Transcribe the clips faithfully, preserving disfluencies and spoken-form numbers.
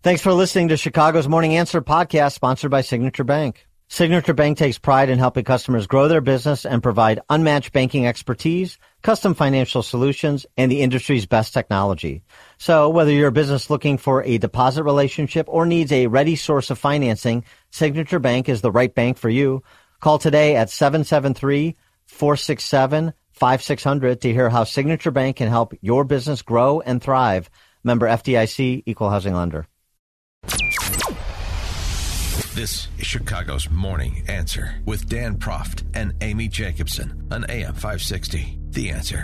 Thanks for listening to Chicago's Morning Answer podcast, sponsored by Signature Bank. Signature Bank takes pride in helping customers grow their business and provide unmatched banking expertise, custom financial solutions, and the industry's best technology. So whether you're a business looking for a deposit relationship or needs a ready source of financing, Signature Bank is the right bank for you. Call today at seven seven three, four six seven, five six zero zero to hear how Signature Bank can help your business grow and thrive. Member F D I C, Equal Housing Lender. This is Chicago's Morning Answer with Dan Proft and Amy Jacobson on A M five sixty. The Answer.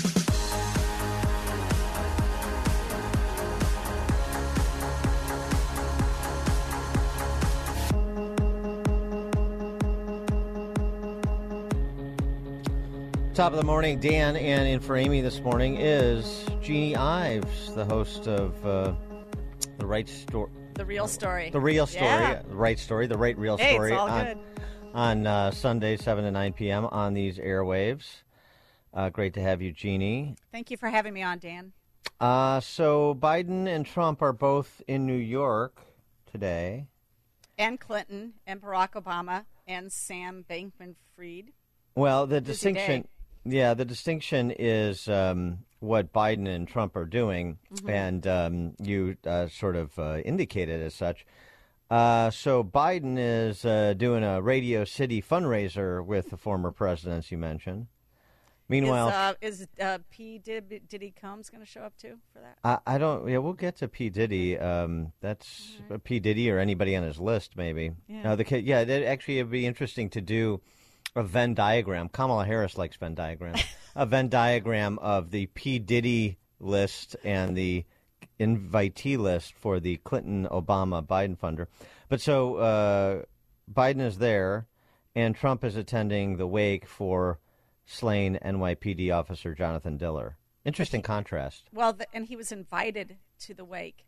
Top of the morning, Dan, and in for Amy this morning is Jeannie Ives, the host of uh, The Right Story. The Real Story. The Real Story. Yeah. The Right Story. The Right Real Hey, Story. it's all on, good. On uh, Sunday, seven to nine p.m. on these airwaves. Uh, great to have you, Jeannie. Thank you for having me on, Dan. Uh, so Biden and Trump are both in New York today. And Clinton and Barack Obama and Sam Bankman-Fried. Well, the Busy distinction... day. Yeah, the distinction is um, what Biden and Trump are doing, mm-hmm. and um, you uh, sort of uh, indicated as such. Uh, so Biden is uh, doing a Radio City fundraiser with the former presidents you mentioned. Meanwhile, is, uh, is uh, P. Diddy, Diddy Combs going to show up too for that? I, I don't. Yeah, we'll get to P. Diddy. Um, that's right. P. Diddy or anybody on his list, maybe. Yeah. No, the kid. Yeah, it, actually, it'd be interesting to do a Venn diagram. Kamala Harris likes Venn diagrams. A Venn diagram of the P. Diddy list and the invitee list for the Clinton, Obama, Biden funder. But so uh, Biden is there, and Trump is attending the wake for slain N Y P D officer Jonathan Diller. Interesting contrast. Well, the, and he was invited to the wake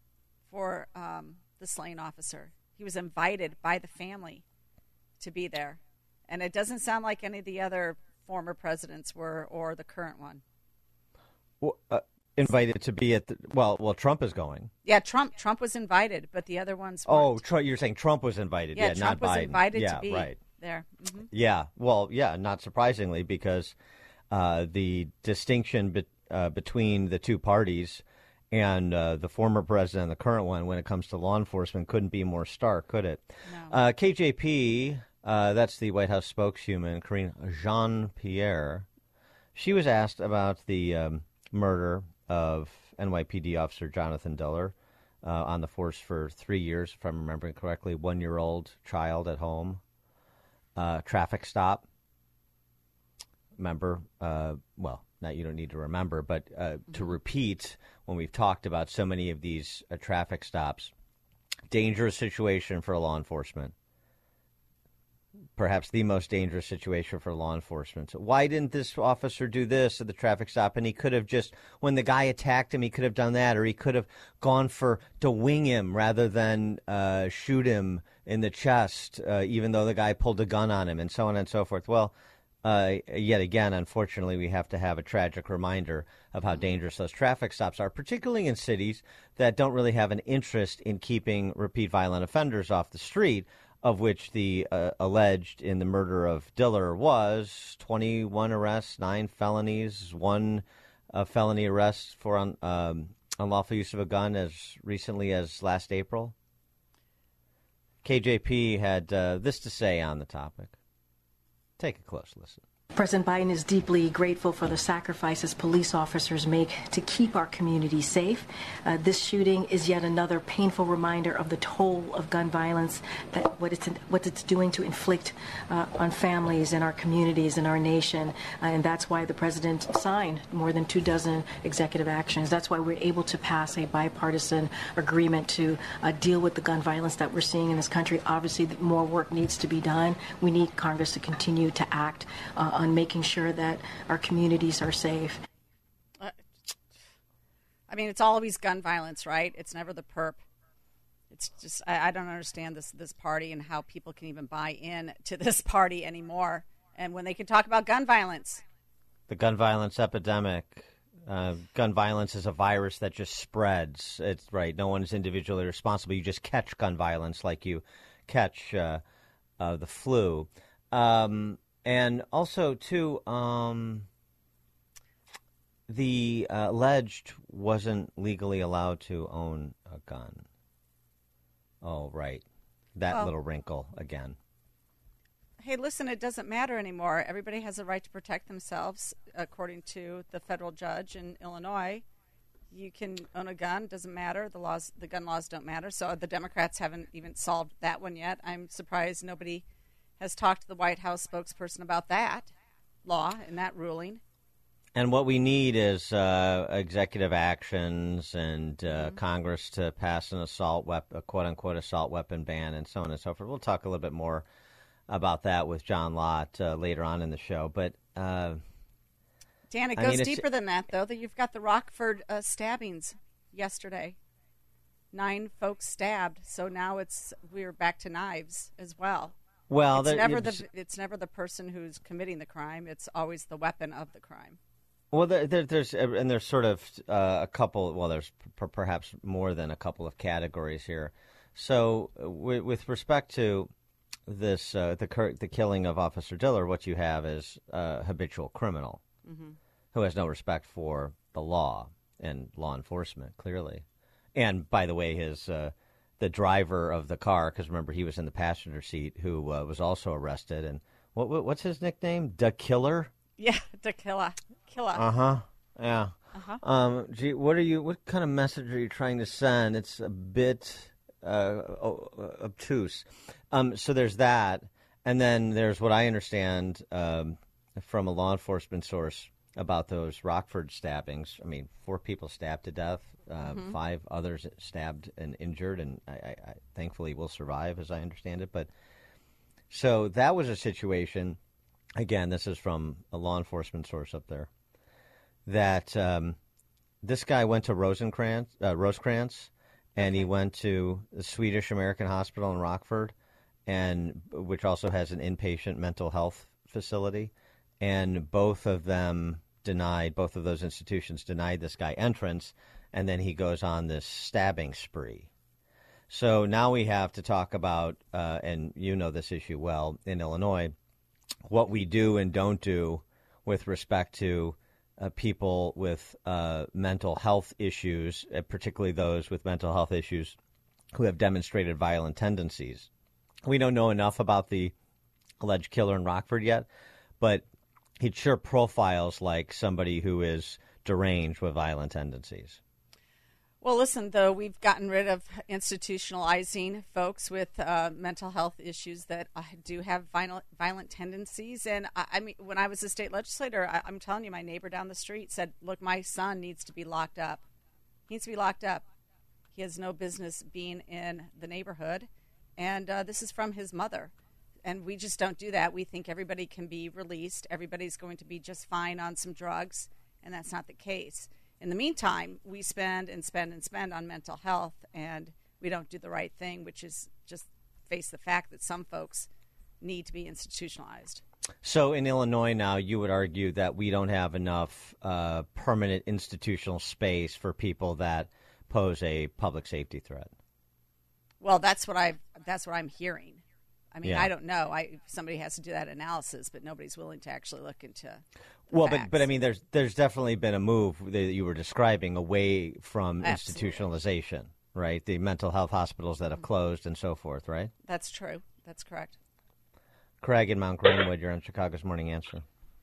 for um, the slain officer. He was invited by the family to be there. And it doesn't sound like any of the other former presidents were, or the current one. Well, uh, invited to be at the, well, well, Trump is going. Yeah, Trump Trump was invited, but the other ones Oh, weren't. Tr- you're saying Trump was invited. Yeah, Yeah, Trump not was Biden. invited yeah, to be right. there. Mm-hmm. Yeah, well, yeah, not surprisingly, because uh, the distinction be- uh, between the two parties and uh, the former president and the current one when it comes to law enforcement couldn't be more stark, could it? No. Uh, K J P... Uh, that's the White House spokeswoman, Karine Jean-Pierre. She was asked about the um, murder of N Y P D officer Jonathan Diller uh, on the force for three years, if I'm remembering correctly, one-year-old child at home, uh, traffic stop. Remember, uh, well, now you don't need to remember, but uh, to repeat, when we've talked about so many of these uh, traffic stops, dangerous situation for law enforcement. Perhaps the most dangerous situation for law enforcement. So why didn't this officer do this at the traffic stop? And he could have just, when the guy attacked him, he could have done that, or he could have gone for to wing him rather than uh, shoot him in the chest, uh, even though the guy pulled a gun on him, and so on and so forth. Well, uh, yet again, unfortunately, we have to have a tragic reminder of how dangerous those traffic stops are, particularly in cities that don't really have an interest in keeping repeat violent offenders off the street, of which the uh, alleged in the murder of Diller was twenty-one arrests, nine felonies, one uh, felony arrest for un- um, unlawful use of a gun as recently as last April. K J P had uh, this to say on the topic. Take a close listen. President Biden is deeply grateful for the sacrifices police officers make to keep our communities safe. Uh, this shooting is yet another painful reminder of the toll of gun violence, that what it's what it's doing to inflict uh, on families and our communities and our nation. Uh, and that's why the president signed more than two dozen executive actions. That's why we're able to pass a bipartisan agreement to uh, deal with the gun violence that we're seeing in this country. Obviously, more work needs to be done. We need Congress to continue to act uh, on making sure that our communities are safe. Uh, I mean, it's always gun violence, right? It's never the perp. It's just, I, I don't understand this this party and how people can even buy in to this party anymore. And when they can talk about gun violence. The gun violence epidemic Uh, gun violence is a virus that just spreads. It's right. No one is individually responsible. You just catch gun violence like you catch uh, uh, the flu. Um, and also, too, um, the uh, alleged wasn't legally allowed to own a gun. Oh, right. That well, little wrinkle again. Hey, listen, it doesn't matter anymore. Everybody has a right to protect themselves, according to the federal judge in Illinois. You can own a gun, doesn't matter. The laws, the gun laws don't matter. So the Democrats haven't even solved that one yet. I'm surprised nobody has talked to the White House spokesperson about that law and that ruling. And what we need is uh, executive actions and uh, mm-hmm. Congress to pass an assault weapon, a quote-unquote assault weapon ban, and so on and so forth. We'll talk a little bit more about that with John Lott uh, later on in the show. But uh, Dan, it goes I mean, deeper than that, though. That you've got the Rockford uh, stabbings yesterday. Nine folks stabbed, so now it's we're back to knives as well. Well, it's never the it's never the person who's committing the crime. It's always the weapon of the crime. Well, there, there, there's and there's sort of uh, a couple. Well, there's p- perhaps more than a couple of categories here. So, w- with respect to this, uh, the cur- the killing of Officer Diller, what you have is a habitual criminal mm-hmm. who has no respect for the law and law enforcement, clearly. And by the way, his uh, the driver of the car, because remember he was in the passenger seat, who uh, was also arrested. And what, what what's his nickname? Da Killer. Yeah, Da Killer. Killer. Uh huh. Yeah. Uh huh. Um. Gee, what are you? What kind of message are you trying to send? It's a bit uh, obtuse. Um. So there's that, and then there's what I understand um, from a law enforcement source about those Rockford stabbings. I mean, four people stabbed to death, uh, mm-hmm. five others stabbed and injured, and I, I, I thankfully will survive, as I understand it. But so that was a situation. Again, this is from a law enforcement source up there, that um, this guy went to Rosencrantz, uh, Rosecrans, and he went to the Swedish American Hospital in Rockford, and which also has an inpatient mental health facility, and both of them denied, both of those institutions denied this guy entrance, and then he goes on this stabbing spree. So now we have to talk about, uh, and you know this issue well, in Illinois, what we do and don't do with respect to uh, people with uh, mental health issues, uh, particularly those with mental health issues who have demonstrated violent tendencies. We don't know enough about the alleged killer in Rockford yet, but it sure profiles like somebody who is deranged with violent tendencies. Well, listen, though, we've gotten rid of institutionalizing folks with uh, mental health issues that uh, do have violent, violent tendencies. And, I, I mean, when I was a state legislator, I, I'm telling you, my neighbor down the street said, look, my son needs to be locked up. He needs to be locked up. He has no business being in the neighborhood. And uh, this is from his mother. And we just don't do that. We think everybody can be released. Everybody's going to be just fine on some drugs. And that's not the case. In the meantime, we spend and spend and spend on mental health, and we don't do the right thing, which is just face the fact that some folks need to be institutionalized. So in Illinois now, you would argue that we don't have enough uh, permanent institutional space for people that pose a public safety threat. Well, that's what I that's what I'm hearing. I mean, yeah. I don't know. I somebody has to do that analysis, but nobody's willing to actually look into. Well, facts. but but I mean, there's there's definitely been a move that you were describing away from Absolutely. institutionalization, right? The mental health hospitals that have closed and so forth, right? That's true. That's correct. Craig in Mount Greenwood, you're on Chicago's Morning Answer.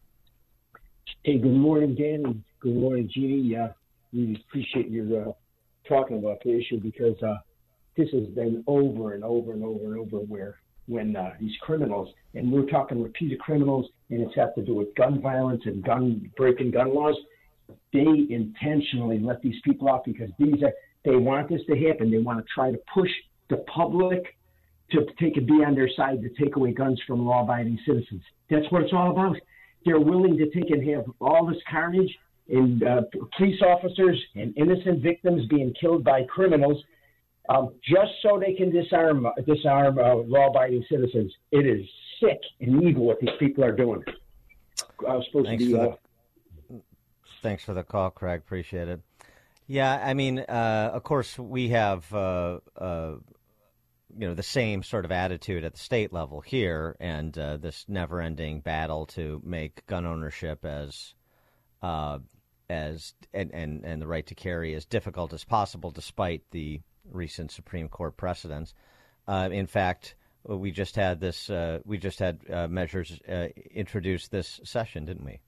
Hey, good morning, Dan, and good morning, Jeannie. Uh, really appreciate your uh, talking about the issue because uh, this has been over and over and over and over where when uh, these criminals, and we're talking repeated criminals, and it's have to do with gun violence and gun breaking gun laws, they intentionally let these people out because these are, they want this to happen. They want to try to push the public to take a be on their side to take away guns from law-abiding citizens. That's what it's all about. They're willing to take and have all this carnage and uh, police officers and innocent victims being killed by criminals um, just so they can disarm disarm uh, law-abiding citizens. It is sick and evil what these people are doing. I was supposed Thanks to be. For uh, the, Thanks for the call, Craig. Appreciate it. Yeah, I mean, uh, of course, we have uh, uh, you know the same sort of attitude at the state level here, and uh, this never-ending battle to make gun ownership as uh, as and, and and the right to carry as difficult as possible, despite the recent Supreme Court precedents. Uh, in fact, we just had this. Uh, we just had uh, measures uh, introduced this session, didn't we?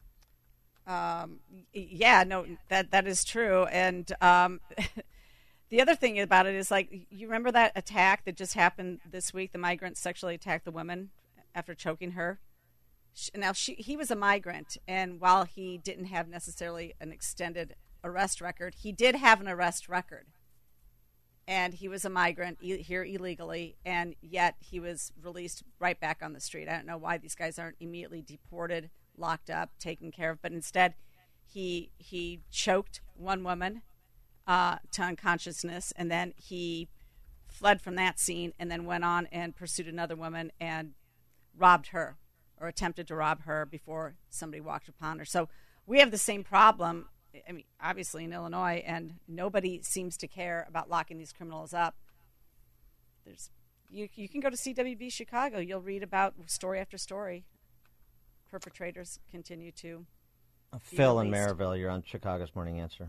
Um, yeah, no, that that is true. And um, the other thing about it is, like, you remember that attack that just happened this week? The migrant sexually attacked the woman after choking her. Now, she he was a migrant, and while he didn't have necessarily an extended arrest record, he did have an arrest record. And he was a migrant e- here illegally, and yet he was released right back on the street. I don't know why these guys aren't immediately deported, locked up, taken care of, but instead he he choked one woman uh, to unconsciousness, and then he fled from that scene and then went on and pursued another woman and robbed her, or attempted to rob her before somebody walked upon her. So we have the same problem, I mean, obviously in Illinois, and nobody seems to care about locking these criminals up. There's you you can go to C W B Chicago. You'll read about story after story. Perpetrators continue to. Phil in Maryville, you're on Chicago's Morning Answer.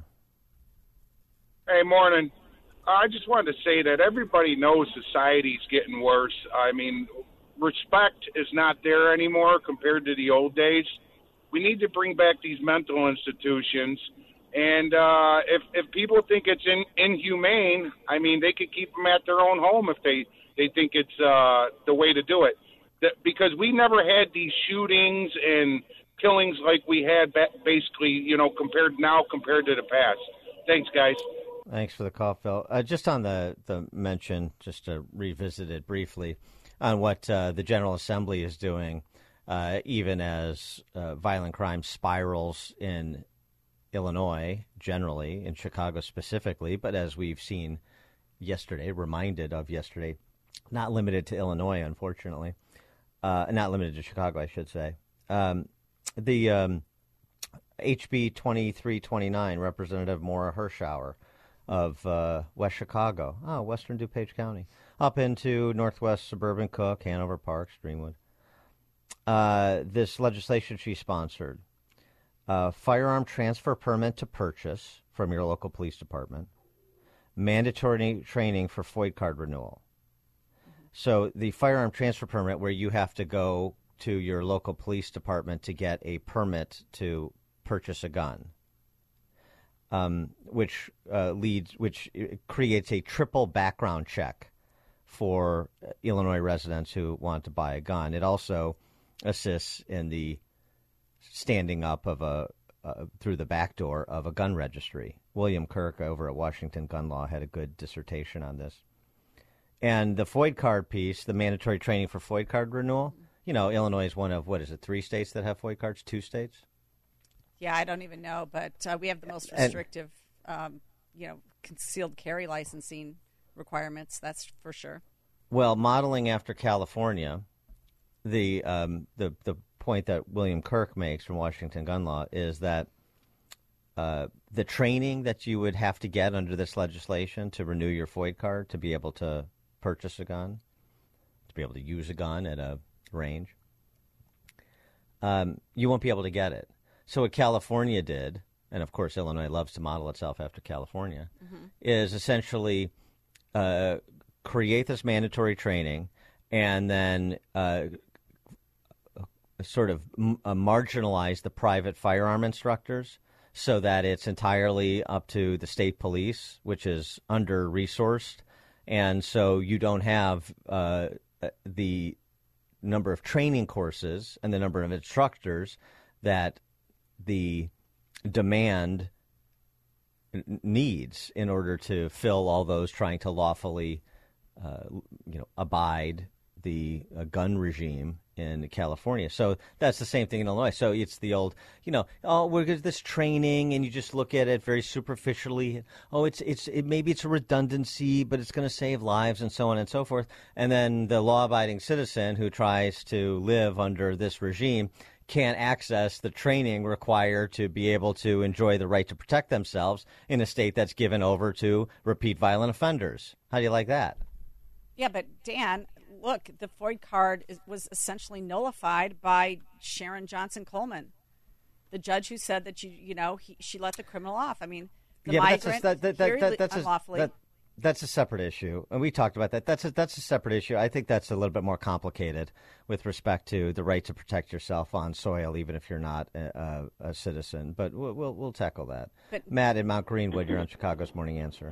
Hey, morning. I just wanted to say that everybody knows society's getting worse. I mean, respect is not there anymore compared to the old days. We need to bring back these mental institutions. And uh, if if people think it's in, inhumane, I mean, they could keep them at their own home if they, they think it's uh, the way to do it. That, because we never had these shootings and killings like we had ba- basically, you know, compared now compared to the past. Thanks, guys. Thanks for the call, Phil. Uh, just on the, the mention, just to revisit it briefly, on what uh, the General Assembly is doing, uh, even as uh, violent crime spirals in Illinois generally, in Chicago specifically, but as we've seen yesterday, reminded of yesterday, not limited to Illinois, unfortunately, uh, not limited to Chicago, I should say. Um, the um, H B twenty-three twenty-nine, Representative Maura Hirschauer of uh, West Chicago, oh, Western DuPage County, up into northwest suburban Cook, Hanover Park, Streamwood. Uh, this legislation she sponsored, uh, firearm transfer permit to purchase from your local police department, mandatory training for FOID card renewal. So the firearm transfer permit, where you have to go to your local police department to get a permit to purchase a gun, um, which uh, leads, which creates a triple background check for Illinois residents who want to buy a gun. It also assists in the standing up of a uh, through the back door of a gun registry. William Kirk over at Washington Gun Law had a good dissertation on this. And the FOID card piece, the mandatory training for FOID card renewal, you know, Illinois is one of, what is it, three states that have FOID cards, two states? Yeah, I don't even know, but uh, we have the most restrictive, and, um, you know, concealed carry licensing requirements, that's for sure. Well, modeling after California, the um, the the point that William Kirk makes from Washington Gun Law is that uh, the training that you would have to get under this legislation to renew your FOID card, to be able to purchase a gun, to be able to use a gun at a range, um, you won't be able to get it. So what California did, and of course Illinois loves to model itself after California, mm-hmm. is essentially uh, create this mandatory training and then uh, sort of m- uh, marginalize the private firearm instructors so that it's entirely up to the state police, which is under-resourced. And so you don't have uh, the number of training courses and the number of instructors that the demand n- needs in order to fill all those trying to lawfully, uh, you know, abide the uh, gun regime in California. So that's the same thing in Illinois. So it's the old, you know, oh, we're going to this training, and you just look at it very superficially. Oh, it's it's it, maybe it's a redundancy, but it's going to save lives, and so on and so forth. And then the law-abiding citizen who tries to live under this regime can't access the training required to be able to enjoy the right to protect themselves in a state that's given over to repeat violent offenders. How do you like that? Yeah, but Dan, look, the FOID card is, was essentially nullified by Sharon Johnson Coleman, the judge who said that you you know he, she let the criminal off. I mean, the yeah, migrant but that's a, that, that, here that, that's unlawfully. A, that, that's a separate issue, and we talked about that. That's a, that's a separate issue. I think that's a little bit more complicated with respect to the right to protect yourself on soil, even if you're not a, a, a citizen. But we'll, we'll we'll tackle that. But, Matt in Mount Greenwood, you're on Chicago's Morning Answer.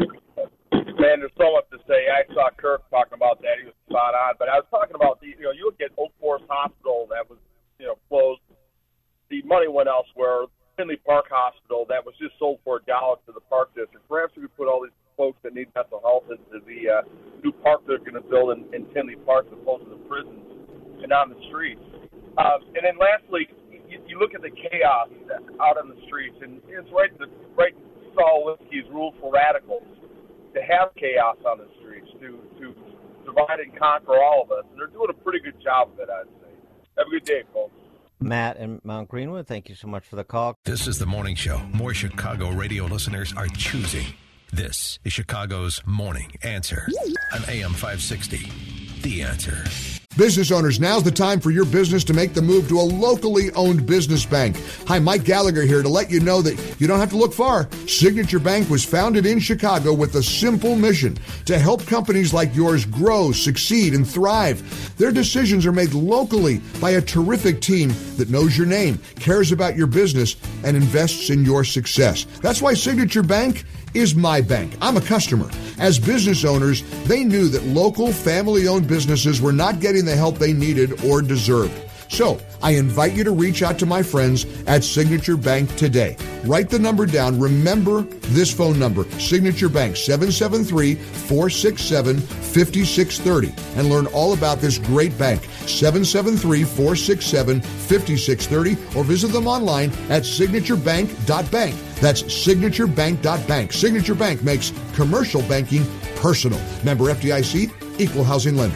Man, there's so much to say. I saw Kirk talking about that. He was spot on. But I was talking about, the, you know, you look at Oak Forest Hospital that was, you know, closed. The money went elsewhere. Finley Park Hospital that was just sold for a dollar to the Park District. Perhaps we could put all these folks that need mental health into the uh, new park they're going to build in, in Finley Park as opposed to the prisons and on the streets. Um, and then lastly, you, you look at the chaos out on the streets, and it's right, the, right Saul Alinsky's Rules for Radicals, to have chaos on the streets, to, to divide and conquer all of us. And they're doing a pretty good job of it, I'd say. Have a good day, folks. Matt in Mount Greenwood, thank you so much for the call. This is the morning show more Chicago radio listeners are choosing. This is Chicago's Morning Answer on A M five sixty. The Answer. Business owners, now's the time for your business to make the move to a locally owned business bank. Hi, Mike Gallagher here to let you know that you don't have to look far. Signature Bank was founded in Chicago with a simple mission to help companies like yours grow, succeed, and thrive. Their decisions are made locally by a terrific team that knows your name, cares about your business, and invests in your success. That's why Signature Bank is my bank. I'm a customer. As business owners, they knew that local family-owned businesses were not getting the help they needed or deserved. So I invite you to reach out to my friends at Signature Bank today. Write the number down. Remember this phone number, Signature Bank, seven seven three, four six seven, five six three zero, and learn all about this great bank, seven seven three, four six seven, five six three zero, or visit them online at signature bank dot bank. That's signature bank dot bank. Signature Bank makes commercial banking personal. Member F D I C, equal housing lender.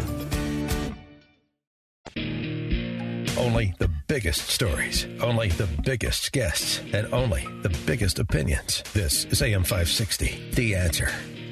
Only the biggest stories, only the biggest guests, and only the biggest opinions. This is A M five sixty, The Answer.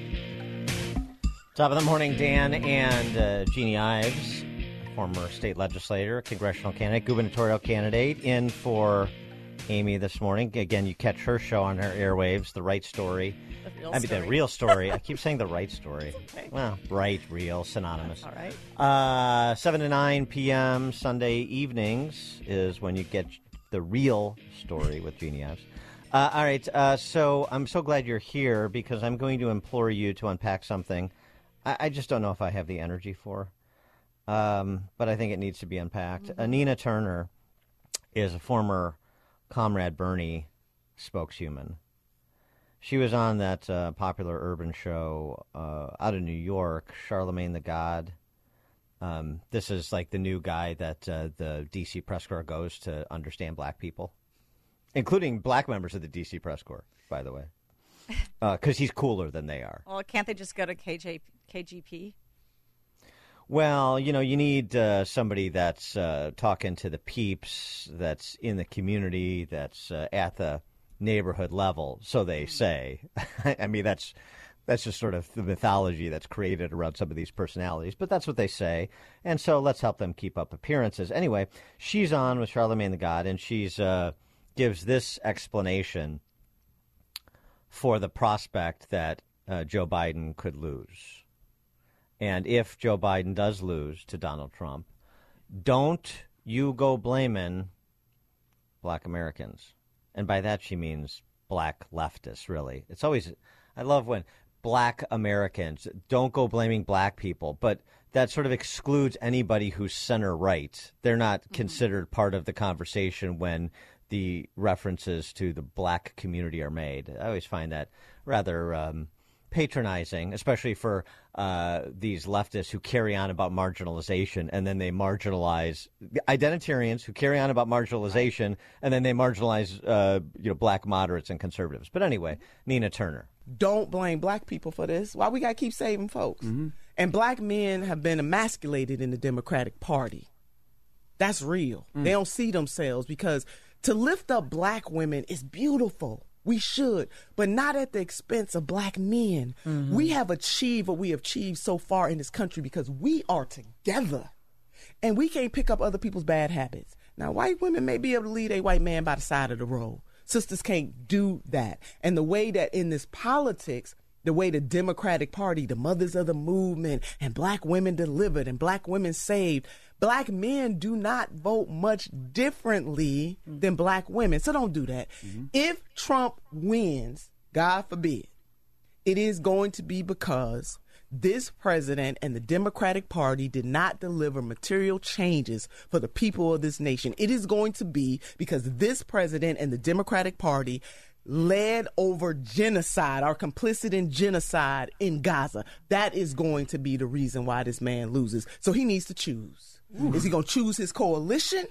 Top of the morning, Dan and uh, Jeannie Ives, former state legislator, congressional candidate, gubernatorial candidate, in for Amy this morning. Again, you catch her show on her airwaves, The Right Story. The real I mean, story. the real story. I keep saying the right story. Okay. Well, right, real, synonymous. All right. Uh, seven to nine p.m. Sunday evenings is when you get the real story with Jeannie Ives. Uh, all right, uh, so I'm so glad you're here because I'm going to implore you to unpack something I, I just don't know if I have the energy for. Um, but I think it needs to be unpacked. Mm-hmm. Anina Turner is a former Comrade Bernie spokeshuman. She was on that uh, popular urban show uh, out of New York, Charlemagne the God. Um, this is like the new guy that uh, the D C Press Corps goes to understand black people, including black members of the D C Press Corps, by the way, because uh, he's cooler than they are. Well, can't they just go to K J, K G P? Well, you know, you need uh, somebody that's uh, talking to the peeps, that's in the community, that's uh, at the neighborhood level, so they say. I mean, that's that's just sort of the mythology that's created around some of these personalities, but that's what they say. And so let's help them keep up appearances. Anyway, she's on with Charlemagne the God, and she's uh, gives this explanation for the prospect that uh, Joe Biden could lose. And if Joe Biden does lose to Donald Trump, don't you go blaming black Americans. And by that she means black leftists, really. It's always, I love when black Americans, don't go blaming black people, but that sort of excludes anybody who's center-right. They're not mm-hmm. considered part of the conversation when the references to the black community are made. I always find that rather um, patronizing, especially for uh, these leftists who carry on about marginalization and then they marginalize identitarians who carry on about marginalization and then they marginalize uh, you know, black moderates and conservatives. But anyway, Nina Turner. Don't blame black people for this. Why we got to keep saving folks? Mm-hmm. And black men have been emasculated in the Democratic Party. That's real. Mm. They don't see themselves, because to lift up black women is beautiful. We should, but not at the expense of black men. Mm-hmm. We have achieved what we have achieved so far in this country because we are together, and we can't pick up other people's bad habits. Now, white women may be able to lead a white man by the side of the road. Sisters can't do that. And the way that in this politics, the way the Democratic Party, the mothers of the movement, and black women delivered and black women saved, black men do not vote much differently mm-hmm. than black women. So don't do that. Mm-hmm. If Trump wins, God forbid, it is going to be because this president and the Democratic Party did not deliver material changes for the people of this nation. It is going to be because this president and the Democratic Party led over genocide, are complicit in genocide in Gaza. That is going to be the reason why this man loses. So he needs to choose. Ooh. Is he going to choose his coalition,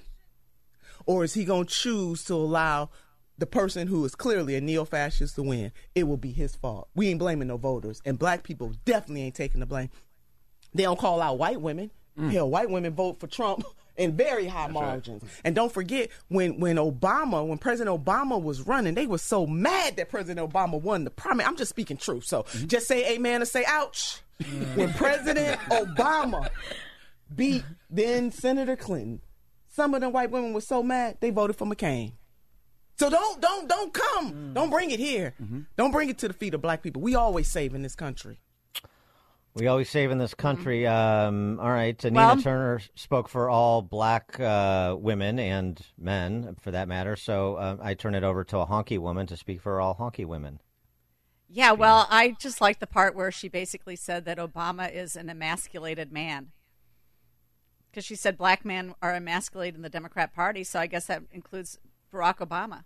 or is he going to choose to allow the person who is clearly a neo-fascist to win? It will be his fault. We ain't blaming no voters, and black people definitely ain't taking the blame. They don't call out white women. Mm. Hell, white women vote for Trump in very high That's margins. Right. And don't forget, when when Obama, when President Obama was running, they were so mad that President Obama won the primary. I'm just speaking truth. So mm-hmm. just say amen or say ouch. Mm. When President Obama beat then Senator Clinton, some of them white women were so mad they voted for McCain. So don't don't don't come. Mm. Don't bring it here. Mm-hmm. Don't bring it to the feet of black people. We always save in this country. We always save in this country. Mm-hmm. Um, all right. Nina well, Turner spoke for all black uh, women and men, for that matter. So uh, I turn it over to a honky woman to speak for all honky women. Yeah, well, I just like the part where she basically said that Obama is an emasculated man. Because she said black men are emasculated in the Democrat Party, so I guess that includes Barack Obama.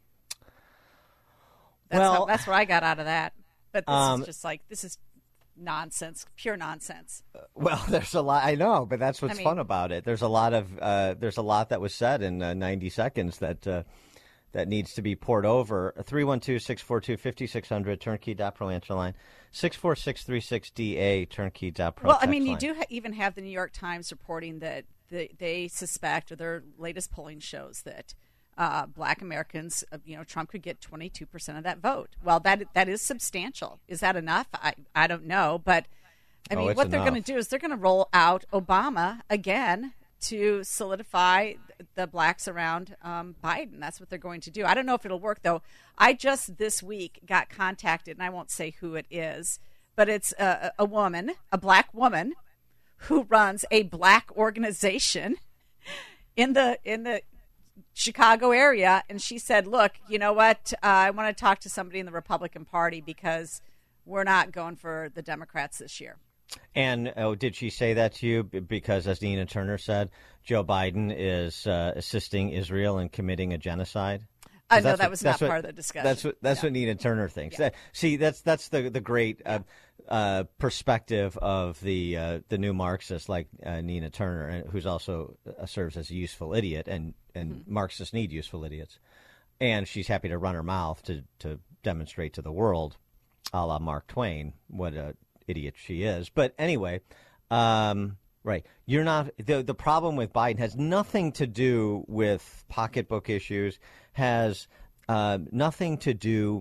That's, well, how, that's what I got out of that. But this um, is just like, this is nonsense, pure nonsense. Well, there's a lot. I know, but that's what's I mean, fun about it. There's a lot of uh, there's a lot that was said in uh, ninety seconds that uh, that needs to be poured over. three one two, six four two, five six zero zero, turnkey dot pro answer line. six four six three six D A, turnkey dot pro. Well, I mean, you line. do ha- even have the New York Times reporting that they, they suspect, or their latest polling shows that Uh, black Americans, uh, you know, Trump could get twenty-two percent of that vote. Well, that that is substantial. Is that enough? I, I don't know. But, I oh, mean, what they're enough. going to do is they're going to roll out Obama again to solidify the blacks around um, Biden. That's what they're going to do. I don't know if it'll work, though. I just this week got contacted, and I won't say who it is, but it's a, a woman, a black woman, who runs a black organization in the in the Chicago area, and she said, look, you know what, uh, I want to talk to somebody in the Republican Party because we're not going for the Democrats this year. And oh, did she say that to you? Because, as Nina Turner said, Joe Biden is uh, assisting Israel in committing a genocide? I know that what, was not what, part of the discussion. That's what that's yeah. what Nina Turner thinks. Yeah. That, see, that's that's the the great uh, uh, perspective of the uh, the new Marxist like uh, Nina Turner, who's also uh, serves as a useful idiot, and and mm-hmm. Marxists need useful idiots, and she's happy to run her mouth to to demonstrate to the world, a la Mark Twain, what a idiot she is. But anyway. Um, Right. You're not the the problem with Biden has nothing to do with pocketbook issues, has uh, nothing to do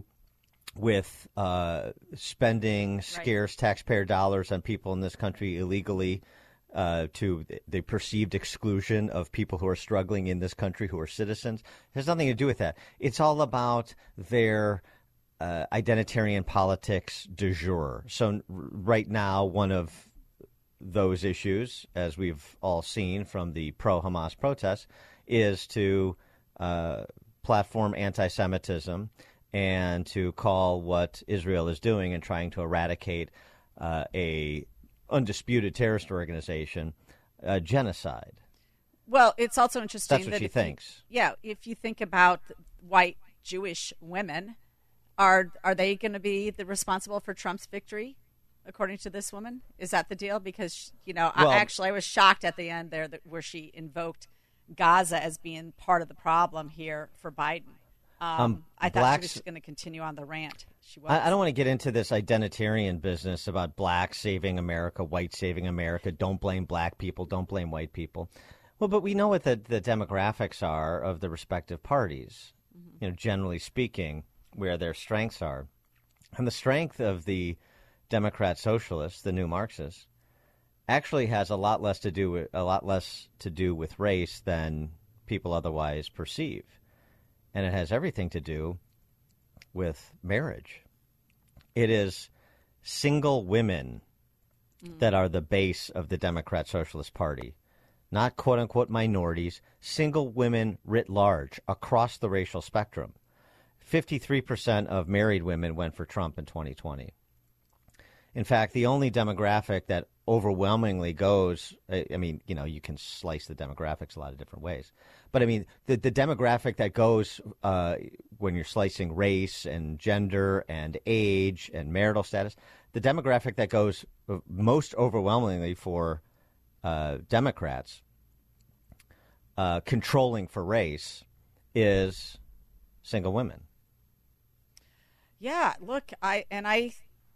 with uh, spending scarce right. taxpayer dollars on people in this country illegally uh, to the perceived exclusion of people who are struggling in this country who are citizens. It has nothing to do with that. It's all about their uh, identitarian politics du jour. So r- right now, one of those issues, as we've all seen from the pro-Hamas protests, is to uh, platform anti-Semitism and to call what Israel is doing and trying to eradicate uh, a undisputed terrorist organization uh, genocide. Well, it's also interesting. That's what that she if thinks. You, yeah, if you think about white Jewish women, are are they going to be the responsible for Trump's victory? According to this woman, is that the deal? Because, you know, well, I, actually I was shocked at the end there that, where she invoked Gaza as being part of the problem here for Biden. Um, um, I thought blacks, she was just going to continue on the rant. She was. I, I don't want to get into this identitarian business about blacks saving America, whites saving America. Don't blame black people. Don't blame white people. Well, but we know what the, the demographics are of the respective parties, mm-hmm. you know, generally speaking, where their strengths are. And the strength of the Democrat socialists, the new Marxists, actually has a lot less to do with, a lot less to do with race than people otherwise perceive. And it has everything to do with marriage. It is single women mm. that are the base of the Democrat Socialist Party. Not quote-unquote minorities, single women writ large across the racial spectrum. fifty-three percent of married women went for Trump in twenty twenty. In fact, the only demographic that overwhelmingly goes, I mean, you know, you can slice the demographics a lot of different ways. But, I mean, the, the demographic that goes uh, when you're slicing race and gender and age and marital status, the demographic that goes most overwhelmingly for Uh, Democrats uh, controlling for race is single women. Yeah, look, I and I,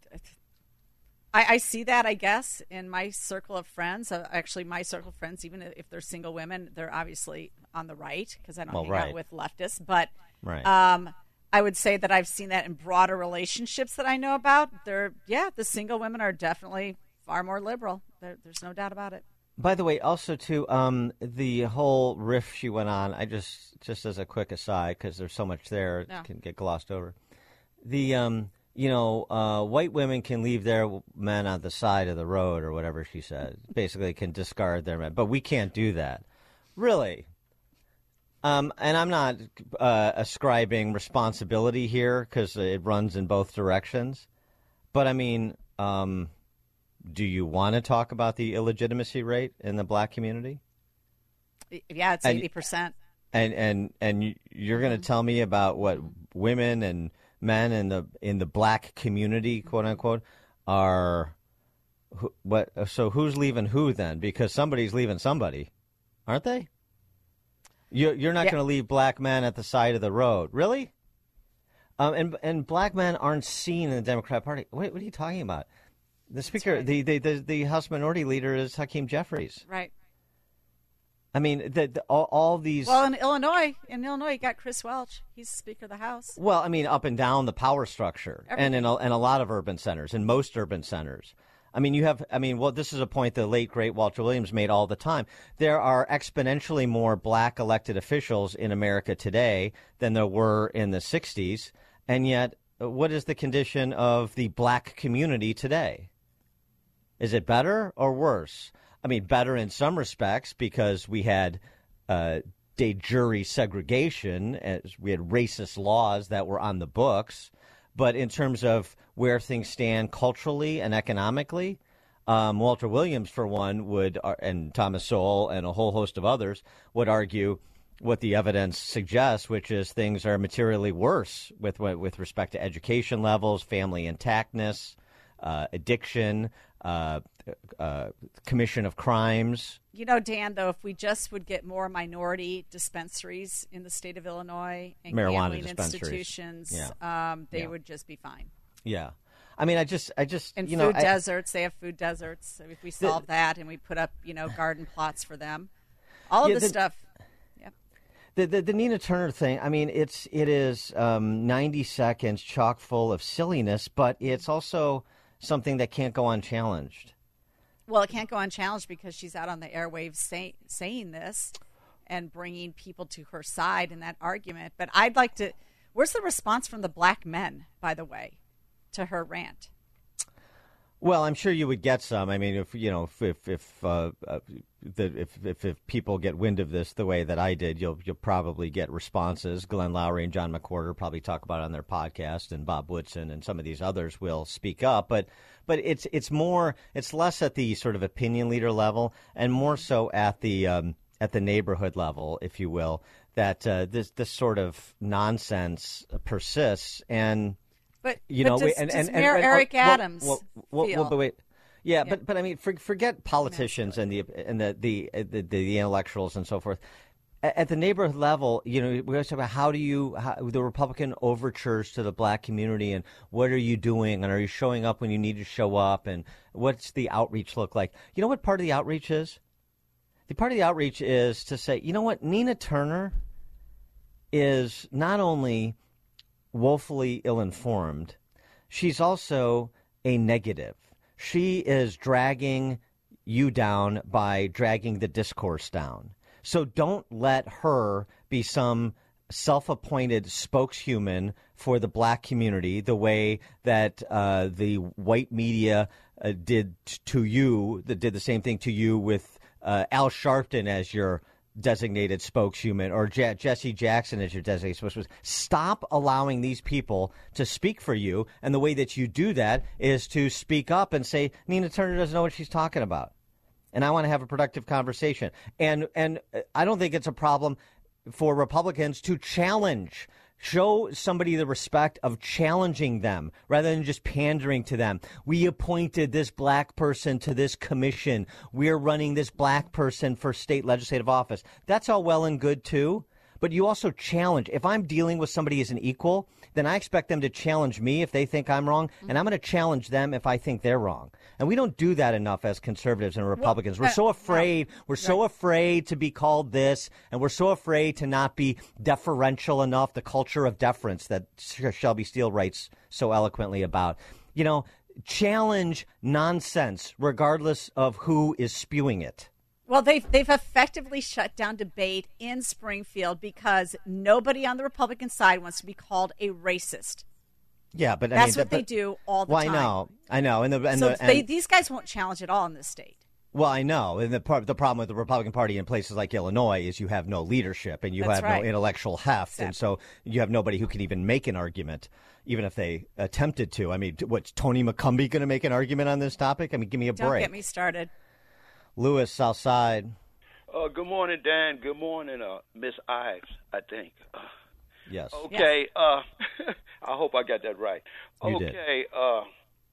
I, I see that, I guess, in my circle of friends. Uh, actually, my circle of friends, even if they're single women, they're obviously on the right because I don't well, hang right. out with leftists. But right. um, I would say that I've seen that in broader relationships that I know about. They're yeah, the single women are definitely far more liberal. There, there's no doubt about it. By the way, also, too, um, the whole riff she went on, I just, just as a quick aside, because there's so much there, it yeah. can get glossed over. The, um, you know, uh, white women can leave their men on the side of the road or whatever she said. Basically, can discard their men. But we can't do that. Really? Um, and I'm not uh, ascribing responsibility here because it runs in both directions. But, I mean... Um, do you want to talk about the illegitimacy rate in the black community? Yeah, it's eighty percent. And and and you're going to tell me about what women and men in the in the black community, quote unquote, are what? So who's leaving who then? Because somebody's leaving somebody, aren't they? You you're not yeah. going to leave black men at the side of the road, really? Um, and and black men aren't seen in the Democrat Party. Wait, what are you talking about? The speaker, right. the, the, the, the House Minority Leader is Hakeem Jeffries. Right. I mean, the, the, all, all these... Well, in Illinois, in Illinois, you got Chris Welch. He's Speaker of the House. Well, I mean, up and down the power structure. Everything. And in a, in a lot of urban centers, in most urban centers. I mean, you have... I mean, well, this is a point the late, great Walter Williams made all the time. There are exponentially more black elected officials in America today than there were in the sixties. And yet, what is the condition of the black community today? Is it better or worse? I mean, better in some respects because we had uh, de jure segregation, as we had racist laws that were on the books. But in terms of where things stand culturally and economically, um, Walter Williams, for one, would, and Thomas Sowell and a whole host of others would argue what the evidence suggests, which is things are materially worse with with respect to education levels, family intactness, uh, addiction, Uh, uh, commission of crimes. You know, Dan, though, if we just would get more minority dispensaries in the state of Illinois and marijuana gambling institutions, yeah. um, they yeah. would just be fine. Yeah. I mean, I just, I just, and you food know, I, deserts, they have food deserts. So if we solve the, that and we put up, you know, garden plots for them, all of yeah, this the, stuff. Yep. The, the the Nina Turner thing. I mean, it's it is um, ninety seconds chock full of silliness, but it's also something that can't go unchallenged. Well, it can't go unchallenged because she's out on the airwaves say, saying this and bringing people to her side in that argument. But I'd like to – where's the response from the black men, by the way, to her rant? Well, I'm sure you would get some. I mean, if you know, if if if, uh, uh, the, if if if people get wind of this the way that I did, you'll you'll probably get responses. Glenn Lowry and John McWhorter probably talk about it on their podcast, and Bob Woodson and some of these others will speak up. But but it's it's more it's less at the sort of opinion leader level, and more so at the um, at the neighborhood level, if you will, that uh, this this sort of nonsense persists. And But you but know, does, we, and, does and, Mayor and, Eric well, Adams well, well, feel? well, but wait, yeah, Yeah. but but I mean, for, forget politicians and the and the the, the the intellectuals and so forth. At, at the neighborhood level, you know, we always talk about how do you how, the Republican overtures to the black community and what are you doing and are you showing up when you need to show up and what's the outreach look like? You know what part of the outreach is? The part of the outreach is to say, you know what, Nina Turner is not only woefully ill-informed, she's also a negative. She is dragging you down by dragging the discourse down. So don't let her be some self-appointed spokeshuman for the black community the way that uh, the white media uh, did t- to you, that did the same thing to you with uh, Al Sharpton as your designated spokeshuman or Je- Jesse Jackson as your designated spokesman. Stop allowing these people to speak for you. And the way that you do that is to speak up and say, Nina Turner doesn't know what she's talking about. And I want to have a productive conversation. And and I don't think it's a problem for Republicans to challenge, show somebody the respect of challenging them rather than just pandering to them. We appointed this black person to this commission. We're running this black person for state legislative office. That's all well and good, too. But you also challenge. If I'm dealing with somebody as an equal, then I expect them to challenge me if they think I'm wrong, and I'm going to challenge them if I think they're wrong. And we don't do that enough as conservatives and Republicans. We're so afraid. We're so afraid to be called this, and we're so afraid to not be deferential enough, the culture of deference that Shelby Steele writes so eloquently about. You know, challenge nonsense regardless of who is spewing it. Well, they've, they've effectively shut down debate in Springfield because nobody on the Republican side wants to be called a racist. Yeah, but I that's mean, what but, they do all the well, time. Well, I know, I know, and the and so the, and, they, these guys won't challenge at all in this state. Well, I know, and the part, the problem with the Republican Party in places like Illinois is you have no leadership and you That's have right. no intellectual heft, exactly. and so you have nobody who can even make an argument, even if they attempted to. I mean, what's Tony McCumbee going to make an argument on this topic? I mean, give me a Don't break. get me started. Lewis, Southside. Uh, good morning, Dan. Good morning, uh, Miss Ives, I think. Uh, yes. Okay. Yes. Uh, I hope I got that right. You okay. Uh,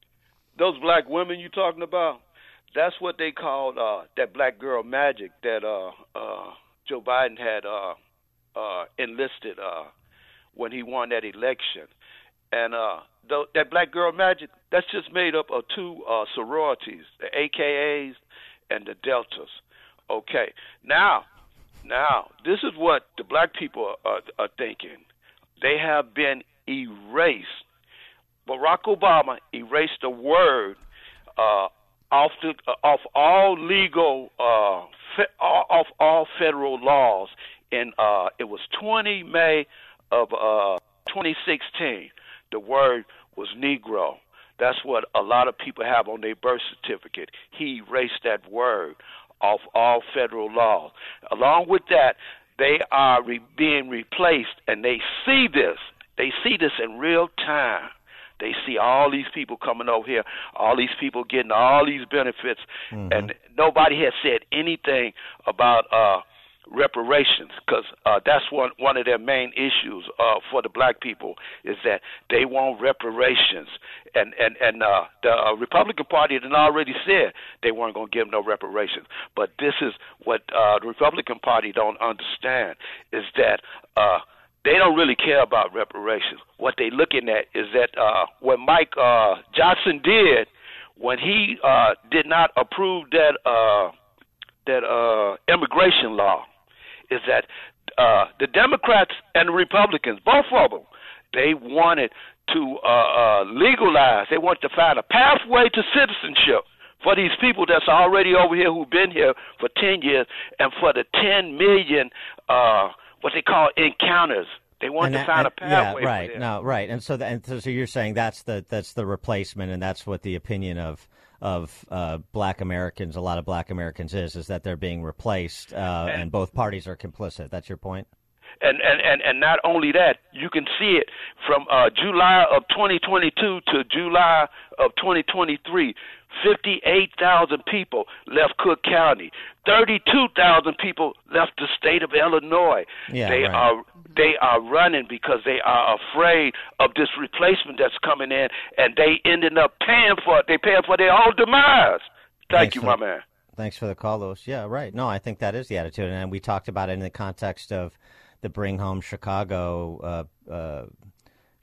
those black women you talking about, that's what they called uh, that black girl magic that uh, uh, Joe Biden had uh, uh, enlisted uh, when he won that election. And uh, th- that black girl magic, that's just made up of two uh, sororities, the A K As and the Deltas. Okay, now, now, this is what the black people are, are thinking. They have been erased. Barack Obama erased the word uh, off, the, uh, off all legal, uh, fe- off all federal laws. In uh, it was twenty May of uh, twenty sixteen. The word was Negro. That's what a lot of people have on their birth certificate. He erased that word off all federal laws. Along with that, they are re- being replaced, and they see this. They see this in real time. They see all these people coming over here, all these people getting all these benefits, mm-hmm. and nobody has said anything about uh, reparations, because uh, that's one one of their main issues uh, for the black people is that they want reparations, and and and uh, the uh, Republican Party had already said they weren't going to give no reparations. But this is what uh, the Republican Party don't understand is that uh, they don't really care about reparations. What they're looking at is that uh, what Mike uh, Johnson did when he uh, did not approve that uh, that uh, immigration law. Is that uh, the Democrats and the Republicans, both of them, they wanted to uh, uh, legalize. They wanted to find a pathway to citizenship for these people that's already over here who've been here for ten years, and for the ten million, uh, what they call encounters. They want and to find that, a pathway. Yeah, right. For them. No, right. And so, the, and so you're saying that's the that's the replacement, and that's what the opinion of of uh, black Americans, a lot of black Americans is, is that they're being replaced, uh, and, and both parties are complicit. That's your point? And, and, and, and not only that, you can see it from uh, July of twenty twenty-two to July of twenty twenty-three. fifty-eight thousand people left Cook County. thirty-two thousand people left the state of Illinois. Yeah, they right. are they are running because they are afraid of this replacement that's coming in, and they ended up paying for it. They paying for their own demise. Thank Thanks you, for, my man. Thanks for the call, Louis. Yeah, right. No, I think that is the attitude, and we talked about it in the context of the Bring Home Chicago uh, uh,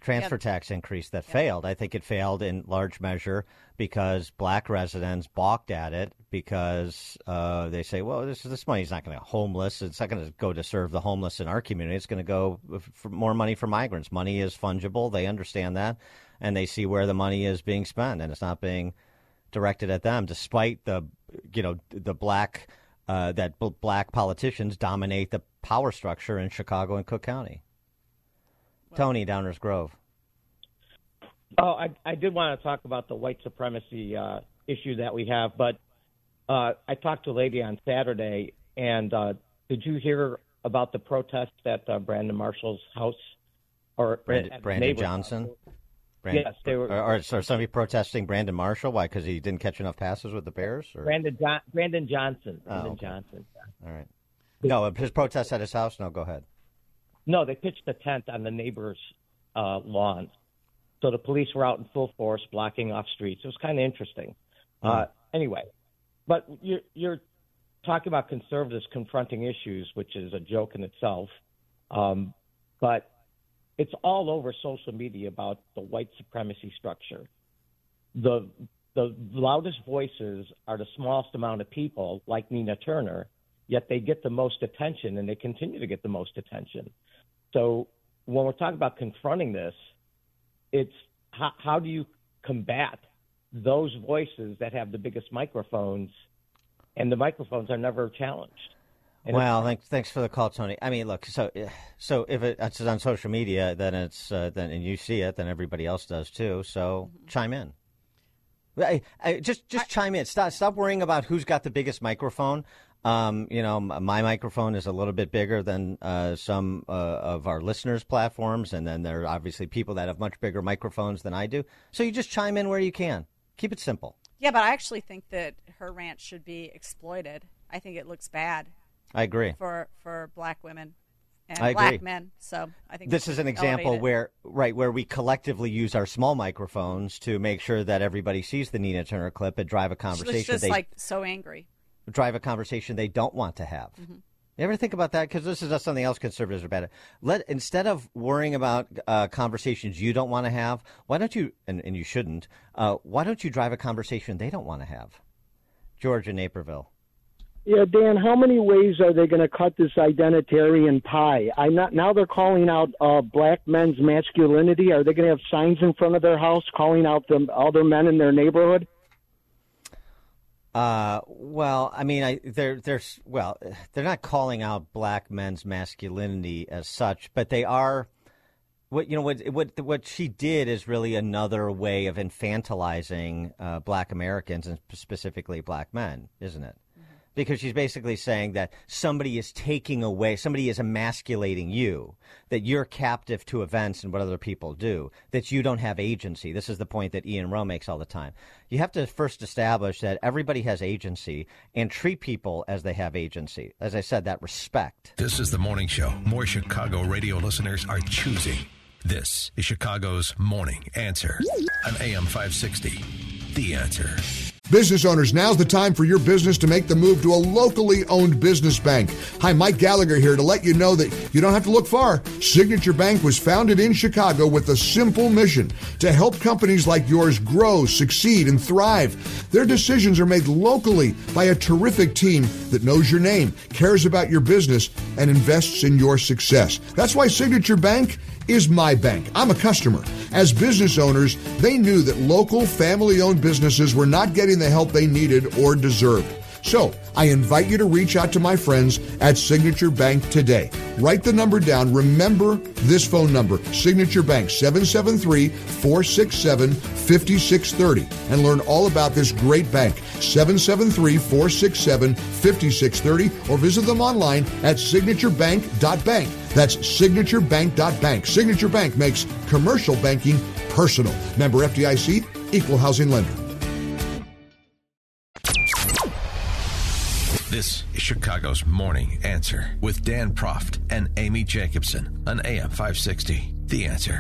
transfer Yep. tax increase that Yep. failed. I think it failed in large measure because black residents balked at it because uh, they say, well, this this money's not going to homeless. It's not going to go to serve the homeless in our community. It's going to go for more money for migrants. Money is fungible. They understand that, and they see where the money is being spent, and it's not being directed at them, despite the, you know, the black uh, that b- black politicians dominate the power structure in Chicago and Cook County. Tony, Downers Grove. Oh, I, I did want to talk about the white supremacy uh, issue that we have, but uh, I talked to a lady on Saturday, and uh, did you hear about the protests at uh, Brandon Marshall's house? Or Brandon, at Brandon neighbor's Johnson? house? Brandon, Yes, they were. Or, or, or somebody protesting Brandon Marshall? Why? Because he didn't catch enough passes with the Bears? Or? Brandon, John, Brandon Johnson. Brandon Oh, okay. Johnson. All right. No, his protest at his house? No, go ahead. No, they pitched a tent on the neighbor's uh, lawn. So the police were out in full force blocking off streets. It was kind of interesting. Hmm. Uh, anyway, but you're, you're talking about conservatives confronting issues, which is a joke in itself. Um, but it's all over social media about the white supremacy structure. The the loudest voices are the smallest amount of people, like Nina Turner, yet they get the most attention, and they continue to get the most attention. So when we're talking about confronting this, it's how, how do you combat those voices that have the biggest microphones, and the microphones are never challenged? And well, thanks, thanks for the call, Tony. I mean, look, so so if it, it's on social media, then it's uh, then and you see it, then everybody else does too. So chime in. I, I, just just chime in. Stop stop worrying about who's got the biggest microphone. Um, you know, my microphone is a little bit bigger than uh, some uh, of our listeners' platforms, and then there are obviously people that have much bigger microphones than I do. So you just chime in where you can. Keep it simple. Yeah, but I actually think that her rant should be exploited. I think it looks bad. I agree. For for black women and I black agree. men. So I think This is an example where, right, where we collectively use our small microphones to make sure that everybody sees the Nina Turner clip and drive a she conversation. was just they like so angry. drive a conversation they don't want to have. Mm-hmm. You ever think about that? Because this is just something else conservatives are bad at. Let instead of worrying about uh, conversations you don't want to have, why don't you? And, and you shouldn't. Uh, why don't you drive a conversation they don't want to have? George in Naperville. Yeah, Dan, how many ways are they going to cut this identitarian pie? I'm not, now they're calling out uh, black men's masculinity. Are they going to have signs in front of their house calling out the other men in their neighborhood? Uh, well, I mean, I, they're, they're, well, they're not calling out black men's masculinity as such, but they are. What you know, what what what she did is really another way of infantilizing uh, black Americans and specifically black men, isn't it? Because she's basically saying that somebody is taking away, somebody is emasculating you, that you're captive to events and what other people do, that you don't have agency. This is the point that Ian Rowe makes all the time. You have to first establish that everybody has agency and treat people as they have agency. As I said, that respect. This is the morning show more Chicago radio listeners are choosing. This is Chicago's Morning Answer on A M five sixty. The Answer. Business owners, now's the time for your business to make the move to a locally owned business bank. Hi, Mike Gallagher here to let you know that you don't have to look far. Signature Bank was founded in Chicago with a simple mission to help companies like yours grow, succeed, and thrive. Their decisions are made locally by a terrific team that knows your name, cares about your business, and invests in your success. That's why Signature Bank is my bank. I'm a customer. As business owners, they knew that local family-owned businesses were not getting the help they needed or deserved. So I invite you to reach out to my friends at Signature Bank today. Write the number down. Remember this phone number, Signature Bank, seven seven three, four six seven, five six three zero. And learn all about this great bank, seven seven three, four six seven, five six three zero, or visit them online at signature bank dot bank. That's signature bank dot bank. Signature Bank makes commercial banking personal. Member F D I C, equal housing lender. This is Chicago's Morning Answer with Dan Proft and Amy Jacobson on A M five sixty. The Answer.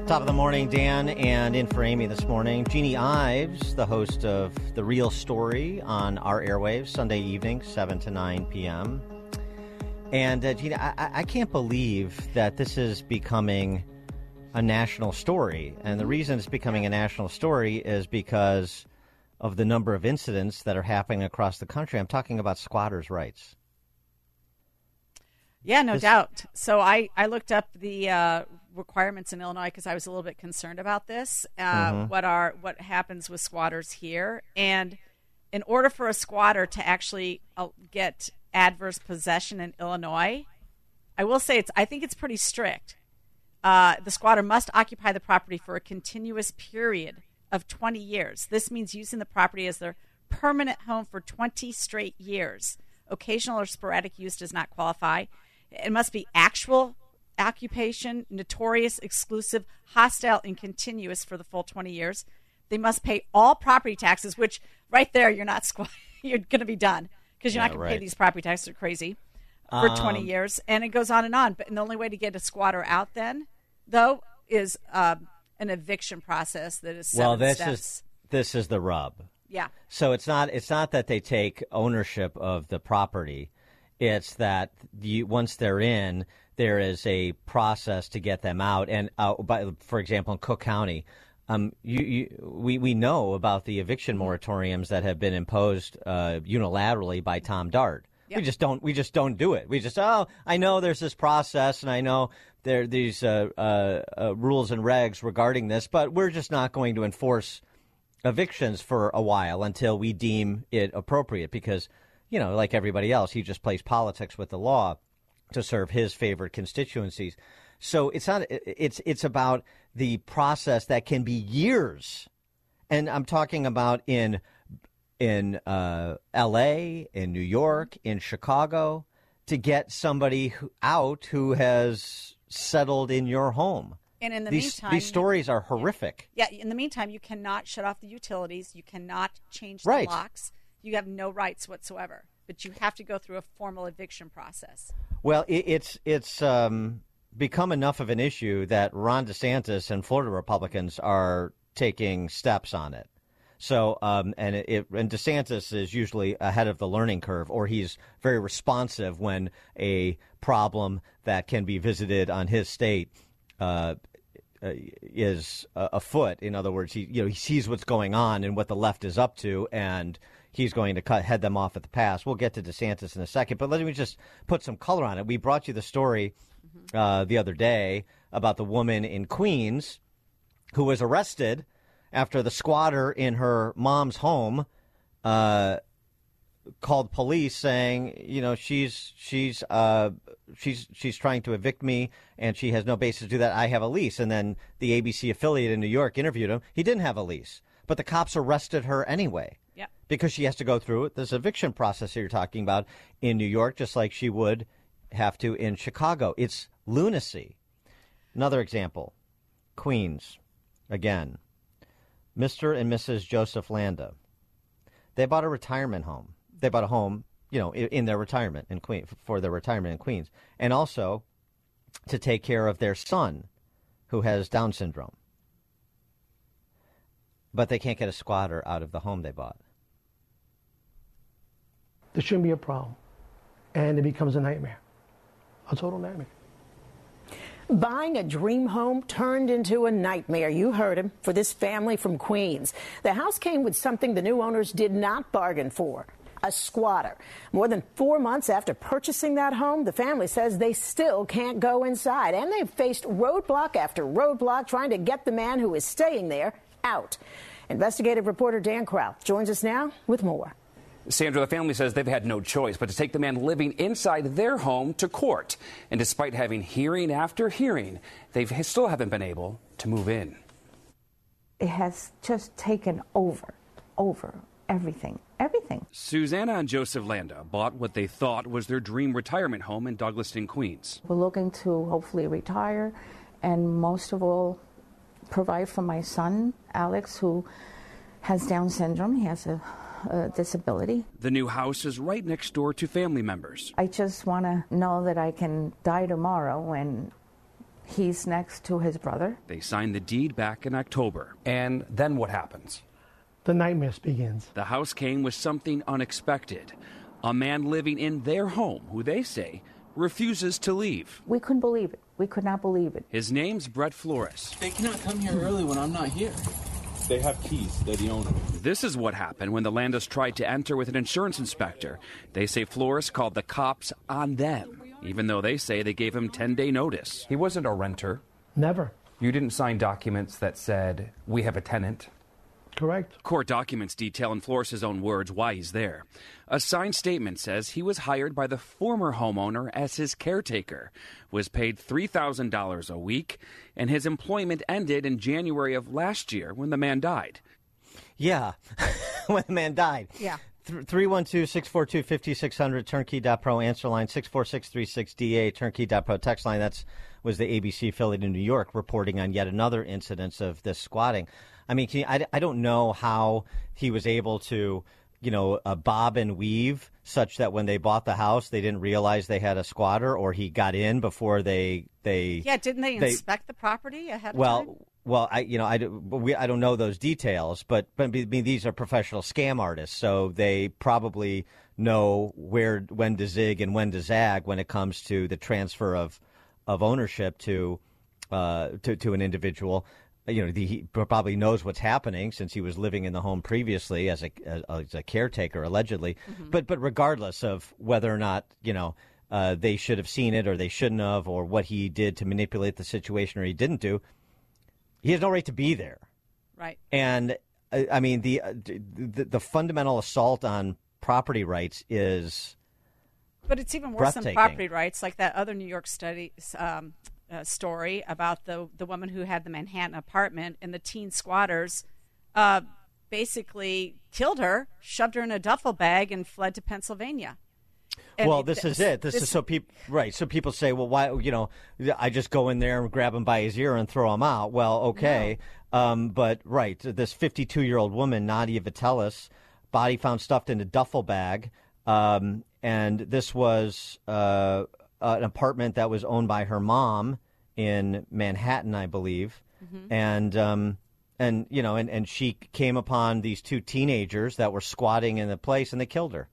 Top of the morning, Dan, and in for Amy this morning. Jeannie Ives, the host of The Real Story on our airwaves, Sunday evening, seven to nine p.m. And, uh, Jeannie, I, I can't believe that this is becoming a national story. And the reason it's becoming a national story is because of the number of incidents that are happening across the country. I'm talking about squatters' rights. Yeah, no This- doubt. So I, I looked up the uh, requirements in Illinois because I was a little bit concerned about this. Uh, Mhm. What are what happens with squatters here? And in order for a squatter to actually uh, get adverse possession in Illinois, I will say it's I think it's pretty strict. Uh, the squatter must occupy the property for a continuous period of twenty years. This means using the property as their permanent home for twenty straight years. Occasional or sporadic use does not qualify. It must be actual occupation, notorious, exclusive, hostile, and continuous for the full twenty years. They must pay all property taxes, which right there you're not squ- you're going to be done because you're Yeah, not going to pay right. these property taxes. They're crazy for twenty Um, years, and it goes on and on. But and the only way to get a squatter out then, though, is um, an eviction process that is seven Well, this steps. is this is the rub. Yeah. So it's not it's not that they take ownership of the property. It's that you, once they're in, there is a process to get them out. And uh, by, for example, in Cook County, um, you, you, we we know about the eviction moratoriums that have been imposed uh, unilaterally by Tom Dart. Yep. We just don't we just don't do it. We just oh I know there's this process and I know there are these uh, uh, uh, rules and regs regarding this, but we're just not going to enforce evictions for a while until we deem it appropriate because, you know, like everybody else, he just plays politics with the law to serve his favorite constituencies. So it's not it's it's about the process that can be years. And I'm talking about in in uh, L A, in New York, in Chicago, to get somebody who, out who has settled in your home. And in the these, meantime, these stories are horrific. Yeah, in the meantime, you cannot shut off the utilities. You cannot change the Right. locks. You have no rights whatsoever. But you have to go through a formal eviction process. Well, it, it's it's um, become enough of an issue that Ron DeSantis and Florida Republicans are taking steps on it. So, um, and it, it and DeSantis is usually ahead of the learning curve, or he's very responsive when a problem that can be visited on his state uh, uh, is uh, afoot. In other words, he you know he sees what's going on and what the left is up to, and he's going to cut head them off at the pass. We'll get to DeSantis in a second, but let me just put some color on it. We brought you the story uh, the other day about the woman in Queens who was arrested after the squatter in her mom's home uh, called police saying, you know, she's she's uh, she's she's trying to evict me and she has no basis to do that. I have a lease. And then the A B C affiliate in New York interviewed him. He didn't have a lease, but the cops arrested her anyway. Yep. Because she has to go through this eviction process that you're talking about in New York, just like she would have to in Chicago. It's lunacy. Another example, Queens, again. Mister and Missus Joseph Landa. They bought a retirement home. They bought a home, you know, in, in their retirement in Queens, for their retirement in Queens, and also to take care of their son, who has Down syndrome. But they can't get a squatter out of the home they bought. There shouldn't be a problem, and it becomes a nightmare, a total nightmare. Buying a dream home turned into a nightmare. You heard him, for this family from Queens. The house came with something the new owners did not bargain for, a squatter. More than four months after purchasing that home, the family says they still can't go inside, and they've faced roadblock after roadblock trying to get the man who is staying there out. Investigative reporter Dan Kraut joins us now with more. Sandra, the family says they've had no choice but to take the man living inside their home to court. And despite having hearing after hearing, they still haven't been able to move in. It has just taken over, over everything, everything. Susanna and Joseph Landa bought what they thought was their dream retirement home in Douglaston, Queens. We're looking to hopefully retire and most of all provide for my son, Alex, who has Down syndrome. He has a Uh, disability. The new house is right next door to family members. I just want to know that I can die tomorrow and He's next to his brother. They signed the deed back in October. And then what happens? The nightmare begins. The house came with something unexpected. A man living in their home who they say refuses to leave. We couldn't believe it. We could not believe it. His name's Brett Flores. They cannot come here early when I'm not here. They have keys. They're the owner. This is what happened when the Landis tried to enter with an insurance inspector. They say Flores called the cops on them, even though they say they gave him ten-day notice. He wasn't a renter. Never. You didn't sign documents that said, we have a tenant. Correct. Court documents detail in Flores' own words why he's there. A signed statement says he was hired by the former homeowner as his caretaker, was paid three thousand dollars a week, and his employment ended in January of last year when the man died. Yeah, when the man died. Yeah. three one two, six four two, five six zero zero, turnkey dot pro, answer line six four six three six D A, turnkey dot pro, text line. That's was the A B C affiliate in New York reporting on yet another incidence of this squatting. I mean, can you, I, I don't know how he was able to, you know, uh, bob and weave such that when they bought the house, they didn't realize they had a squatter, or he got in before they they. Yeah, didn't they, they inspect the property ahead of well, time? Well, I you know I, we, I don't know those details, but but I mean, these are professional scam artists, so they probably know where when to zig and when to zag when it comes to the transfer of of ownership to uh, to to an individual. You know, the, he probably knows what's happening since he was living in the home previously as a as a caretaker, allegedly. Mm-hmm. But but regardless of whether or not, you know, uh, they should have seen it or they shouldn't have, or what he did to manipulate the situation or he didn't do, he has no right to be there. Right. And I, I mean, the, the the fundamental assault on property rights is. But it's even worse than property rights, like that other New York study. Um, Uh, story about the the woman who had the Manhattan apartment, and the teen squatters uh, basically killed her, shoved her in a duffel bag, and fled to Pennsylvania. And well, this is it. This, this is so people right. So people say, well, why? You know, I just go in there and grab him by his ear and throw him out. Well, okay, no. um, but right, this fifty-two-year-old woman, Nadia Vitelis, body found stuffed in a duffel bag, um, and this was. Uh, Uh, an apartment that was owned by her mom in Manhattan, I believe, mm-hmm. and um, and you know, and, and she came upon these two teenagers that were squatting in the place, and they killed her.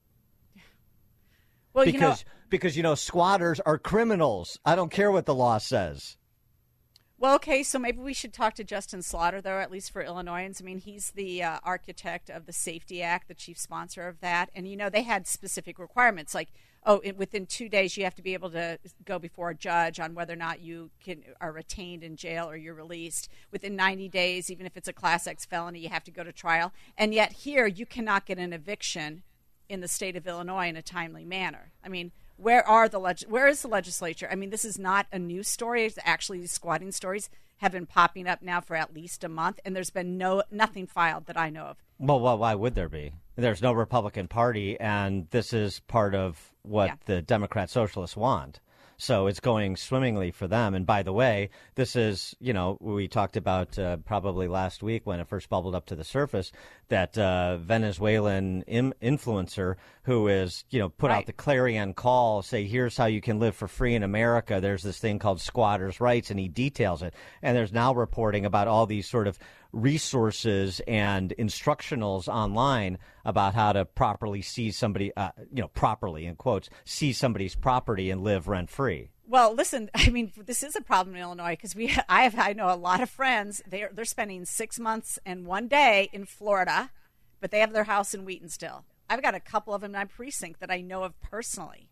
Well, because you know, because you know, squatters are criminals. I don't care what the law says. Well, okay, so maybe we should talk to Justin Slaughter, though, at least for Illinoisans. I mean, he's the uh, architect of the SAFETY Act, the chief sponsor of that. And, you know, they had specific requirements, like, oh, it, within two days you have to be able to go before a judge on whether or not you can are retained in jail or you're released. Within ninety days, even if it's a Class X felony, you have to go to trial. And yet here you cannot get an eviction in the state of Illinois in a timely manner. I mean, Where are the leg- Where is the legislature? I mean, this is not a news story. It's actually, these squatting stories have been popping up now for at least a month, and there's been no nothing filed that I know of. Well, well why would there be? There's no Republican Party, and this is part of what yeah. the Democrat Socialists want. So it's going swimmingly for them. And by the way, this is, you know, we talked about uh, probably last week when it first bubbled up to the surface, that uh, Venezuelan im- influencer who is, you know, put right. out the clarion call, say, here's how you can live for free in America. There's this thing called squatters' rights, and he details it. And there's now reporting about all these sort of resources and instructionals online about how to properly seize somebody, uh, you know, properly, in quotes, seize somebody's property and live rent-free. Well, listen, I mean, this is a problem in Illinois because we, I have, I know a lot of friends. They're they're spending six months and one day in Florida, but they have their house in Wheaton still. I've got a couple of them in my precinct that I know of personally.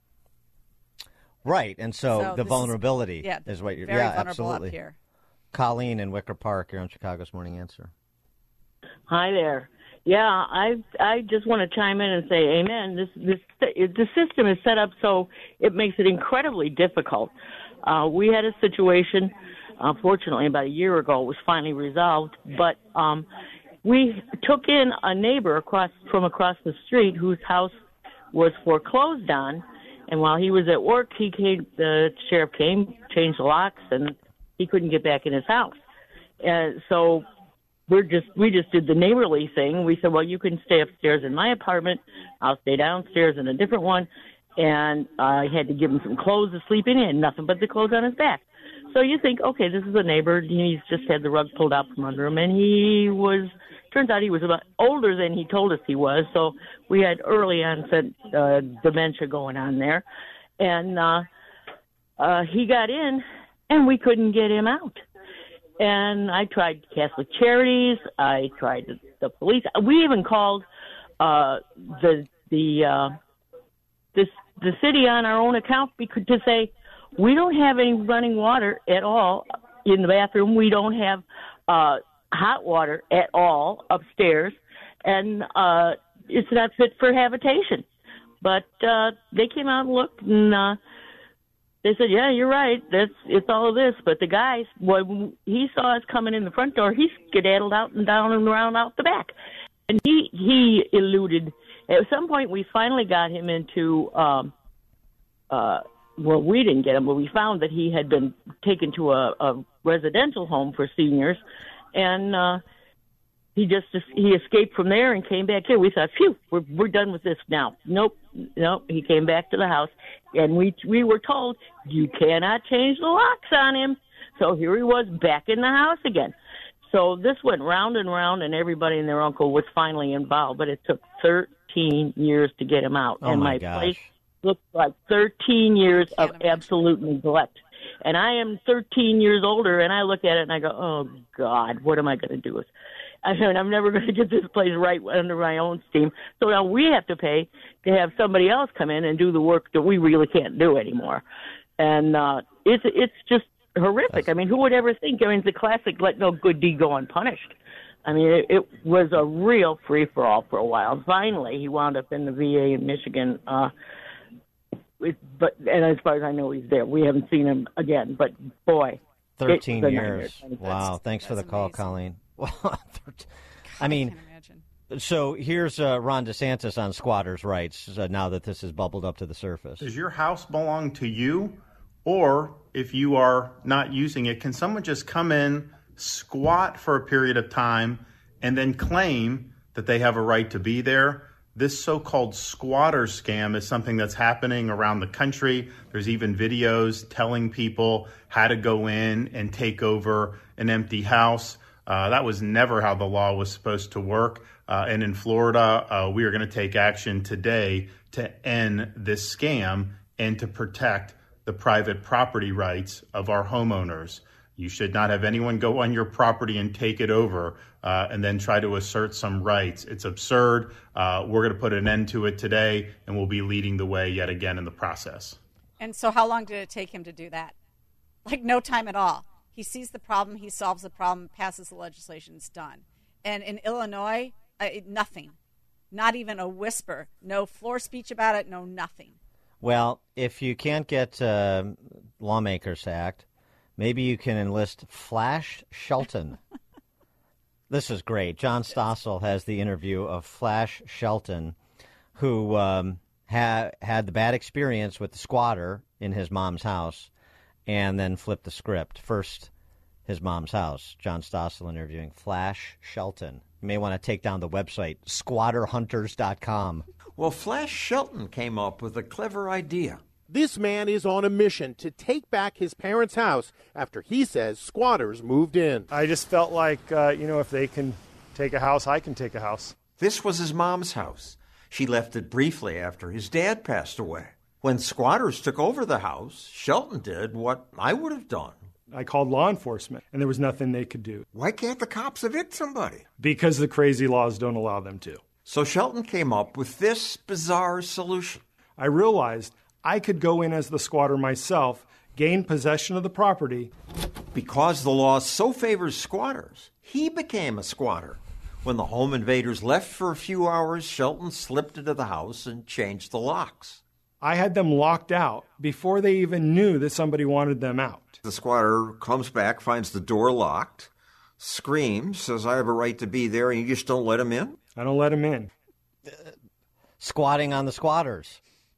Right, and so, so the vulnerability is, yeah, is what you're. Very yeah, vulnerable absolutely. Up here. Colleen in Wicker Park, you're on Chicago's Morning Answer. Hi there. Yeah, I I just want to chime in and say amen. This this the system is set up so it makes it incredibly difficult. Uh, we had a situation, unfortunately, about a year ago. It was finally resolved, but um, we took in a neighbor across from across the street whose house was foreclosed on, and while he was at work, he came. The sheriff came, changed the locks, and he couldn't get back in his house. And so we're just we just did the neighborly thing. We said, well, you can stay upstairs in my apartment. I'll stay downstairs in a different one. And I had to give him some clothes to sleep in. He had nothing but the clothes on his back. So you think, okay, this is a neighbor. He's just had the rug pulled out from under him, and he was. Turns out he was about older than he told us he was. So we had early onset uh, dementia going on there, and uh, uh, he got in, and we couldn't get him out. And I tried Catholic Charities. I tried the, the police. We even called uh, the the uh, this the city on our own account because to say we don't have any running water at all in the bathroom. We don't have uh, hot water at all upstairs, and uh, it's not fit for habitation. But uh, they came out and looked, and uh, they said, "Yeah, you're right. That's it's all of this." But the guy, when he saw us coming in the front door, he skedaddled out and down and around out the back, and he he eluded. At some point, we finally got him into. Um, uh, well, we didn't get him, but we found that he had been taken to a, a residential home for seniors, and uh, he just he escaped from there and came back here. We thought, phew, we're we're done with this now. Nope, nope. He came back to the house, and we we were told you cannot change the locks on him. So here he was back in the house again. So this went round and round, and everybody and their uncle was finally involved. But it took thirteen years to get him out, Oh, and my my gosh. place looked like thirteen years of absolute neglect. And I am thirteen years older, and I look at it and I go, oh, God, what am I going to do with I mean, I'm never going to get this place right under my own steam. So now we have to pay to have somebody else come in and do the work that we really can't do anymore. And uh, it's it's just horrific. I mean, who would ever think? I mean, it's a classic let no good deed go unpunished. I mean, it, it was a real free-for-all for a while. Finally, he wound up in the V A in Michigan. Uh, it, but and as far as I know, he's there. We haven't seen him again. But, boy, thirteen it's a years. nightmare. Wow. Thanks for the call, Colleen. I mean, so here's uh, Ron DeSantis on squatters' rights uh, now that this has bubbled up to the surface. Does your house belong to you? Or if you are not using it, can someone just come in, squat for a period of time, and then claim that they have a right to be there? This so-called squatter scam is something that's happening around the country. There's even videos telling people how to go in and take over an empty house. Uh, that was never how the law was supposed to work. Uh, and in Florida, uh, we are going to take action today to end this scam and to protect the private property rights of our homeowners. You should not have anyone go on your property and take it over uh, and then try to assert some rights. It's absurd. Uh, we're going to put an end to it today, and we'll be leading the way yet again in the process. And so how long did it take him to do that? Like no time at all. He sees the problem, he solves the problem, passes the legislation, it's done. And in Illinois, uh, nothing. Not even a whisper. No floor speech about it, no nothing. Well, if you can't get uh, lawmakers to act, maybe you can enlist Flash Shelton. This is great. John Stossel has the interview of Flash Shelton, who um, ha- had the bad experience with the squatter in his mom's house and then flipped the script. First, his mom's house. John Stossel interviewing Flash Shelton. You may want to take down the website, squatter hunters dot com. Well, Flash Shelton came up with a clever idea. This man is on a mission to take back his parents' house after he says squatters moved in. I just felt like, uh, you know, if they can take a house, I can take a house. This was his mom's house. She left it briefly after his dad passed away. When squatters took over the house, Shelton did what I would have done. I called law enforcement, and there was nothing they could do. Why can't the cops evict somebody? Because the crazy laws don't allow them to. So Shelton came up with this bizarre solution. I realized I could go in as the squatter myself, gain possession of the property. Because the law so favors squatters, he became a squatter. When the home invaders left for a few hours, Shelton slipped into the house and changed the locks. I had them locked out before they even knew that somebody wanted them out. The squatter comes back, finds the door locked, screams, says, I have a right to be there, and you just don't let him in? I don't let him in. Uh, squatting on the squatters.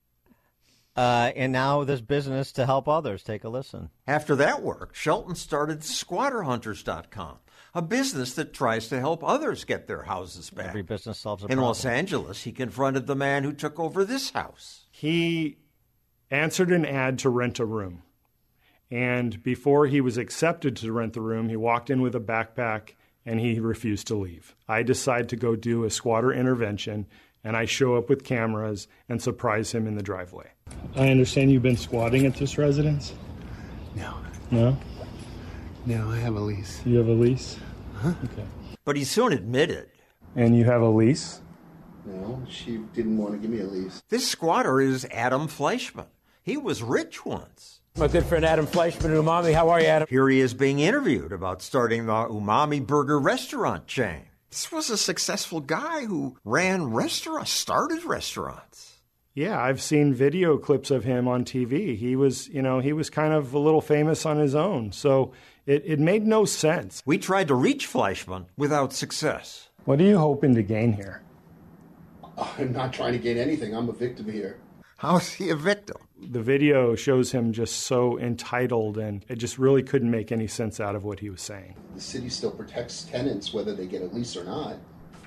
Uh, and now this business to help others. Take a listen. After that work, Shelton started squatter hunters dot com, a business that tries to help others get their houses back. Every business solves a In problem. Los Angeles, he confronted the man who took over this house. He answered an ad to rent a room. And before he was accepted to rent the room, he walked in with a backpack and he refused to leave. I decide to go do a squatter intervention, and I show up with cameras and surprise him in the driveway. I understand you've been squatting at this residence? No. No? No, I have a lease. You have a lease? Huh? Okay. But he soon admitted. And you have a lease? No, she didn't want to give me a lease. This squatter is Adam Fleischman. He was rich once. My good friend Adam Fleischman at Umami. How are you, Adam? Here he is being interviewed about starting the Umami Burger restaurant chain. This was a successful guy who ran restaurants, started restaurants. Yeah, I've seen video clips of him on T V. He was, you know, he was kind of a little famous on his own. So it, it made no sense. We tried to reach Fleischman without success. What are you hoping to gain here? I'm not trying to gain anything. I'm a victim here. How is he a victim? The video shows him just so entitled, and it just really couldn't make any sense out of what he was saying. The city still protects tenants whether they get a lease or not.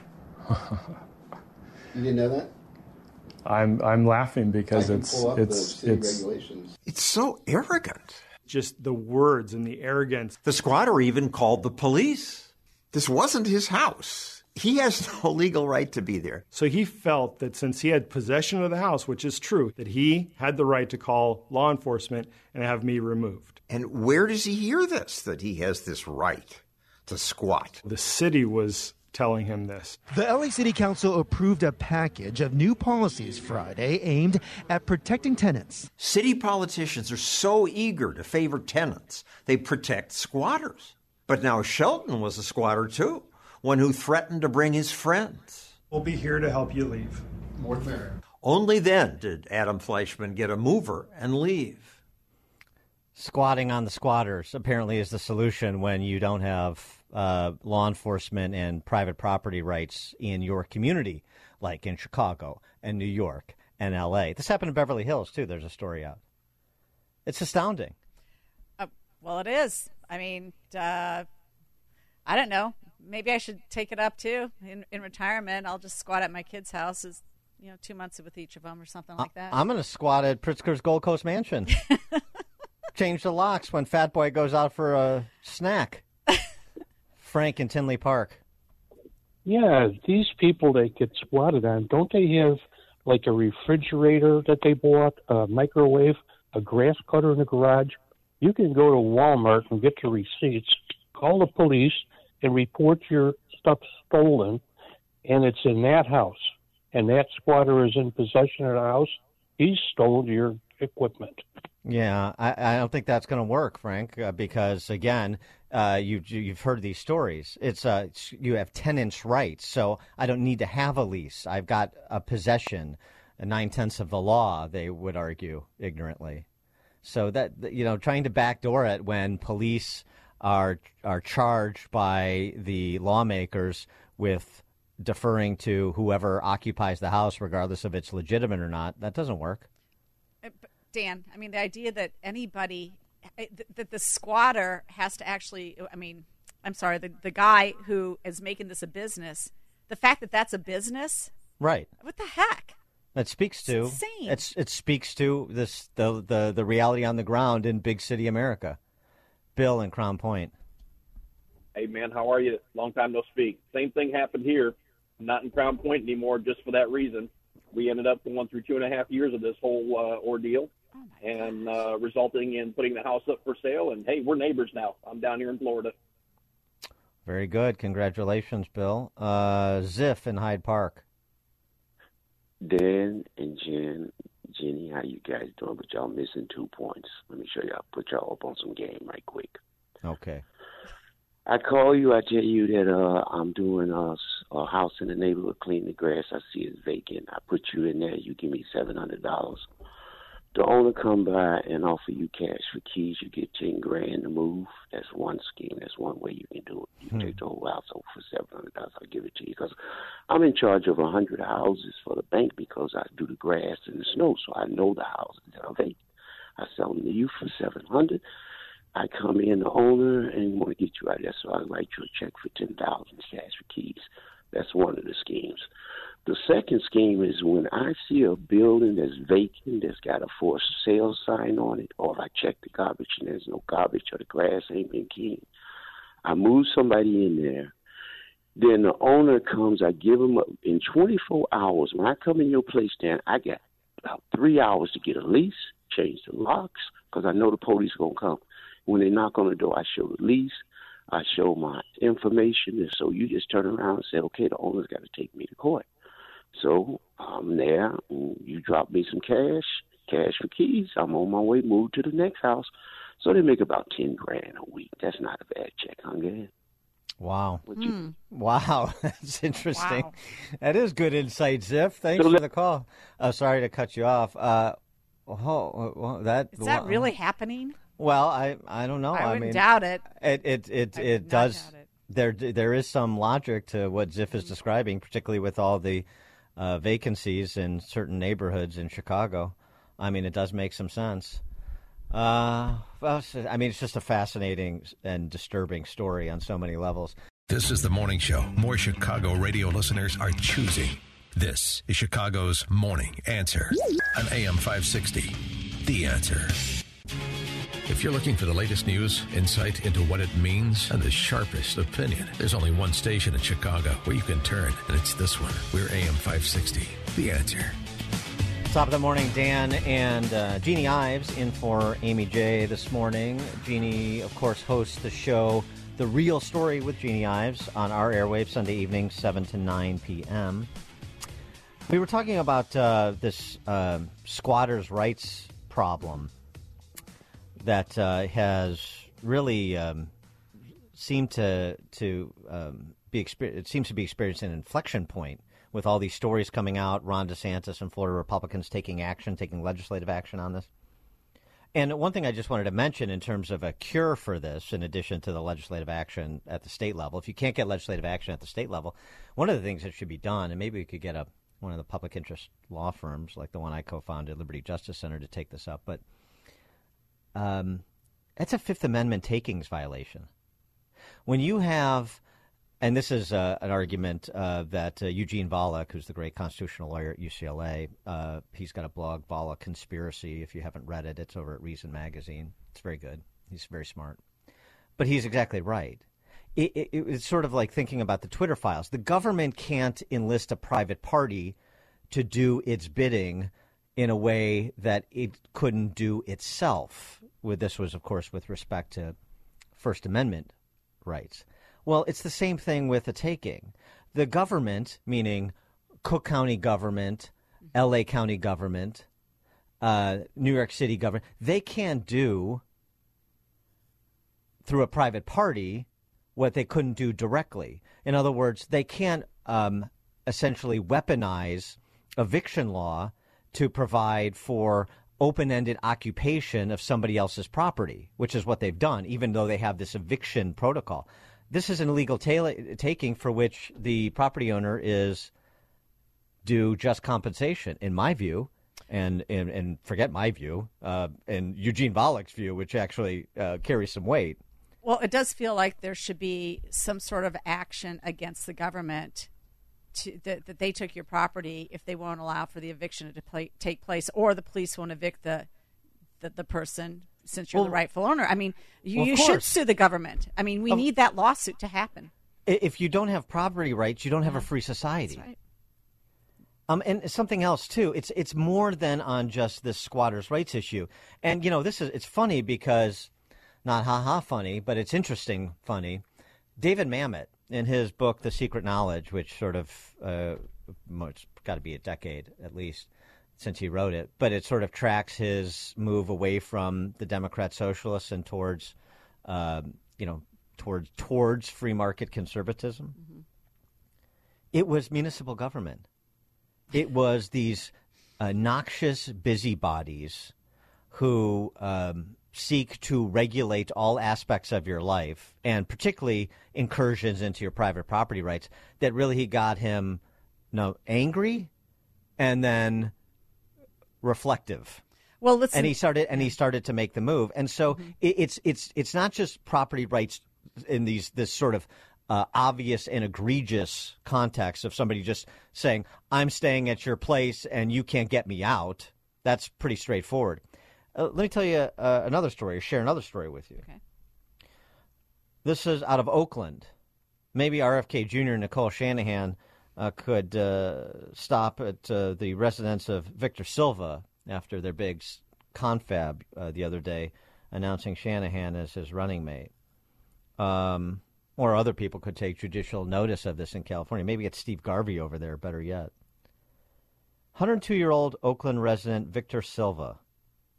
You didn't know that? I'm I'm laughing because I can it's pull up it's the city it's regulations. It's so arrogant. Just the words and the arrogance. The squatter even called the police. This wasn't his house. He has no legal right to be there. So he felt that since he had possession of the house, which is true, that he had the right to call law enforcement and have me removed. And where does he hear this, that he has this right to squat? The city was telling him this. The L A City Council approved a package of new policies Friday aimed at protecting tenants. City politicians are so eager to favor tenants, they protect squatters. But now Shelton was a squatter too. One who threatened to bring his friends. We'll be here to help you leave. More fair. Only then did Adam Fleischman get a mover and leave. Squatting on the squatters apparently is the solution when you don't have uh, law enforcement and private property rights in your community, like in Chicago and New York and L A. This happened in Beverly Hills, too. There's a story out. It's astounding. Uh, well, it is. I mean, uh, I don't know. Maybe I should take it up, too. In, in retirement, I'll just squat at my kids' houses, you know, two months with each of them or something like that. I'm going to squat at Pritzker's Gold Coast Mansion. Change the locks when Fat Boy goes out for a snack. Frank in Tinley Park. Yeah, these people that get squatted on, don't they have like a refrigerator that they bought, a microwave, a grass cutter in the garage? You can go to Walmart and get your receipts, call the police, and report your stuff stolen, and it's in that house, and that squatter is in possession of the house, he stole your equipment. Yeah, I, I don't think that's going to work, Frank, uh, because, again, uh, you, you've heard these stories. It's, uh, it's you have tenants' rights, so I don't need to have a lease. I've got a possession, a nine-tenths of the law, they would argue ignorantly. So that, you know, trying to backdoor it when police are are charged by the lawmakers with deferring to whoever occupies the house, regardless of it's legitimate or not, that doesn't work. Dan, I mean, the idea that anybody, that the squatter has to actually, I mean, I'm sorry, the, the guy who is making this a business, the fact that that's a business, right? What the heck? That speaks to it's insane. It's, it speaks to this the, the the reality on the ground in big city America. Bill in Crown Point. Hey, man, how are you? Long time no speak. Same thing happened here. I'm not in Crown Point anymore just for that reason. We ended up going through two and a half years of this whole uh, ordeal oh and uh, resulting in putting the house up for sale. And, hey, we're neighbors now. I'm down here in Florida. Very good. Congratulations, Bill. Uh, Ziff in Hyde Park. Dan and Jen, Jenny, how you guys doing? But y'all missing two points. Let me show y'all, put y'all up on some game right quick. Okay. I call you, I tell you that uh, I'm doing a, a house in the neighborhood, clean the grass. I see it's vacant. I put you in there. You give me seven hundred dollars. The owner come by and offer you cash for keys. You get ten grand to move. That's one scheme. That's one way you can do it. You hmm. take the whole house over for seven hundred dollars. I'll give it to you because I'm in charge of one hundred houses for the bank because I do the grass and the snow, so I know the houses that are vacant. I sell them to you for seven hundred dollars. I come in, the owner, and want to get you out of there, so I write you a check for ten thousand dollars cash for keys. That's one of the schemes. The second scheme is when I see a building that's vacant, that's got a for sale sign on it, or if I check the garbage and there's no garbage or the grass ain't been cleaned, I move somebody in there. Then the owner comes, I give him, a, in twenty-four hours, when I come in your place, Dan, I got about three hours to get a lease, change the locks, because I know the police are going to come. When they knock on the door, I show the lease, I show my information, and so you just turn around and say, okay, the owner's got to take me to court. So I'm there, and you drop me some cash, cash for keys. I'm on my way, move to the next house. So they make about ten grand a week. That's not a bad check, huh, Gad? Wow. Mm. Wow. That's interesting. Wow. That is good insight, Ziff. Thanks So for the call. Uh, sorry to cut you off. Uh, oh, well, that, Is that wow. really happening? Well, I, I don't know. I I, wouldn't mean, doubt it. It it it, I it would not does. doubt it. There there is some logic to what Ziff is describing, particularly with all the uh, vacancies in certain neighborhoods in Chicago. I mean, it does make some sense. Uh, well, I mean, it's just a fascinating and disturbing story on so many levels. This is the morning show more Chicago radio listeners are choosing. This is Chicago's Morning Answer on A M five sixty. The Answer. If you're looking for the latest news, insight into what it means, and the sharpest opinion, there's only one station in Chicago where you can turn, and it's this one. We're A M five sixty. The Answer. Top of the morning, Dan and uh, Jeannie Ives in for Amy J this morning. Jeannie, of course, hosts the show The Real Story with Jeannie Ives on our airwaves Sunday evenings, seven to nine p.m. We were talking about uh, this uh, squatters' rights problem that uh, has really um, seemed to to um, be exper- it seems to be experiencing an inflection point with all these stories coming out. Ron DeSantis and Florida Republicans taking action, taking legislative action on this. And one thing I just wanted to mention in terms of a cure for this, in addition to the legislative action at the state level, if you can't get legislative action at the state level, one of the things that should be done, and maybe we could get a one of the public interest law firms like the one I co-founded, Liberty Justice Center, to take this up, but um, it's a Fifth Amendment takings violation. When you have, and this is uh, an argument uh, that uh, Eugene Volokh, who's the great constitutional lawyer at U C L A, uh, he's got a blog, Volokh Conspiracy. If you haven't read it, it's over at Reason Magazine. It's very good. He's very smart. But he's exactly right. It, it, it's sort of like thinking about the Twitter files. The government can't enlist a private party to do its bidding in a way that it couldn't do itself. With this was, of course, with respect to First Amendment rights. Well, it's the same thing with a taking. The government, meaning Cook County government, L A County government, uh, New York City government, they can't do through a private party what they couldn't do directly. In other words, they can't um, essentially weaponize eviction law to provide for open-ended occupation of somebody else's property, which is what they've done, even though they have this eviction protocol. This is an illegal ta- taking for which the property owner is due just compensation, in my view, and and, and forget my view, uh, and Eugene Volokh's view, which actually uh, carries some weight. Well, it does feel like there should be some sort of action against the government to, that, that they took your property if they won't allow for the eviction to play, take place, or the police won't evict the the, the person since you're Well, the rightful owner. I mean, you, well, you of should course. sue the government. I mean, we Of- need that lawsuit to happen. If you don't have property rights, you don't have Yeah. a free society. That's right. Um, and something else too. It's it's more than on just this squatters' rights issue. And you know, this is it's funny because not ha ha funny, but it's interesting funny. David Mamet, in his book The Secret Knowledge, which sort of uh, it's got to be a decade at least since he wrote it, but it sort of tracks his move away from the Democrat socialists and towards, um, you know, towards towards free market conservatism. Mm-hmm. It was municipal government. It was these uh, noxious busybodies who um, seek to regulate all aspects of your life, and particularly incursions into your private property rights, that really got him you know, angry and then reflective. Well, listen. And he started and he started to make the move. And so Mm-hmm. it, it's it's it's not just property rights in these this sort of uh, obvious and egregious context of somebody just saying, I'm staying at your place and you can't get me out. That's pretty straightforward. Uh, let me tell you uh, another story, or share another story with you. Okay. This is out of Oakland. Maybe R F K Junior Nicole Shanahan uh, could uh, stop at uh, the residence of Victor Silva after their big confab uh, the other day, announcing Shanahan as his running mate. Um, or other people could take judicial notice of this in California. Maybe get Steve Garvey over there, better yet. one hundred two-year-old Oakland resident Victor Silva. one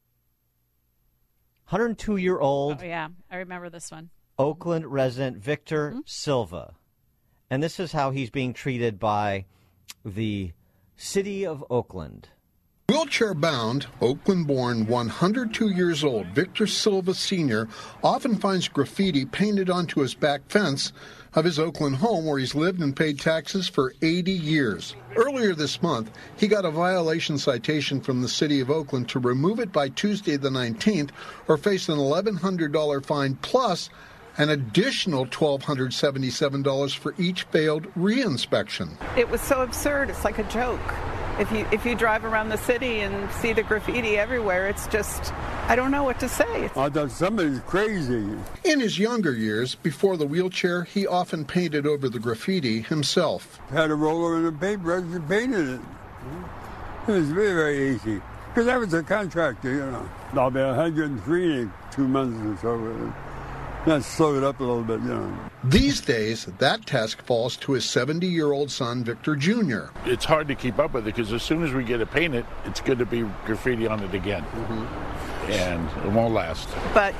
hundred two-year-old Oh, yeah. I remember this one. Oakland resident Victor Mm-hmm. Silva. And this is how he's being treated by the city of Oakland. Wheelchair-bound, Oakland-born, one hundred two years old Victor Silva Senior often finds graffiti painted onto his back fence of his Oakland home where he's lived and paid taxes for eighty years. Earlier this month, he got a violation citation from the city of Oakland to remove it by Tuesday the nineteenth or face an eleven hundred dollars fine plus an additional one thousand two hundred seventy-seven dollars for each failed reinspection. It was so absurd, it's like a joke. If you if you drive around the city and see the graffiti everywhere, it's just, I don't know what to say. I thought somebody's crazy. In his younger years, before the wheelchair, he often painted over the graffiti himself. Had a roller and a paintbrush and painted it. It was very, very easy. Because I was a contractor, you know. I'll be one hundred three in two months or so. Let's slow it up a little bit, you know. These days, that task falls to his seventy-year-old son, Victor Junior It's hard to keep up with it because as soon as we get it painted, it's good to be graffiti on it again. Mm-hmm. And it won't last. But,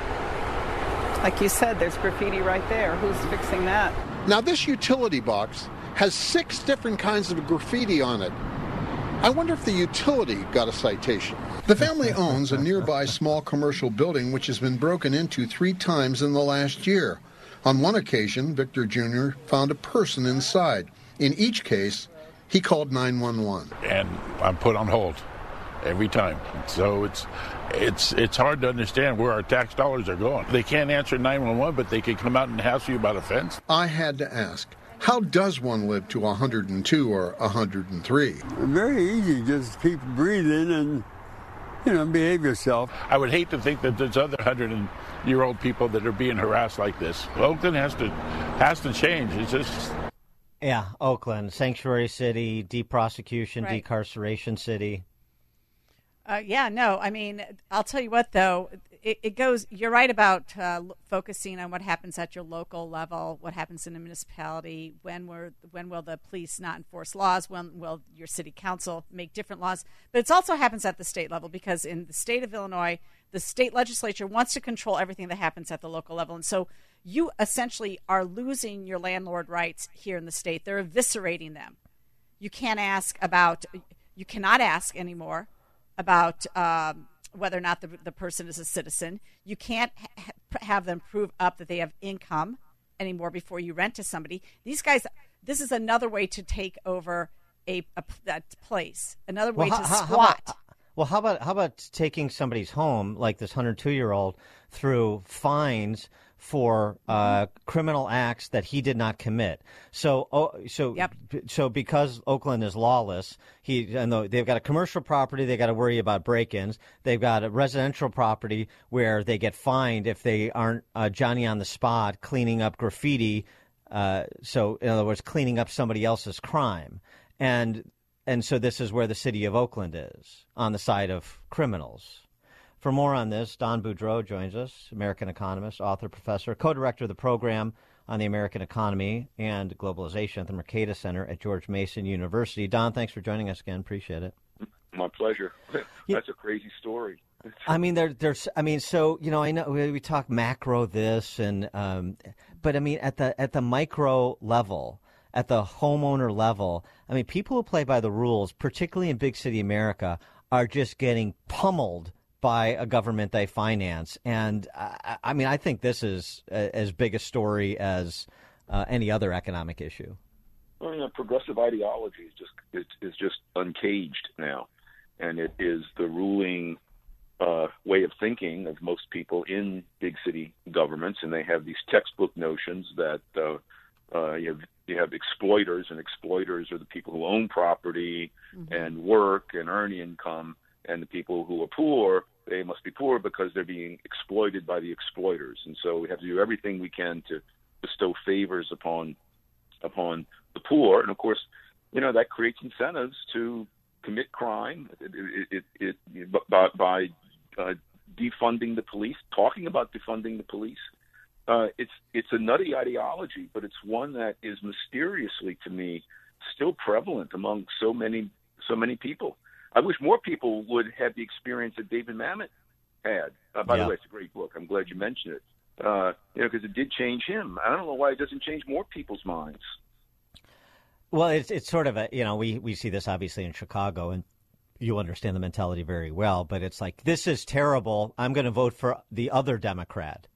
like you said, there's graffiti right there. Who's fixing that? Now, this utility box has six different kinds of graffiti on it. I wonder if the utility got a citation. The family owns a nearby small commercial building which has been broken into three times in the last year. On one occasion, Victor Junior found a person inside. In each case, he called nine one one. And I'm put on hold every time. So it's it's it's hard to understand where our tax dollars are going. They can't answer nine one one, but they can come out and hassle you about a fence. I had to ask, how does one live to one hundred two or one hundred three? Very easy. Just keep breathing and, you know, behave yourself. I would hate to think that there's other hundred-year-old people that are being harassed like this. Oakland has to has to change. It's just... Yeah, Oakland, sanctuary city, deep prosecution, Right. decarceration city. Uh, yeah, no, I mean, I'll tell you what, though, it, it goes, you're right about uh, l- focusing on what happens at your local level, what happens in a municipality, when were, when will the police not enforce laws, when will your city council make different laws, but it also happens at the state level, because in the state of Illinois, the state legislature wants to control everything that happens at the local level, and so you essentially are losing your landlord rights here in the state. They're eviscerating them. You can't ask about, you cannot ask anymore about um, whether or not the, the person is a citizen. You can't ha- have them prove up that they have income anymore before you rent to somebody. These guys, this is another way to take over a, a that place, another way Well, to how- how squat. about- well, how about how about taking somebody's home, like this one hundred two-year-old, through fines for uh, criminal acts that he did not commit? So, oh, so, so because Oakland is lawless, he and the, they've got a commercial property, they got to worry about break-ins. They've got a residential property where they get fined if they aren't uh, Johnny on the spot cleaning up graffiti. Uh, so, in other words, cleaning up somebody else's crime, and and so this is where the city of Oakland is, on the side of criminals. For more on this, Don Boudreau joins us, American economist, author, professor, co-director of the program on the American economy and globalization at the Mercatus Center at George Mason University. Don, thanks for joining us again. Appreciate it. My pleasure. That's a crazy story. I mean, there, there's, I mean, so, you know, I know we, we talk macro this and, um, but I mean, at the, at the micro level, at the homeowner level, I mean, people who play by the rules, particularly in big city America, are just getting pummeled by a government they finance. And I, I mean, I think this is a, as big a story as uh, any other economic issue. Well, you know, progressive ideology is just is, is just uncaged now, and it is the ruling uh, way of thinking of most people in big city governments, and they have these textbook notions that uh, Uh, you have you have exploiters, and exploiters are the people who own property Mm-hmm. and work and earn income, and the people who are poor, they must be poor because they're being exploited by the exploiters. And so we have to do everything we can to bestow favors upon upon the poor. And of course, you know, that creates incentives to commit crime. It, it, it, it by, by uh, defunding the police, talking about defunding the police. Uh, it's it's a nutty ideology, but it's one that is mysteriously, to me, still prevalent among so many so many people. I wish more people would have the experience that David Mamet had. Uh, by Yeah. the way, it's a great book. I'm glad you mentioned it. Uh, you know, because it did change him. I don't know why it doesn't change more people's minds. Well, it's it's sort of a, you know, we, we see this obviously in Chicago, and you understand the mentality very well, but it's like, this is terrible. I'm going to vote for the other Democrat.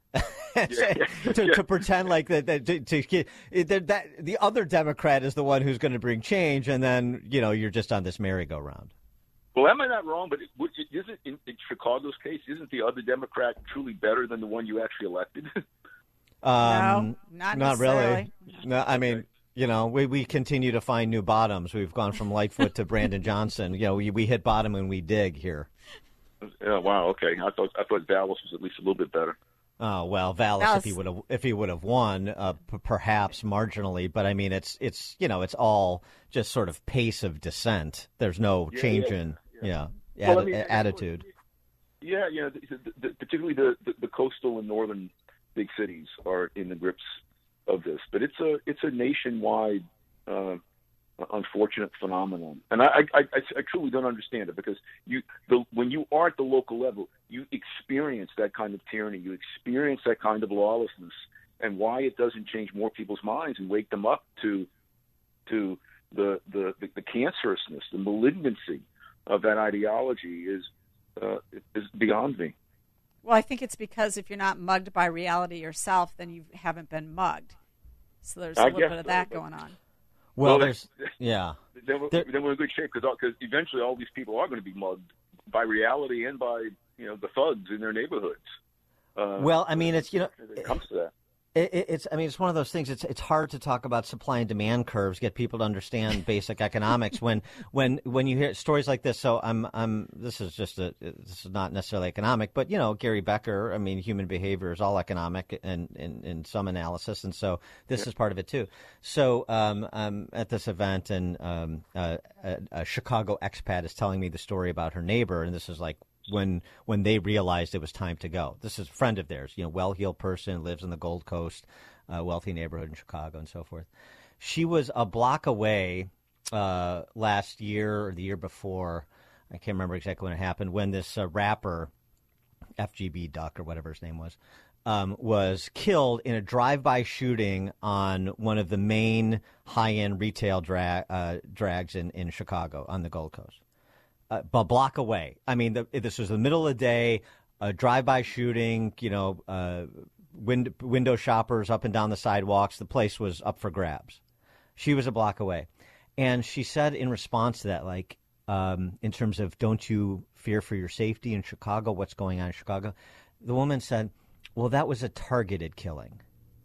to, to pretend like that, that to, to get that, that the other Democrat is the one who's going to bring change, and then, you know, you're just on this merry-go-round. Well, am I not wrong? But it, would- isn't in, in Chicago's case, isn't the other Democrat truly better than the one you actually elected? Um, not not really. necessarily. No, I mean, you know, we, we continue to find new bottoms. We've gone from Lightfoot to Brandon Johnson. You know, we, we hit bottom when we dig here. Yeah, wow. Okay, I thought I thought Dallas was at least a little bit better. Oh well, Vallis, Vallis. if he would have if he would have won, uh, p- perhaps marginally, but I mean, it's it's you know, it's all just sort of pace of descent. There's no Yeah, change yeah, in yeah, Well, atti- I mean, and- attitude. Yeah, you know, the, the, the, particularly the, the, the coastal and northern big cities are in the grips of this, but it's a it's a nationwide uh, unfortunate phenomenon, and I, I, I, I truly don't understand it, because you the, when you are at the local level, you experience that kind of tyranny, you experience that kind of lawlessness, and why it doesn't change more people's minds and wake them up to to the the, the, the cancerousness, the malignancy of that ideology is uh, is beyond me. Well, I think it's because if you're not mugged by reality yourself, then you haven't been mugged. So there's a I little guess bit of so, that but- going on. Well, Well, there's yeah. Then we're, There- then we're in good shape, because because eventually all these people are going to be mugged by reality and by, you know, the thugs in their neighborhoods. Uh, Well, I mean, it's you know, it comes to that. It, it- it's I mean, it's one of those things. It's it's hard to talk about supply and demand curves, get people to understand basic economics when when when you hear stories like this. So I'm I'm this is just a this is not necessarily economic, but you know, Gary Becker. I mean, human behavior is all economic and in, in some analysis, and so this is part of it too. So um, I'm at this event, and um, a, a, a Chicago expat is telling me the story about her neighbor, and this is like when when they realized it was time to go. This is a friend of theirs, you know, well-heeled person, lives in the Gold Coast, uh, wealthy neighborhood in Chicago and so forth. She was a block away uh, last year or the year before. I can't remember exactly when it happened, when this uh, rapper, F G B Duck or whatever his name was, um, was killed in a drive-by shooting on one of the main high-end retail dra- uh, drags in, in Chicago on the Gold Coast. Uh, a block away. I mean, the, this was the middle of the day, a drive-by shooting, you know, uh, wind, window shoppers up and down the sidewalks. The place was up for grabs. She was a block away. And she said in response to that, like, um, in terms of don't you fear for your safety in Chicago, what's going on in Chicago? The woman said, well, that was a targeted killing.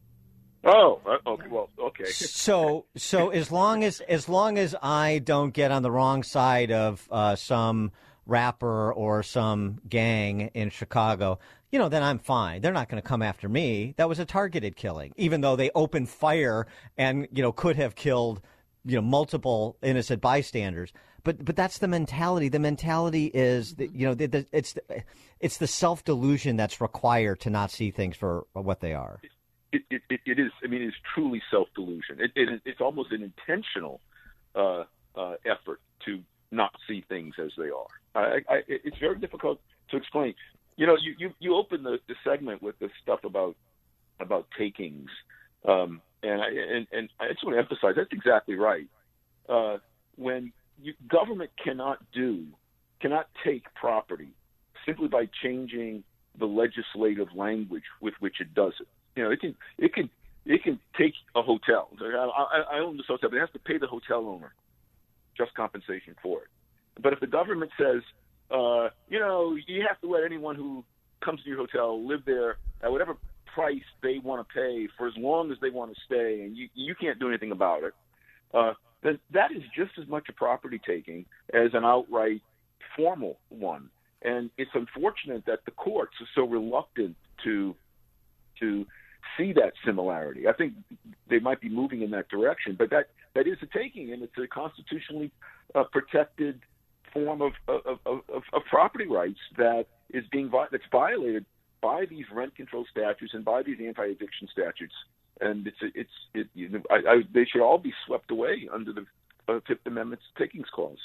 Oh, uh, okay. Well, okay. So, so as long as as long as I don't get on the wrong side of uh, some rapper or some gang in Chicago, you know, then I'm fine. They're not going to come after me. That was a targeted killing, even though they opened fire and, you know, could have killed, you know, multiple innocent bystanders. But but that's the mentality. The mentality is that, you know, the, the, it's the, it's the self delusion that's required to not see things for what they are. It, it, it, it is. I mean, it's truly self-delusion. It, it, it's almost an intentional uh, uh, effort to not see things as they are. I, I, it's very difficult to explain. You know, you, you, you open the, the segment with this stuff about about takings, um, and, I, and and I just want to emphasize that's exactly right. Uh, when you, government cannot do, cannot take property simply by changing the legislative language with which it does it. You know, it can it can it can take a hotel. I, I own this hotel, but it has to pay the hotel owner just compensation for it. But if the government says, uh, you know, you have to let anyone who comes to your hotel live there at whatever price they want to pay for as long as they want to stay, and you, you can't do anything about it, uh, then that is just as much a property taking as an outright formal one. And it's unfortunate that the courts are so reluctant to to see that similarity. I think they might be moving in that direction, but that, that is a taking, and it's a constitutionally uh, protected form of of, of of property rights that is being that's violated by these rent control statutes and by these anti-eviction statutes. And it's it's it, you know, I, I, they should all be swept away under the uh, Fifth Amendment's takings clause.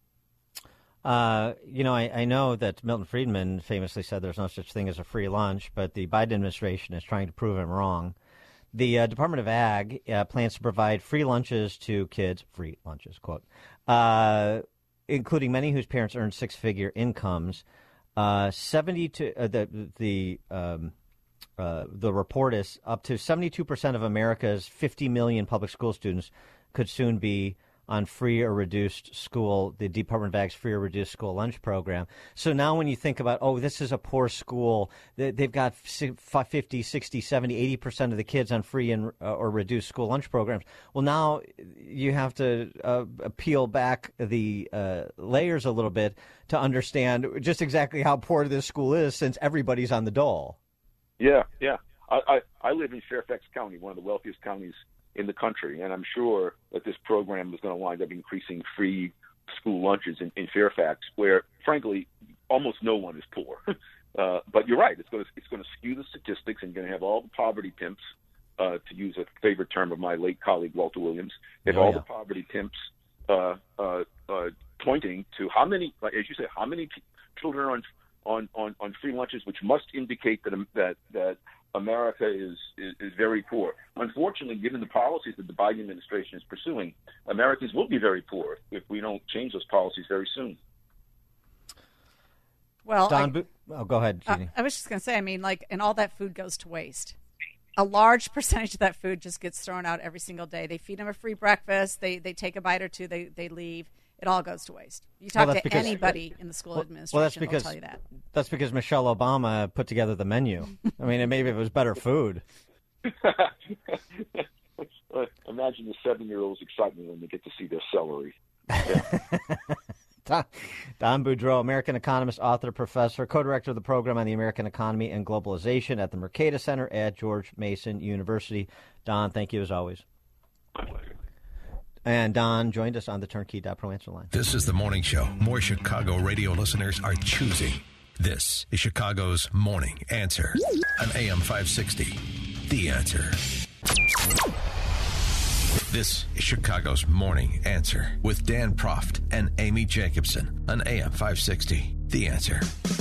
Uh, you know, I, I know that Milton Friedman famously said there's no such thing as a free lunch, but the Biden administration is trying to prove him wrong. The uh, Department of Ag uh, plans to provide free lunches to kids, free lunches, quote, uh, including many whose parents earn six-figure incomes. Uh, seventy to uh, the the um, uh, the report is up to seventy-two percent of America's fifty million public school students could soon be on free or reduced school, the Department of Ag's free or reduced school lunch program. So now when you think about, oh, this is a poor school, they've got fifty, sixty, seventy, eighty percent of the kids on free and uh, or reduced school lunch programs. Well, now you have to uh, peel back the uh, layers a little bit to understand just exactly how poor this school is, since everybody's on the dole. Yeah, yeah. I, I, I live in Fairfax County, one of the wealthiest counties in the country, and I'm sure that this program is going to wind up increasing free school lunches in, in Fairfax, where, frankly, almost no one is poor. uh, but you're right; it's going to it's going to skew the statistics, and going to have all the poverty pimps, uh, to use a favorite term of my late colleague Walter Williams, have oh, all yeah. the poverty pimps uh, uh, uh, pointing to how many, like, as you say, how many p- children are on on on on free lunches, which must indicate that that that. America is, is, is very poor. Unfortunately, given the policies that the Biden administration is pursuing, Americans will be very poor if we don't change those policies very soon. Well, Don I, Bo- oh, go ahead, Jeannie. Uh, I was just going to say, I mean, like, and all that food goes to waste. A large percentage of that food just gets thrown out every single day. They feed them a free breakfast. They they take a bite or two. They they leave. It all goes to waste. You talk well, to because, anybody in the school well, administration, well, that's because, they'll tell you that. That's because Michelle Obama put together the menu. I mean, maybe it was better food. Imagine the seven-year-old's excitement when they get to see their celery. Yeah. Don, Don Boudreaux, American economist, author, professor, co-director of the program on the American economy and globalization at the Mercatus Center at George Mason University. Don, thank you as always. My pleasure. And Don joined us on the turnkey dot pro answer line. This is the morning show more Chicago radio listeners are choosing. This is Chicago's Morning Answer on A M five sixty. The Answer. This is Chicago's Morning Answer with Dan Proft and Amy Jacobson on A M five sixty. The Answer.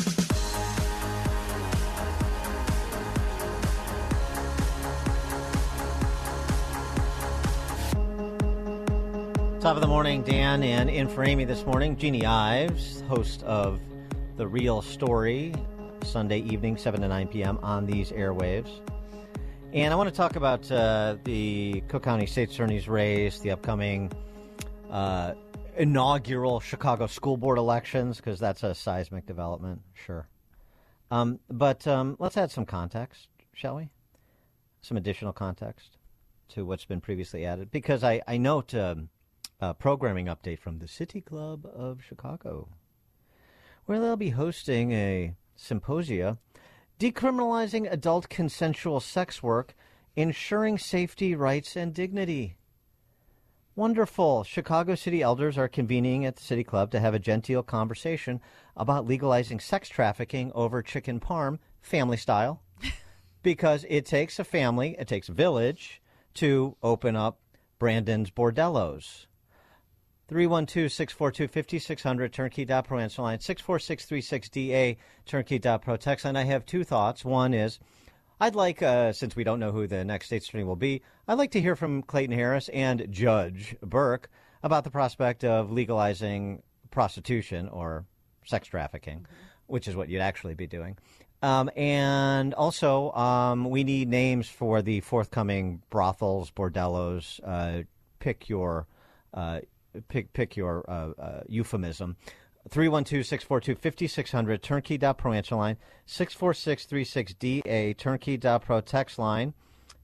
Top of the morning, Dan, and in for Amy this morning, Jeannie Ives, host of The Real Story, Sunday evening, seven to nine p.m. on these airwaves. And I want to talk about uh, the Cook County State's Attorney's race, the upcoming uh, inaugural Chicago School Board elections, because that's a seismic development, sure. Um, but um, let's add some context, shall we? Some additional context to what's been previously added, because I, I note... Um, A programming update from the City Club of Chicago, where they'll be hosting a symposia decriminalizing adult consensual sex work, ensuring safety, rights, and dignity. Wonderful. Chicago City elders are convening at the City Club to have a genteel conversation about legalizing sex trafficking over chicken parm, family style, because it takes a family, it takes a village to open up Brandon's Bordellos. three one two, six four two, five six zero zero, turnkey dot pro answer line, six four six three six D A, turnkey dot pro text line. I have two thoughts. One is, I'd like, uh, since we don't know who the next state's attorney will be, I'd like to hear from Clayton Harris and Judge Burke about the prospect of legalizing prostitution or sex trafficking, mm-hmm. which is what you'd actually be doing. Um, and also, um, we need names for the forthcoming brothels, bordellos, uh, pick your... Uh, Pick pick your uh, uh, euphemism, three one two, six four two, five six zero zero, turnkey dot pro answer line, six four six three six D A, turnkey dot pro text line.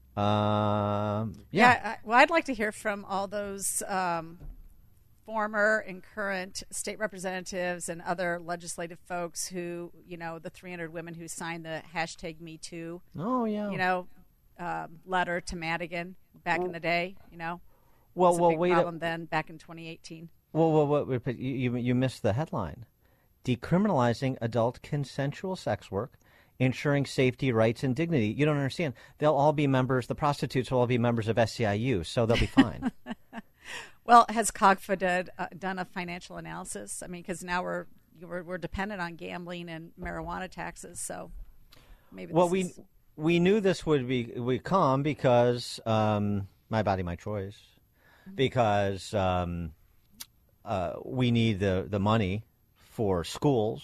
Um, yeah. yeah I, well, I'd like to hear from all those um, former and current state representatives and other legislative folks who, you know, the three hundred women who signed the hashtag Me Too. Oh, yeah. You know, um, letter to Madigan back in the day, you know. Well, it was a well, big wait. problem A, then, back in twenty eighteen. well, well, well, but you, you you missed the headline. Decriminalizing adult consensual sex work, ensuring safety, rights, and dignity. You don't understand. They'll all be members, the prostitutes will all be members of S C I U, so they'll be fine. Well, has COGFA did, uh, done a financial analysis? I mean, because now we're, we're we're dependent on gambling and marijuana taxes, so maybe. Well, this we is... we knew this would be would come because um, My Body, My Choice, mm-hmm. because um, uh, we need the, the money for schools.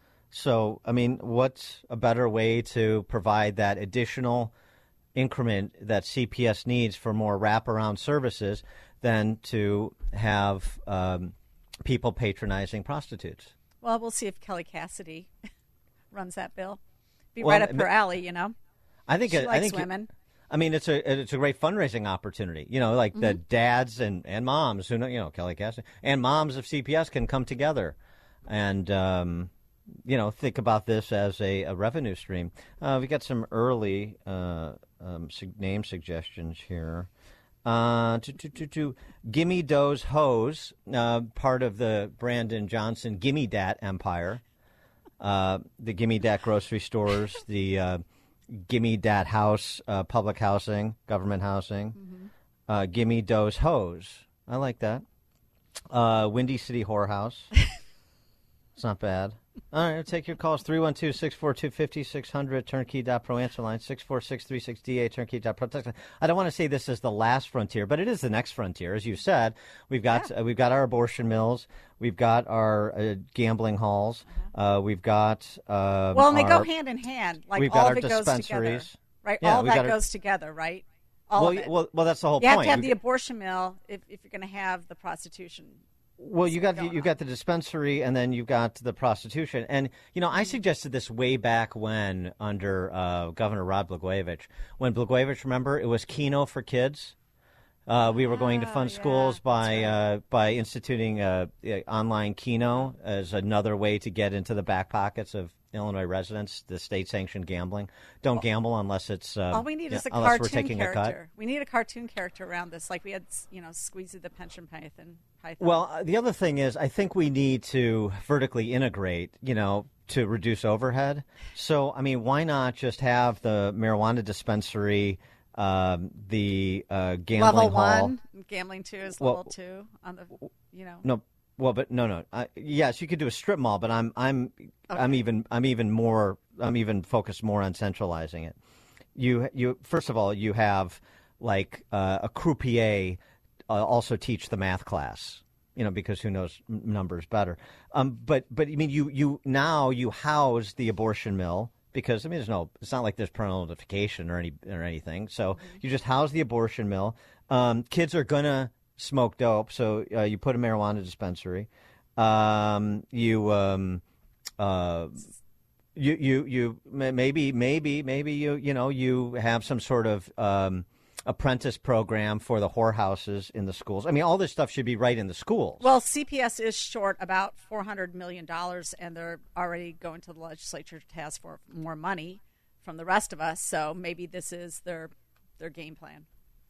So, I mean, what's a better way to provide that additional increment that C P S needs for more wraparound services than to have um, people patronizing prostitutes? Well, we'll see if Kelly Cassidy runs that bill. Be Well, right up her alley, you know. I think she it, likes I think women. It, I mean, it's a it's a great fundraising opportunity. You know, like mm-hmm. the dads and, and moms who know, you know, Kelly Cassidy and moms of C P S can come together and. Um, You know, think about this as a, a revenue stream. Uh, we got some early uh, um, su- name suggestions here. Uh, to, to, to, to Gimme Doe's Hose, uh, part of the Brandon Johnson Gimme Dat empire. Uh, the Gimme Dat grocery stores, the uh, Gimme Dat house, uh, public housing, government housing. Mm-hmm. Uh, Gimme Doe's Hose. I like that. Uh, Windy City Whorehouse. It's not bad. All right, I'll take your calls. three one two, six four two, five six zero zero, turnkey dot pro answer line, six four six three six D A, turnkey dot pro text line. I don't want to say this is the last frontier, but it is the next frontier. As you said, we've got yeah. uh, we've got our abortion mills, we've got our uh, gambling halls, uh, we've got uh, well, and they our, go hand in hand. Like we've all got of our it goes together, dispensaries. right? Yeah, all that our, goes together, right? All well, of it. well, well, that's the whole you point. You have to have we, the abortion mill if, if you're going to have the prostitution. Well, you got you, you got the dispensary, and then you've got the prostitution. And you know, I suggested this way back when under uh, Governor Rod Blagojevich. When Blagojevich, remember, it was Keno for kids. Uh, we were going to fund yeah, schools by right. uh, by instituting uh, online Keno as another way to get into the back pockets of Illinois residents. The state-sanctioned gambling. Don't gamble unless it's uh, all we need is a unless cartoon we're taking character. a cut. We need a cartoon character around this, like we had, you know, Squeezy the Pension Python. Python. Well, the other thing is, I think we need to vertically integrate, you know, to reduce overhead. So, I mean, why not just have the marijuana dispensary, um, the uh, gambling level hall? one, gambling two is well, level two on the, you know. No, well, but no, no. Uh, yes, you could do a strip mall, but I'm, I'm, okay. I'm even, I'm even more, I'm even focused more on centralizing it. You, you. First of all, you have like uh, a croupier. Uh, also teach the math class, you know, because who knows m- numbers better. Um, but but I mean, you you now you house the abortion mill because I mean, there's no, it's not like there's parental notification or any or anything. So mm-hmm. you just house the abortion mill. Um, kids are gonna smoke dope, so uh, you put a marijuana dispensary. Um, you um, uh, you you you maybe maybe maybe you you know you have some sort of um, apprentice program for the whorehouses in the schools. I mean, all this stuff should be right in the schools. Well, C P S is short about four hundred million dollars, and they're already going to the legislature to ask for more money from the rest of us. So maybe this is their their game plan.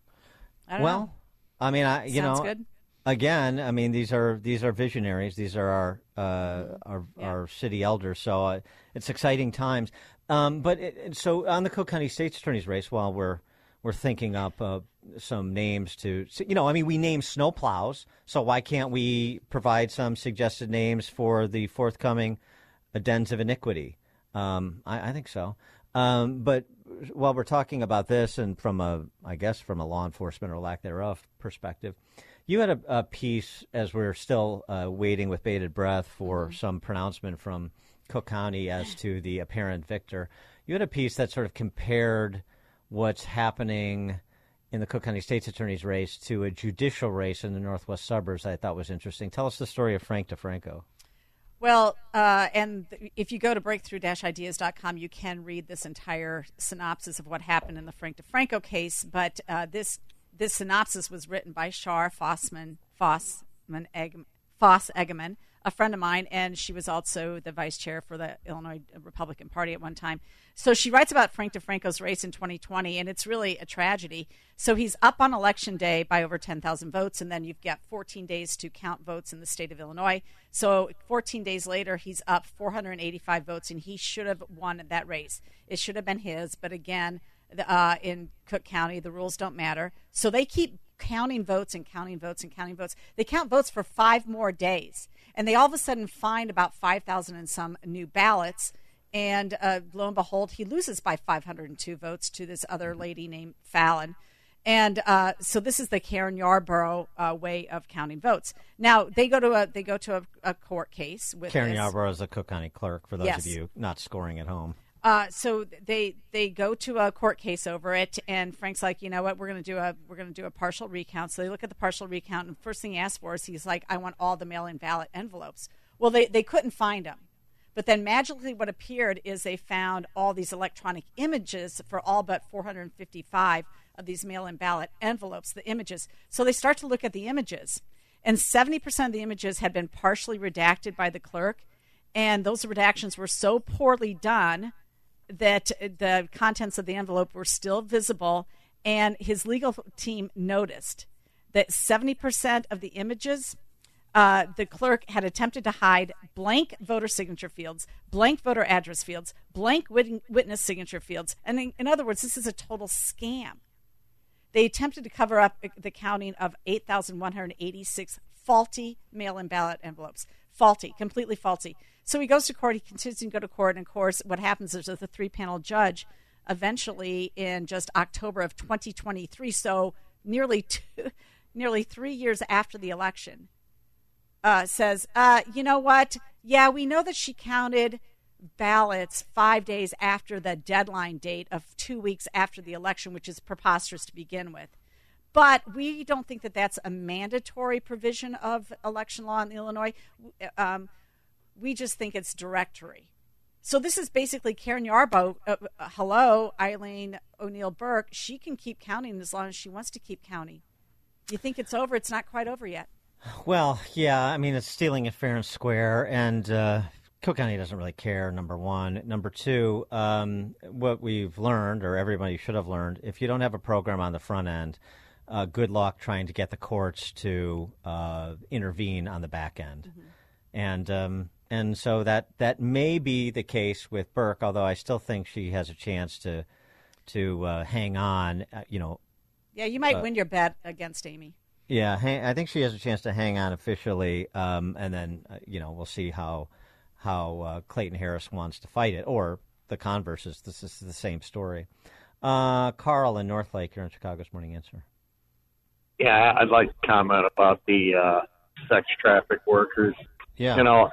I don't well, know. I mean, I you Sounds know, good. again, I mean, these are these are visionaries. These are our uh, our, Yeah. our city elders. So uh, it's exciting times. Um, but it, so on the Cook County State's Attorney's race, while we're We're thinking up uh, some names to, you know, I mean, we name snowplows, so why can't we provide some suggested names for the forthcoming uh, dens of iniquity? Um, I, I think so. Um, but while we're talking about this, and from a, I guess, from a law enforcement or lack thereof perspective, you had a, a piece as we're still uh, waiting with bated breath for mm-hmm. some pronouncement from Cook County as to the apparent victor. You had a piece that sort of compared what's happening in the Cook County State's Attorney's race to a judicial race in the northwest suburbs I thought was interesting. Tell us the story of Frank DeFranco. Well, uh, and if you go to breakthrough dash ideas dot com, you can read this entire synopsis of what happened in the Frank DeFranco case. But uh, this this synopsis was written by Shar Fossman, Fossman Egg, Foss Eggeman, a friend of mine, and she was also the vice chair for the Illinois Republican Party at one time. So she writes about Frank DeFranco's race in twenty twenty, and it's really a tragedy. So he's up on Election Day by over ten thousand votes, and then you've got fourteen days to count votes in the state of Illinois. So fourteen days later, he's up four hundred eighty-five votes, and he should have won that race. It should have been his, but again, uh, in Cook County, the rules don't matter. So they keep counting votes and counting votes and counting votes. They count votes for five more days, and they all of a sudden find about five thousand and some new ballots. And uh, lo and behold, he loses by five hundred two votes to this other lady named Fallon. And uh, so this is the Karen Yarborough uh, way of counting votes. Now they go to a they go to a, a court case with Karen this. Yarborough is the Cook County clerk. For those Yes. of you not scoring at home. Uh, so they they go to a court case over it, and Frank's like, you know what, we're going to do a we're going to do a partial recount. So they look at the partial recount, and the first thing he asks for is he's like, I want all the mail-in ballot envelopes. Well, they they couldn't find them, but then magically what appeared is they found all these electronic images for all but four hundred fifty-five of these mail-in ballot envelopes, the images. So they start to look at the images, and seventy percent of the images had been partially redacted by the clerk, and those redactions were so poorly done that the contents of the envelope were still visible, and his legal team noticed that seventy percent of the images, uh, the clerk had attempted to hide blank voter signature fields, blank voter address fields, blank wit- witness signature fields. And in, in other words, this is a total scam. They attempted to cover up the counting of eight thousand one hundred eighty-six faulty mail-in ballot envelopes. Faulty, completely faulty. So he goes to court, he continues to go to court, and of course what happens is that the three-panel judge eventually in just October of twenty twenty-three, so nearly two, nearly three years after the election, uh, says, uh, you know what, yeah, we know that she counted ballots five days after the deadline date of two weeks after the election, which is preposterous to begin with. But we don't think that that's a mandatory provision of election law in Illinois. Um, we just think it's directory. So this is basically Karen Yarborough. Uh, uh, hello, Eileen O'Neill Burke. She can keep counting as long as she wants to keep counting. You think it's over? It's not quite over yet. Well, yeah, I mean, it's stealing at fair and square, and uh, Cook County doesn't really care, number one. Number two, um, what we've learned, or everybody should have learned, if you don't have a program on the front end, Uh, good luck trying to get the courts to uh, intervene on the back end. Mm-hmm. And um, and so that, that may be the case with Burke, although I still think she has a chance to to uh, hang on, uh, you know. Yeah, you might uh, win your bet against Amy. Yeah, hang, I think she has a chance to hang on officially, um, and then, uh, you know, we'll see how, how uh, Clayton Harris wants to fight it, or the converse is this is the same story. Uh, Carl in North Lake, you're on Chicago's Morning Answer. Yeah, I'd like to comment about the uh, sex traffic workers. Yeah. You know,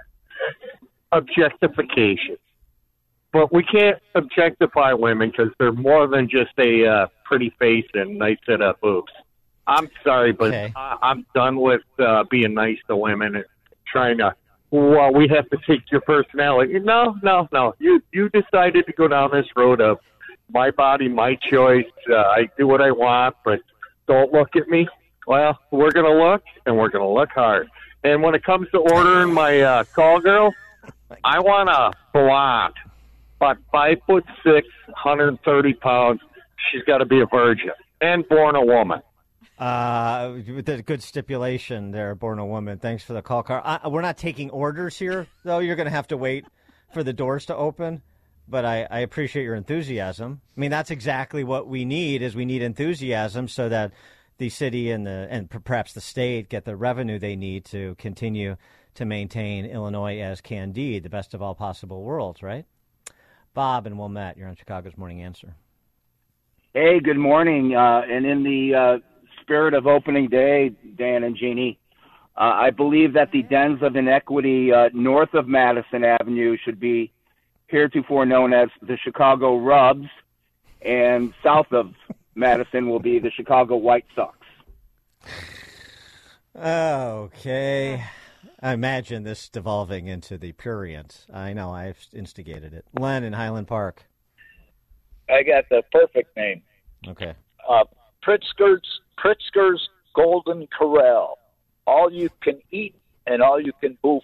objectification. But we can't objectify women because they're more than just a uh, pretty face and nice set of boobs. I'm sorry, but okay. I, I'm done with uh, being nice to women and trying to, well, we have to take your personality. No, no, no. You, you decided to go down this road of my body, my choice. Uh, I do what I want, but don't look at me. Well, we're going to look, and we're going to look hard. And when it comes to ordering my uh, call girl, I want a blonde, about five foot six, one hundred thirty pounds. She's got to be a virgin and born a woman. Uh, with a good stipulation there, born a woman. Thanks for the call, Carl. Uh, we're not taking orders here, though. You're going to have to wait for the doors to open. But I, I appreciate your enthusiasm. I mean, that's exactly what we need, is we need enthusiasm so that the city and the and perhaps the state get the revenue they need to continue to maintain Illinois as Candide, the best of all possible worlds, right? Bob and Wilmette, you're on Chicago's Morning Answer. Hey, good morning. Uh, and in the uh, spirit of opening day, Dan and Jeannie, uh, I believe that the dens of inequity uh, north of Madison Avenue should be heretofore known as the Chicago Rubs, and south of Madison will be the Chicago White Sox. Okay. I imagine this devolving into the prurient. I know, I've instigated it. Len in Highland Park. I got the perfect name. Okay. Uh, Pritzker's, Pritzker's Golden Corral. All you can eat and all you can boof.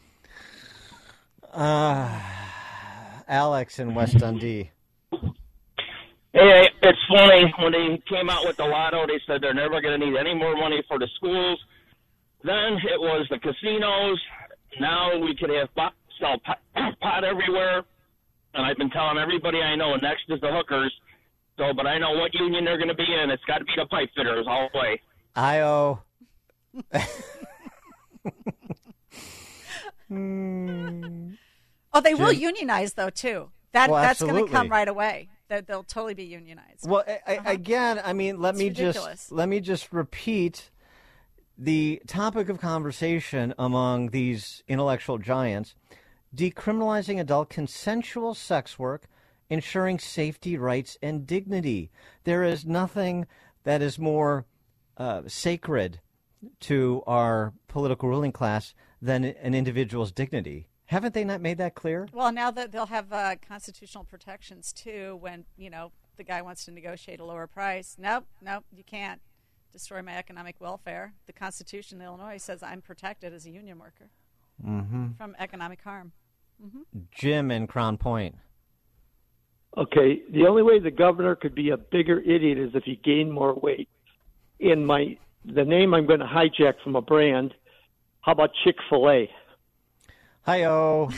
Uh, Alex in West Dundee. Hey, it's funny. When they came out with the lotto, they said they're never going to need any more money for the schools. Then it was the casinos. Now we could have pot, sell pot, pot everywhere. And I've been telling everybody I know, next is the hookers. So, but I know what union they're going to be in. It's got to be the pipe fitters all the way. I O. Oh, they will Jim? unionize, though, too. That Well, That's going to absolutely. come right away. That They'll totally be unionized. Well, I, I, again, I mean, let It's me ridiculous. just let me just repeat the topic of conversation among these intellectual giants: decriminalizing adult consensual sex work, ensuring safety, rights, and dignity. There is nothing that is more uh, sacred to our political ruling class than an individual's dignity. Haven't they not made that clear? Well, now that they'll have uh, constitutional protections, too, when, you know, the guy wants to negotiate a lower price. Nope, nope, you can't destroy my economic welfare. The Constitution of Illinois says I'm protected as a union worker Mm-hmm. from economic harm. Mm-hmm. Jim in Crown Point. Okay, the only way the governor could be a bigger idiot is if he gained more weight. In my the name I'm going to hijack from a brand, how about Chick-fil-A? Hi-oh.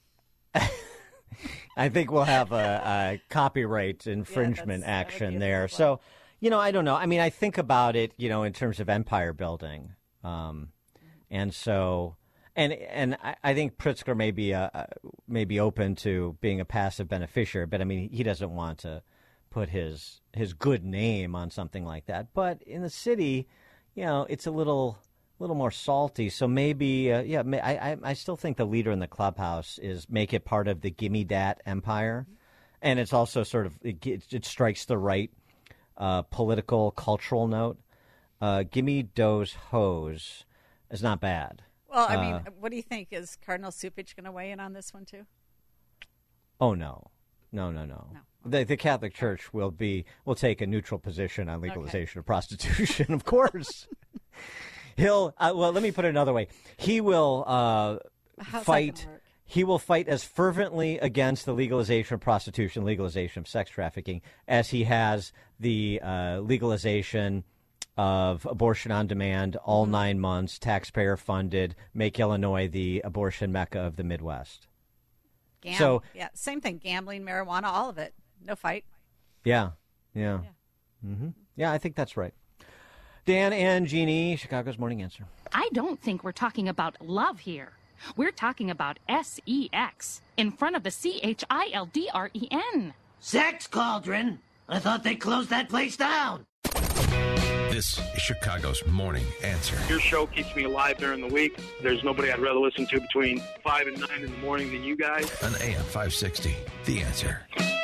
I think we'll have a, a copyright infringement action there. So, you know, I don't know. I mean, I think about it, you know, in terms of empire building. Um, and so, and and I, I think Pritzker may be, uh, may be open to being a passive beneficiary, but I mean, he doesn't want to put his his good name on something like that. But in the city, you know, it's a little... A little more salty, so maybe, uh, yeah, I, I I still think the leader in the clubhouse is make it part of the gimme dat empire, and it's also sort of it, it strikes the right uh, political cultural note. Uh, gimme those hoes is not bad. Well, I mean, Uh, what do you think? Is Cardinal Supich going to weigh in on this one, too? oh no, no, no, no. The, the Catholic Church will be will take a neutral position on legalization of prostitution, of course. He'll uh, well. Let me put it another way. He will uh, How's that fight. gonna work? He will fight as fervently against the legalization of prostitution, legalization of sex trafficking, as he has the uh, legalization of abortion on demand, all Mm-hmm. nine months, taxpayer funded, make Illinois the abortion mecca of the Midwest. Gam- So- yeah, same thing. Gambling, marijuana, all of it. No fight. Yeah, yeah, mm-hmm. yeah. I think that's right. Dan and Jeannie, Chicago's Morning Answer. I don't think we're talking about love here. We're talking about S E X in front of the C H I L D R E N. Sex Cauldron? I thought they closed that place down. This is Chicago's Morning Answer. Your show keeps me alive during the week. There's nobody I'd rather listen to between five and nine in the morning than you guys. On A M five sixty, The Answer.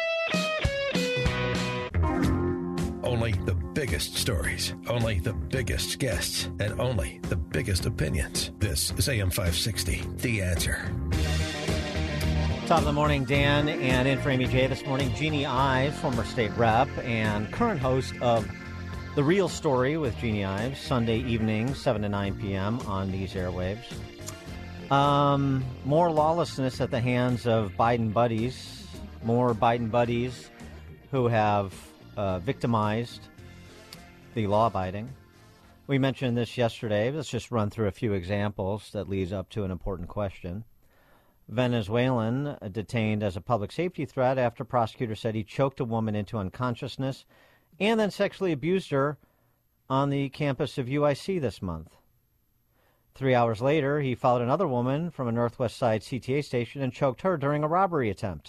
Only the biggest stories, only the biggest guests, and only the biggest opinions. This is A M five sixty, The Answer. Top of the morning, Dan, and in for Amy J this morning, Jeannie Ives, former state rep and current host of The Real Story with Jeannie Ives, Sunday evening, seven to nine p.m. on these airwaves. Um, more lawlessness at the hands of Biden buddies, more Biden buddies who have uh, victimized the law-abiding. We mentioned this yesterday. Let's just run through a few examples that leads up to an important question. Venezuelan uh, detained as a public safety threat after prosecutors said he choked a woman into unconsciousness and then sexually abused her on the campus of U I C this month. Three hours later, he followed another woman from a Northwest Side C T A station and choked her during a robbery attempt.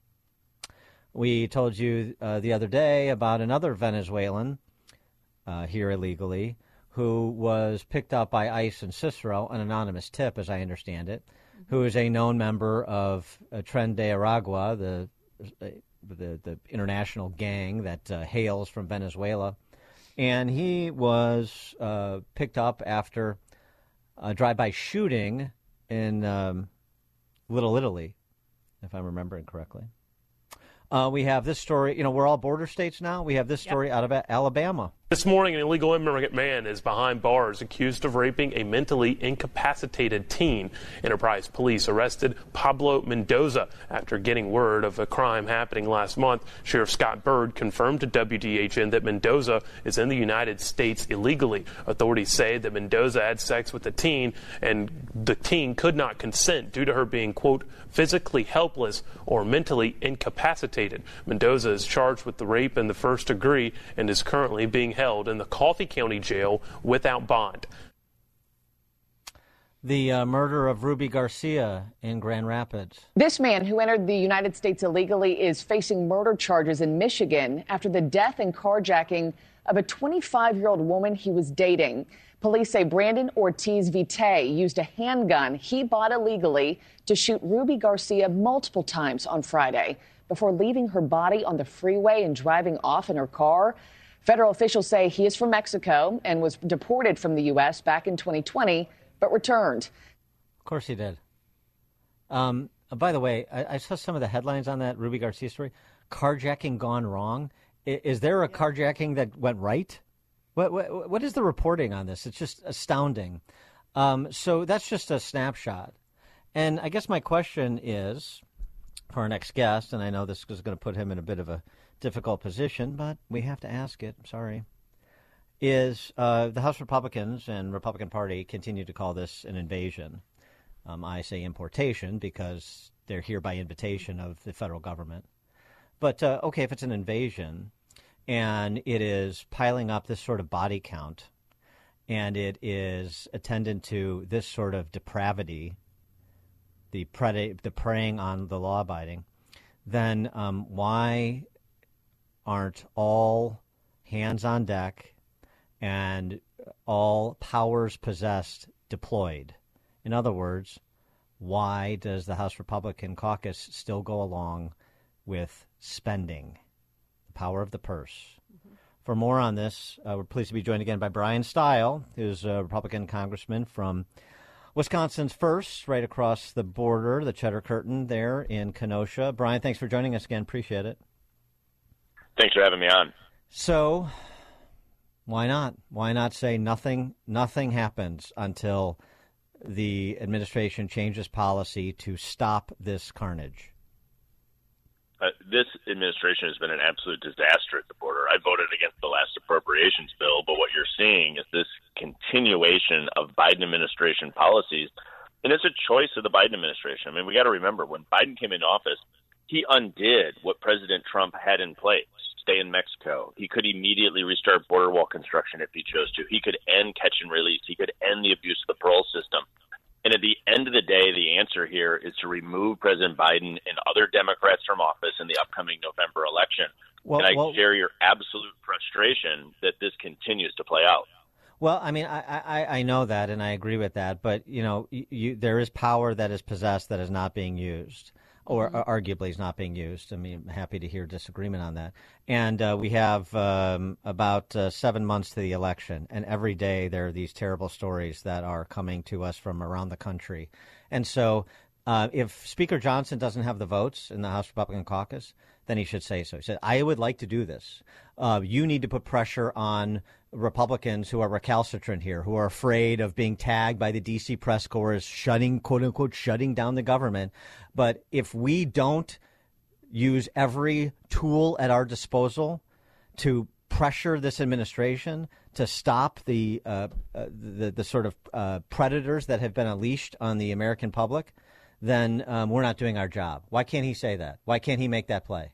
We told you uh, the other day about another Venezuelan uh, here illegally who was picked up by ICE in Cicero, an anonymous tip, as I understand it, who is a known member of uh, Tren de Aragua, the, uh, the the international gang that uh, hails from Venezuela. And he was uh, picked up after a drive-by shooting in um, Little Italy, if I'm remembering correctly. Uh, we have this story. You know, we're all border states now. We have this story yep. out of Alabama. This morning, an illegal immigrant man is behind bars accused of raping a mentally incapacitated teen. Enterprise police arrested Pablo Mendoza after getting word of a crime happening last month. Sheriff Scott Bird confirmed to W D H N that Mendoza is in the United States illegally. Authorities say that Mendoza had sex with the teen, and the teen could not consent due to her being, quote, physically helpless or mentally incapacitated. Mendoza is charged with the rape in the first degree and is currently being held in the Coffee County Jail without bond. The uh, murder of Ruby Garcia in Grand Rapids. This man who entered the United States illegally is facing murder charges in Michigan after the death and carjacking of a twenty-five-year-old woman he was dating. Police say Brandon Ortiz Vite used a handgun he bought illegally to shoot Ruby Garcia multiple times on Friday before leaving her body on the freeway and driving off in her car. Federal officials say he is from Mexico and was deported from the U S back in twenty twenty, but returned. Of course he did. Um, by the way, I, I saw some of the headlines on that Ruby Garcia story. Carjacking gone wrong. Is, is there a carjacking that went right? What, what, what is the reporting on this? It's just astounding. Um, so that's just a snapshot. And I guess my question is, for our next guest, and I know this is going to put him in a bit of a difficult position, but we have to ask it, sorry, is uh, the House Republicans and Republican Party continue to call this an invasion. Um, I say importation because they're here by invitation of the federal government. But, uh, okay, if it's an invasion and it is piling up this sort of body count and it is attendant to this sort of depravity, the, pred- the preying on the law-abiding, then um, why aren't all hands on deck and all powers possessed deployed? In other words, why does the House Republican caucus still go along with spending, the power of the purse? Mm-hmm. For more on this, uh, we're pleased to be joined again by Brian Stile, who's a Republican congressman from Wisconsin's first, right across the border, the Cheddar Curtain there in Kenosha. Brian, thanks for joining us again. Appreciate it. Thanks for having me on. So, why not? Why not say nothing? Nothing happens until the administration changes policy to stop this carnage. Uh, this administration has been an absolute disaster at the border. I voted against the last appropriations bill, but what you're seeing is this continuation of Biden administration policies, and it's a choice of the Biden administration. I mean, we got to remember, when Biden came into office, he undid what President Trump had in place. Stay in Mexico. He could immediately restart border wall construction if he chose to. He could end catch and release. He could end the abuse of the parole system. And at the end of the day, the answer here is to remove President Biden and other Democrats from office in the upcoming November election. Well, and I well, share your absolute frustration that this continues to play out. Well, I mean, I, I, I know that, and I agree with that. But, you know, you, you, there is power that is possessed that is not being used, or mm-hmm. arguably is not being used. I mean, I'm happy to hear disagreement on that. And uh, we have um, about uh, seven months to the election, and every day there are these terrible stories that are coming to us from around the country. And so uh, if Speaker Johnson doesn't have the votes in the House Republican caucus, then he should say so. He said, I would like to do this. Uh, you need to put pressure on Republicans who are recalcitrant here, who are afraid of being tagged by the D C press corps as shutting, quote unquote, shutting down the government. But if we don't use every tool at our disposal to pressure this administration to stop the uh, uh, the, the sort of uh, predators that have been unleashed on the American public, then um, we're not doing our job. Why can't he say that? Why can't he make that play?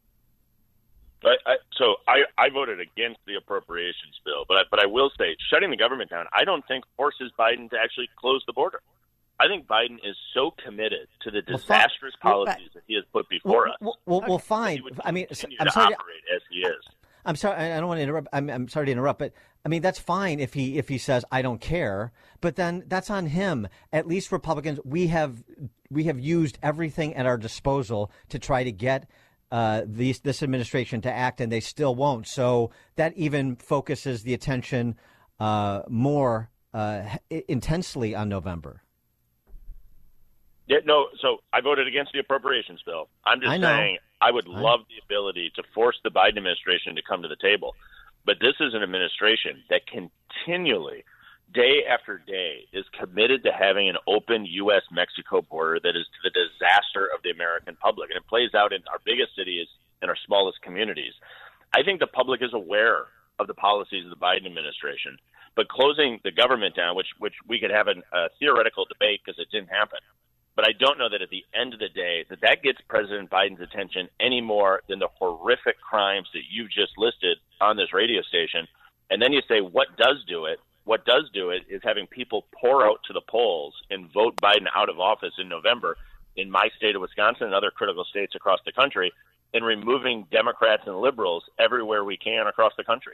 I, I, so I, I voted against the appropriations bill, but I, but I will say shutting the government down, I don't think forces Biden to actually close the border. I think Biden is so committed to the disastrous well, policies that he has put before well, us. Well, well, well fine. I mean, I'm to sorry. Operate as he is. I'm sorry. I don't want to interrupt. I'm, I'm sorry to interrupt, but I mean that's fine if he if he says I don't care. But then that's on him. At least Republicans, we have we have used everything at our disposal to try to get uh, these, this administration to act, and they still won't. So that even focuses the attention uh, more uh, intensely on November. Yeah, no, so I voted against the appropriations bill. I'm just I know. saying I would I- love the ability to force the Biden administration to come to the table. But this is an administration that continually, day after day, is committed to having an open U S Mexico border that is to the disaster of the American public. And it plays out in our biggest cities and our smallest communities. I think the public is aware of the policies of the Biden administration. But closing the government down, which, which we could have an, a theoretical debate because it didn't happen, but I don't know that at the end of the day that that gets President Biden's attention any more than the horrific crimes that you just listed on this radio station. And then you say, what does do it? What does do it is having people pour out to the polls and vote Biden out of office in November in my state of Wisconsin and other critical states across the country, and removing Democrats and liberals everywhere we can across the country.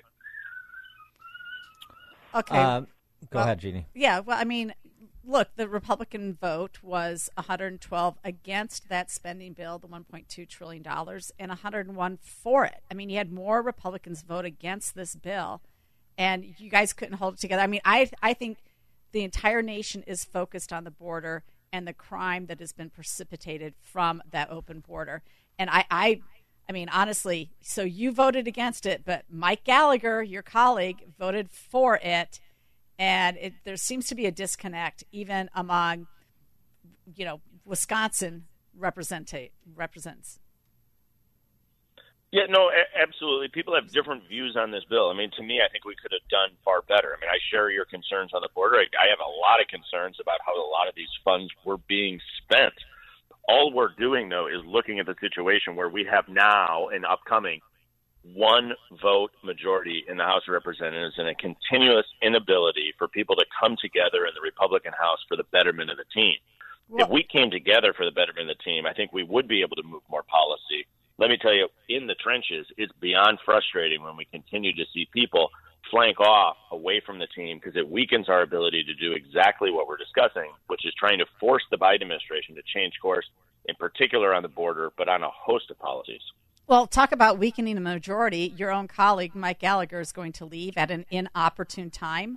Okay. Uh, go Well, ahead, Jeannie. Yeah, well, I mean, look, the Republican vote was one hundred twelve against that spending bill, the one point two trillion dollars, and one hundred one for it. I mean, you had more Republicans vote against this bill, and you guys couldn't hold it together. I mean, I I think the entire nation is focused on the border and the crime that has been precipitated from that open border. And I, I, I mean, honestly, so you voted against it, but Mike Gallagher, your colleague, voted for it. And it, there seems to be a disconnect even among, you know, Wisconsin representate, represents. Yeah, no, a- absolutely. People have different views on this bill. I mean, to me, I think we could have done far better. I mean, I share your concerns on the border. I, I have a lot of concerns about how a lot of these funds were being spent. All we're doing, though, is looking at the situation where we have now an upcoming one vote majority in the House of Representatives and a continuous inability for people to come together in the Republican House for the betterment of the team. Well, if we came together for the betterment of the team, I think we would be able to move more policy. Let me tell you, in the trenches, it's beyond frustrating when we continue to see people flank off away from the team because it weakens our ability to do exactly what we're discussing, which is trying to force the Biden administration to change course, in particular on the border, but on a host of policies. Well, talk about weakening the majority. Your own colleague, Mike Gallagher, is going to leave at an inopportune time.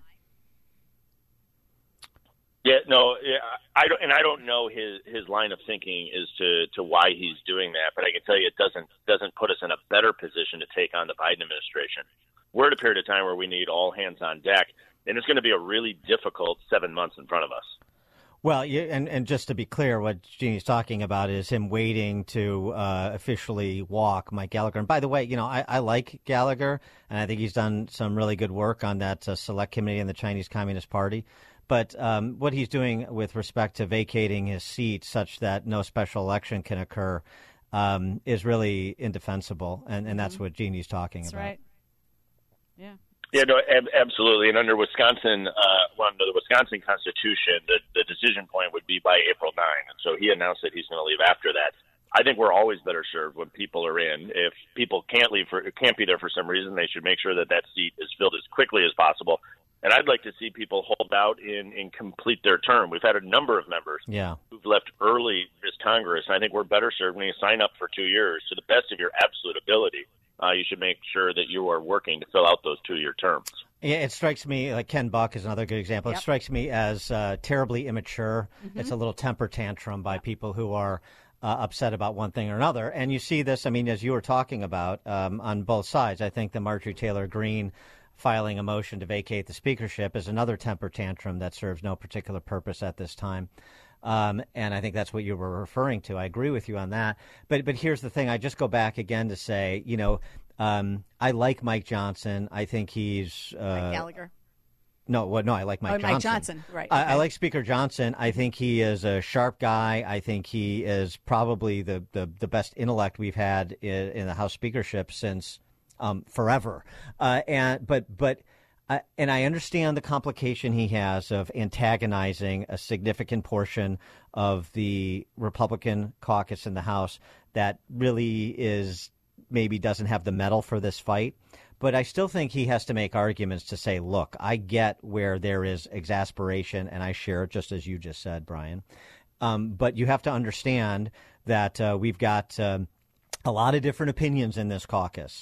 Yeah, no, yeah, I don't, and I don't know his his line of thinking as to, to why he's doing that, but I can tell you it doesn't doesn't put us in a better position to take on the Biden administration. We're at a period of time where we need all hands on deck, and it's going to be a really difficult seven months in front of us. Well, you, and, and just to be clear, what Jeannie's talking about is him waiting to uh, officially walk Mike Gallagher. And by the way, you know, I, I like Gallagher, and I think he's done some really good work on that uh, select committee in the Chinese Communist Party. But um, what he's doing with respect to vacating his seat such that no special election can occur um, is really indefensible. And, and that's Mm-hmm. what Jeannie's talking That's about. right. Yeah. Yeah, no, ab- absolutely. And under Wisconsin, uh, well, under the Wisconsin Constitution, the, the decision point would be by April ninth. And so he announced that he's going to leave after that. I think we're always better served when people are in. If people can't leave for can't be there for some reason, they should make sure that that seat is filled as quickly as possible. And I'd like to see people hold out and, and complete their term. We've had a number of members Yeah. who've left early this Congress, and I think we're better served when you sign up for two years to the best of your absolute ability. Uh, you should make sure that you are working to fill out those two-year terms. Yeah, it strikes me, like Ken Buck is another good example. Yep. It strikes me as uh, terribly immature. Mm-hmm. It's a little temper tantrum by people who are uh, upset about one thing or another. And you see this, I mean, as you were talking about, um, on both sides. I think the Marjorie Taylor Greene filing a motion to vacate the speakership is another temper tantrum that serves no particular purpose at this time. Um, and I think that's what you were referring to. I agree with you on that. But but here's the thing. I just go back again to say, you know, um, I like Mike Johnson. I think he's uh, Mike Gallagher. No, well, no, I like Mike Oh, Johnson. Mike Johnson, right. I, okay. I like Speaker Johnson. I think he is a sharp guy. I think he is probably the, the, the best intellect we've had in, in the House speakership since um, forever. Uh, and but but. Uh, and I understand the complication he has of antagonizing a significant portion of the Republican caucus in the House that really is maybe doesn't have the mettle for this fight. But I still think he has to make arguments to say, look, I get where there is exasperation, and I share it just as you just said, Brian. Um, but you have to understand that uh, we've got um, a lot of different opinions in this caucus.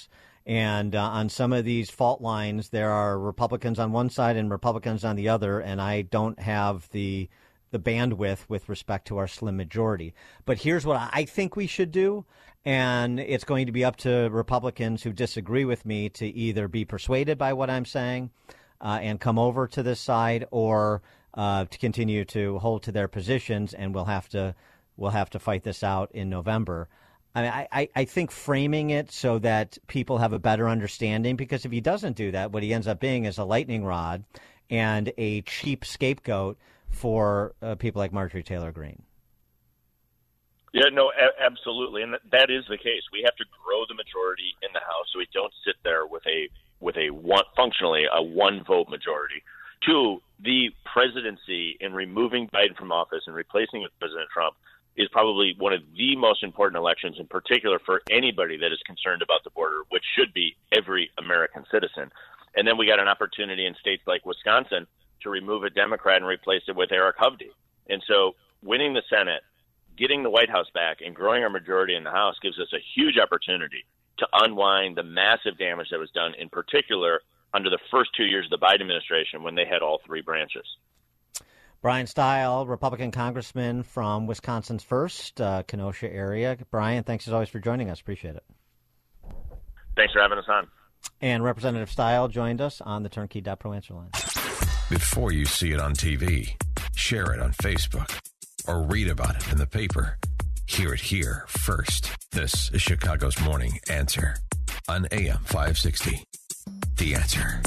And uh, on some of these fault lines, there are Republicans on one side and Republicans on the other, and I don't have the the bandwidth with respect to our slim majority. But here's what I think we should do, and it's going to be up to Republicans who disagree with me to either be persuaded by what I'm saying uh, and come over to this side, or uh, to continue to hold to their positions, and we'll have to we'll have to fight this out in November. I mean, I, I think framing it so that people have a better understanding, because if he doesn't do that, what he ends up being is a lightning rod and a cheap scapegoat for uh, people like Marjorie Taylor Greene. Yeah, no, a- absolutely, and that is the case. We have to grow the majority in the House, so we don't sit there with a with a one, functionally a one vote majority. Two, the presidency in removing Biden from office and replacing with President Trump is probably one of the most important elections, in particular for anybody that is concerned about the border, which should be every American citizen. And then we got an opportunity in states like Wisconsin to remove a Democrat and replace it with Eric Hovde. And so winning the Senate, getting the White House back, and growing our majority in the House gives us a huge opportunity to unwind the massive damage that was done, in particular under the first two years of the Biden administration when they had all three branches. Brian Stile, Republican congressman from Wisconsin's first, uh, Kenosha area. Brian, thanks as always for joining us. Appreciate it. Thanks for having us on. And Representative Stile joined us on the turnkey dot pro answer line. Before you see it on T V, share it on Facebook, or read about it in the paper. Hear it here first. This is Chicago's Morning Answer on A M five sixty. The Answer.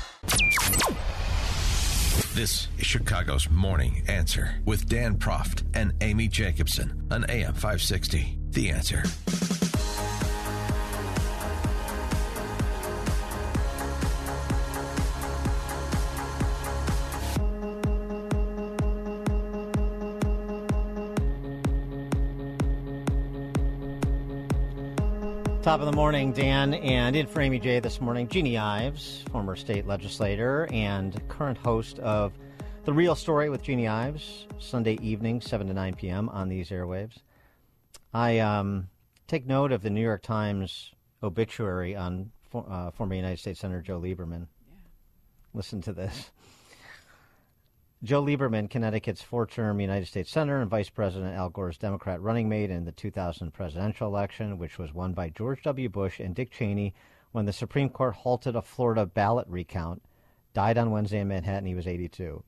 This is Chicago's Morning Answer with Dan Proft and Amy Jacobson on A M five sixty. The Answer. Top of the morning, Dan, and in for Amy J this morning, Jeannie Ives, former state legislator and current host of The Real Story with Jeannie Ives, Sunday evening, seven to nine p.m. on these airwaves. I um, take note of the New York Times obituary on for, uh, former United States Senator Joe Lieberman. Yeah. Listen to this. Joe Lieberman, Connecticut's four-term United States Senator and Vice President Al Gore's Democrat running mate in the two thousand presidential election, which was won by George W. Bush and Dick Cheney when the Supreme Court halted a Florida ballot recount, died on Wednesday in Manhattan. He was eighty-two.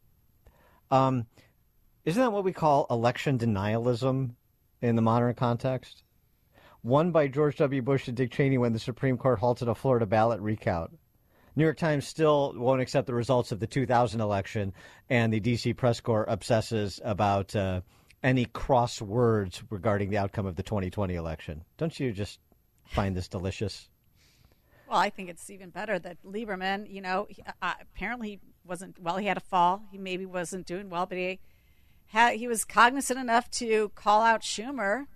Um, isn't that what we call election denialism in the modern context? Won by George W. Bush and Dick Cheney when the Supreme Court halted a Florida ballot recount. New York Times still won't accept the results of the two thousand election, and the D C press corps obsesses about uh, any cross words regarding the outcome of the twenty twenty election. Don't you just find this delicious? Well, I think it's even better that Lieberman, you know, he, uh, apparently he wasn't, well, he had a fall. He maybe wasn't doing well, but he, had, he was cognizant enough to call out Schumer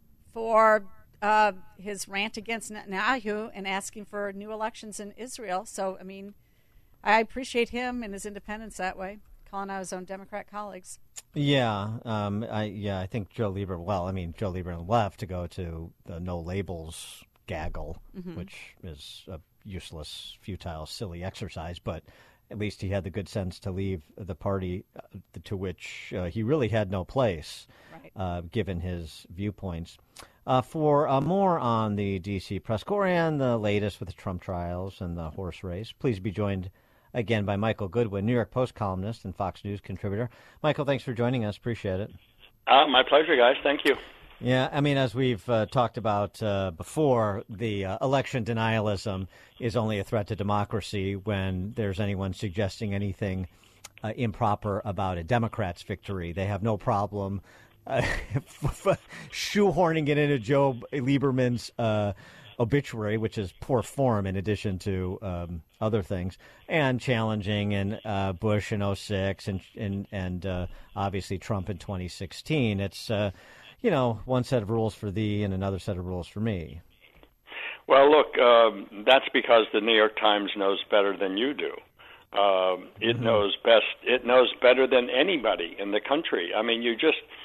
for Uh, his rant against Netanyahu and asking for new elections in Israel. So, I mean, I appreciate him and his independence that way, calling out his own Democrat colleagues. Yeah, um, I yeah, I think Joe Lieberman. Well, I mean, Joe Lieberman left to go to the no labels gaggle, mm-hmm. which is a useless, futile, silly exercise. But at least he had the good sense to leave the party uh, to which uh, he really had no place, right. uh, given his viewpoints. Uh, for uh, more on the D C press corps and the latest with the Trump trials and the horse race, please be joined again by Michael Goodwin, New York Post columnist and Fox News contributor. Michael, thanks for joining us. Appreciate it. Uh, my pleasure, guys. Thank you. Yeah, I mean, as we've uh, talked about uh, before, the uh, election denialism is only a threat to democracy when there's anyone suggesting anything uh, improper about a Democrat's victory. They have no problem Uh, shoehorning it into Joe Lieberman's uh, obituary, which is poor form in addition to um, other things, and challenging in uh, Bush in oh six and and and uh, obviously Trump in twenty sixteen. It's uh, you know, one set of rules for thee and another set of rules for me. Well, look, um, that's because the New York Times knows better than you do. Um, it mm-hmm. knows best. It knows better than anybody in the country. I mean, you just.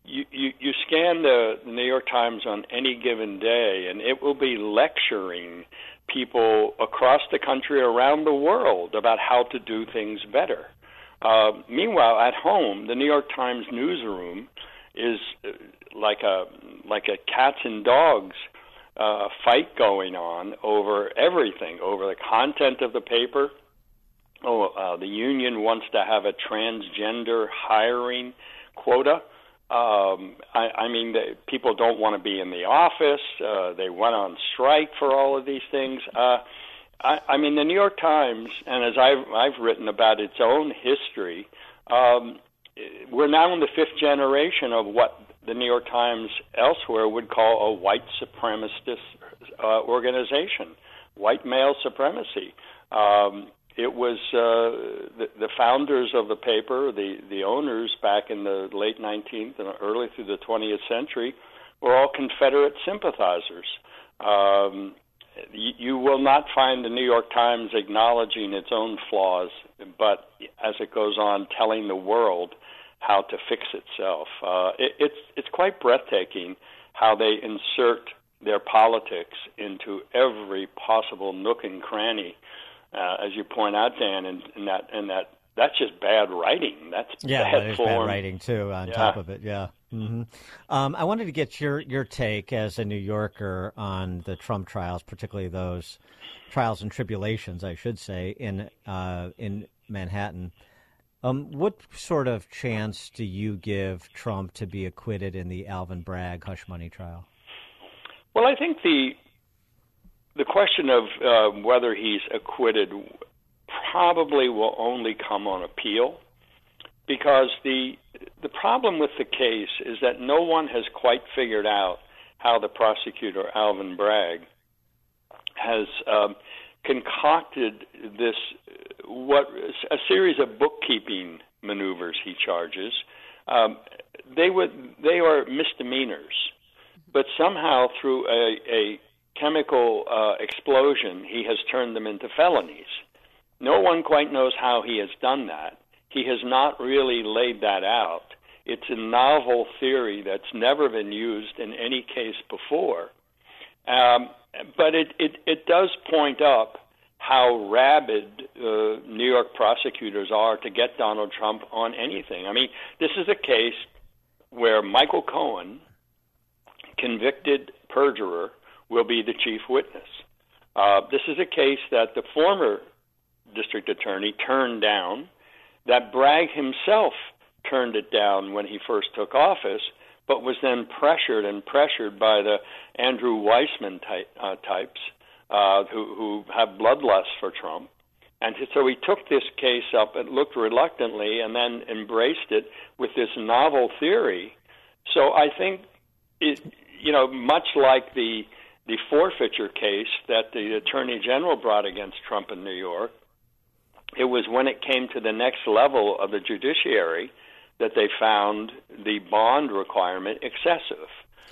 you, you, you scan the, the New York Times on any given day, and it will be lecturing people across the country, around the world, about how to do things better. Uh, meanwhile, at home, the New York Times newsroom is like a like a cats and dogs uh, fight going on over everything, over the content of the paper. Oh, uh, the union wants to have a transgender hiring quota. Um, I, I mean, the, people don't want to be in the office. Uh, they went on strike for all of these things. Uh, I, I mean, the New York Times, and as I've, I've written about its own history, um, we're now in the fifth generation of what the New York Times elsewhere would call a white supremacist uh, organization, white male supremacy. Um, it was uh, the, the founders of the paper, the, the owners back in the late nineteenth and early through the twentieth century, were all Confederate sympathizers. Um, you, you will not find the New York Times acknowledging its own flaws, but as it goes on, telling the world how to fix itself. Uh, it, it's it's quite breathtaking how they insert their politics into every possible nook and cranny, uh, as you point out, Dan, and, and that and that that's just bad writing. That's yeah, bad that is form. bad writing too. On yeah. top of it, yeah. Mm-hmm. Um, I wanted to get your your take as a New Yorker on the Trump trials, particularly those trials and tribulations, I should say, in uh, in Manhattan. Um, what sort of chance do you give Trump to be acquitted in the Alvin Bragg hush money trial? Well, I think the the question of uh, whether he's acquitted probably will only come on appeal, because the the problem with the case is that no one has quite figured out how the prosecutor, Alvin Bragg, has um, concocted this, what a series of bookkeeping maneuvers he charges. Um, they would they are misdemeanors, but somehow through a, a chemical uh, explosion, he has turned them into felonies. No one quite knows how he has done that. He has not really laid that out. It's a novel theory that's never been used in any case before. Um, but it, it, it does point up how rabid uh, New York prosecutors are to get Donald Trump on anything. I mean, this is a case where Michael Cohen, convicted perjurer, will be the chief witness. Uh, this is a case that the former district attorney turned down, that Bragg himself turned it down when he first took office, but was then pressured and pressured by the Andrew Weissman type, uh, types uh, who, who have bloodlust for Trump. And so he took this case up and looked reluctantly and then embraced it with this novel theory. So I think, it, you know, much like the the forfeiture case that the Attorney General brought against Trump in New York, it was when it came to the next level of the judiciary that they found the bond requirement excessive,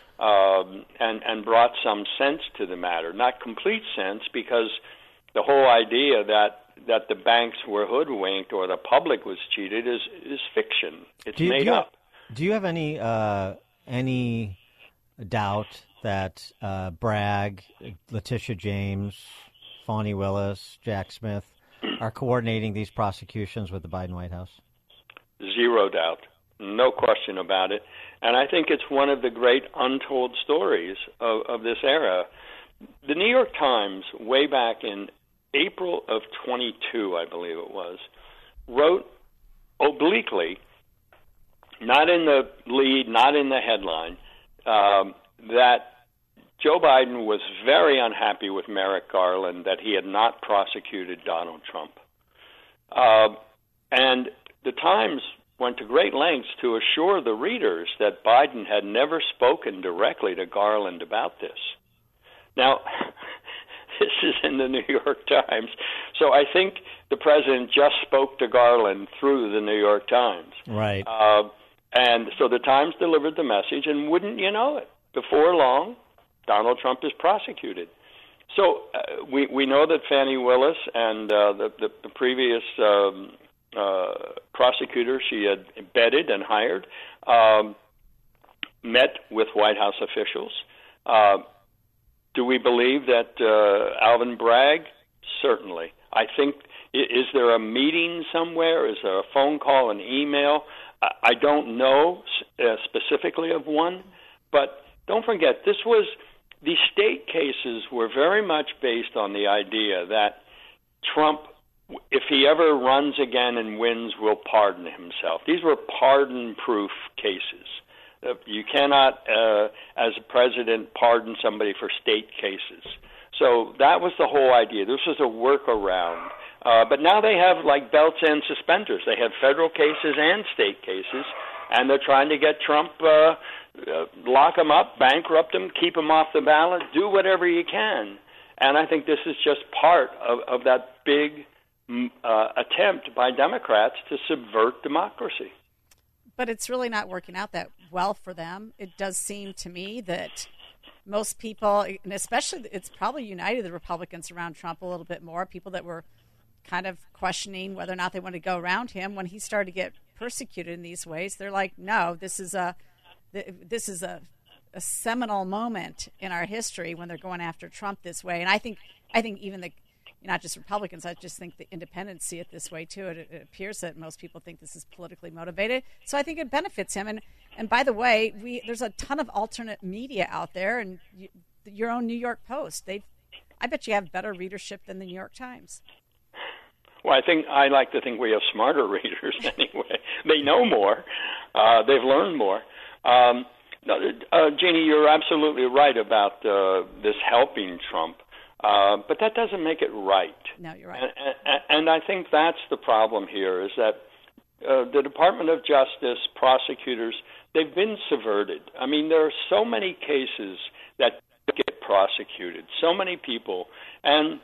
um, and, and brought some sense to the matter. Not complete sense, because the whole idea that that the banks were hoodwinked or the public was cheated is, is fiction. It's you, made do you, up. Do you have any uh, any doubt that uh, Bragg, Letitia James, Fani Willis, Jack Smith are coordinating these prosecutions with the Biden White House? Zero doubt. No question about it. And I think it's one of the great untold stories of, of this era. The New York Times, way back in April of twenty-two, I believe it was, wrote obliquely, not in the lead, not in the headline, um, that Joe Biden was very unhappy with Merrick Garland, that he had not prosecuted Donald Trump. Uh, and the Times went to great lengths to assure the readers that Biden had never spoken directly to Garland about this. Now, this is in the New York Times, so I think the president just spoke to Garland through the New York Times. Right. Uh, and so the Times delivered the message, and wouldn't you know it, before long, Donald Trump is prosecuted. So uh, we we know that Fani Willis and uh, the, the the previous um, uh, prosecutor she had embedded and hired, um, met with White House officials. Uh, do we believe that uh, Alvin Bragg? Certainly. I think, is there a meeting somewhere? Is there a phone call, an email? I, I don't know uh, specifically of one, but don't forget, this was, the state cases were very much based on the idea that Trump, if he ever runs again and wins, will pardon himself. These were pardon-proof cases. Uh, you cannot, uh, as a president, pardon somebody for state cases. So that was the whole idea. This was a workaround. Uh, but now they have like belts and suspenders. They have federal cases and state cases, and they're trying to get Trump, uh, uh, lock him up, bankrupt him, keep him off the ballot, do whatever you can. And I think this is just part of, of that big uh, attempt by Democrats to subvert democracy. But it's really not working out that well for them. It does seem to me that most people, and especially it's probably united the Republicans around Trump a little bit more, people that were kind of questioning whether or not they want to go around him when he started to get persecuted in these ways. They're like, no, this is a this is a, a seminal moment in our history when they're going after Trump this way. And I think I think even the not just Republicans, I just think the independents see it this way too. It, it appears that most people think this is politically motivated. So I think it benefits him. And and by the way, we there's a ton of alternate media out there, and you, your own New York Post. They, I bet you have better readership than the New York Times. Well, I think I like to think we have smarter readers anyway. They know more. Uh, they've learned more. Um, uh, Jeannie, you're absolutely right about uh, this helping Trump. Uh, but that doesn't make it right. No, you're right. And, and, and I think that's the problem here, is that uh, the Department of Justice, prosecutors, they've been subverted. I mean, there are so many cases that get prosecuted, so many people. And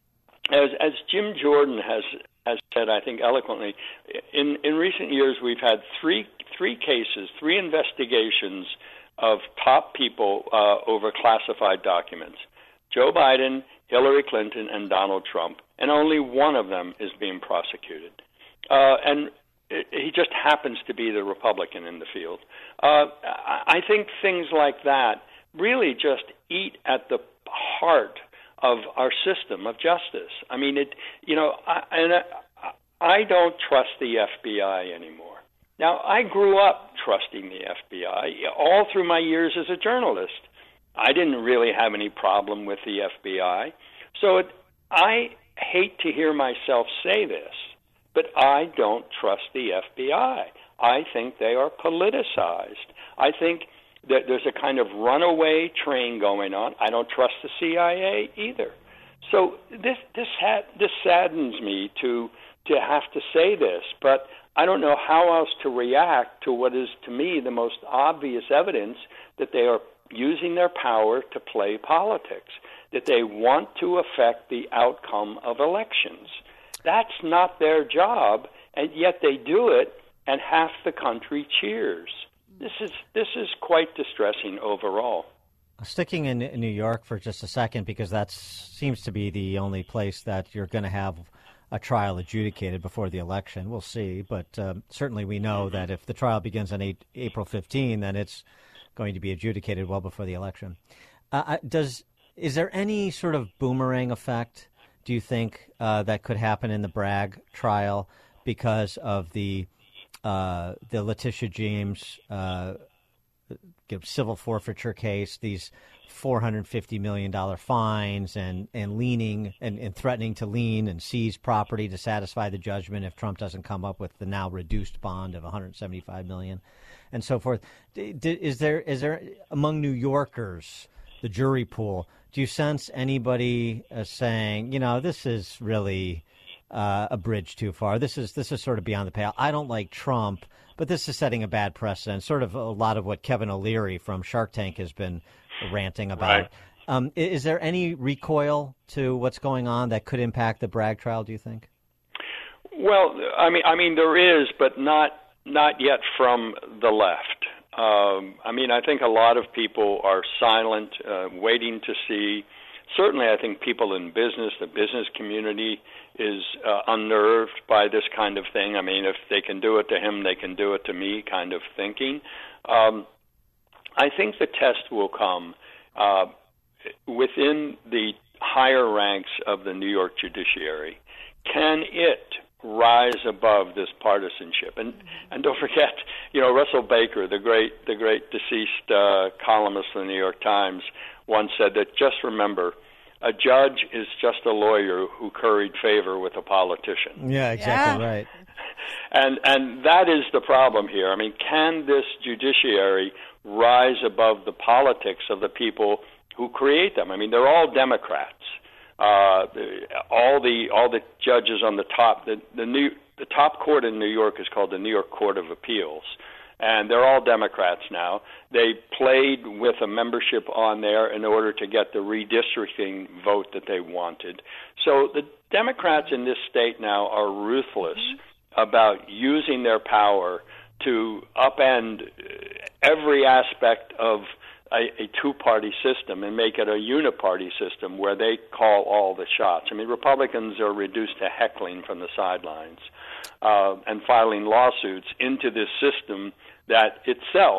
as, as Jim Jordan has, has said, I think eloquently, in, in recent years we've had three, three cases, three investigations of top people uh, over classified documents. Joe Biden, Hillary Clinton, and Donald Trump, and only one of them is being prosecuted. Uh, and it, he just happens to be the Republican in the field. Uh, I think things like that really just eat at the heart of our system of justice. I mean, it. You know, I, and I, I don't trust the F B I anymore. Now, I grew up trusting the F B I all through my years as a journalist. I didn't really have any problem with the F B I. So it, I hate to hear myself say this, but I don't trust the F B I. I think they are politicized. I think that there's a kind of runaway train going on. I don't trust the C I A either. So this this ha- this saddens me to to have to say this, but I don't know how else to react to what is, to me, the most obvious evidence that they are using their power to play politics, that they want to affect the outcome of elections. That's not their job, and yet they do it, and half the country cheers. This is this is quite distressing overall. Sticking in New York for just a second, because that seems to be the only place that you're going to have a trial adjudicated before the election. We'll see, but um, certainly we know that if the trial begins on eight, April fifteenth, then it's going to be adjudicated well before the election. Uh, does is there any sort of boomerang effect, do you think, uh, that could happen in the Bragg trial because of the uh, the Letitia James uh, civil forfeiture case, these four hundred fifty million dollars fines and, and leaning and, and threatening to lien and seize property to satisfy the judgment if Trump doesn't come up with the now reduced bond of one hundred seventy-five million dollars and so forth? Is there is there among New Yorkers, the jury pool, do you sense anybody uh, saying, you know, this is really uh, a bridge too far? This is this is sort of beyond the pale. I don't like Trump, but this is setting a bad precedent, sort of a lot of what Kevin O'Leary from Shark Tank has been ranting about. Right. Um, is there any recoil to what's going on that could impact the Bragg trial, do you think? Well, I mean, I mean there is, but not not yet from the left. Um, I mean, I think a lot of people are silent, uh, waiting to see. Certainly, I think people in business, the business community, is uh, unnerved by this kind of thing. I mean, if they can do it to him, they can do it to me kind of thinking. Um, I think the test will come uh, within the higher ranks of the New York judiciary. Can it rise above this partisanship? And and don't forget, you know, Russell Baker, the great the great deceased uh, columnist in the New York Times, once said that just remember, a judge is just a lawyer who curried favor with a politician. Yeah, exactly yeah. right. And and that is the problem here. I mean, can this judiciary rise above the politics of the people who create them? I mean, they're all Democrats. Uh, all the all the judges on the top, the the new the top court in New York is called the New York Court of Appeals, and they're all Democrats now. They played with a membership on there in order to get the redistricting vote that they wanted. So the Democrats in this state now are ruthless about using their power to upend every aspect of a, a two-party system and make it a uniparty system where they call all the shots. I mean, Republicans are reduced to heckling from the sidelines uh, and filing lawsuits into this system that itself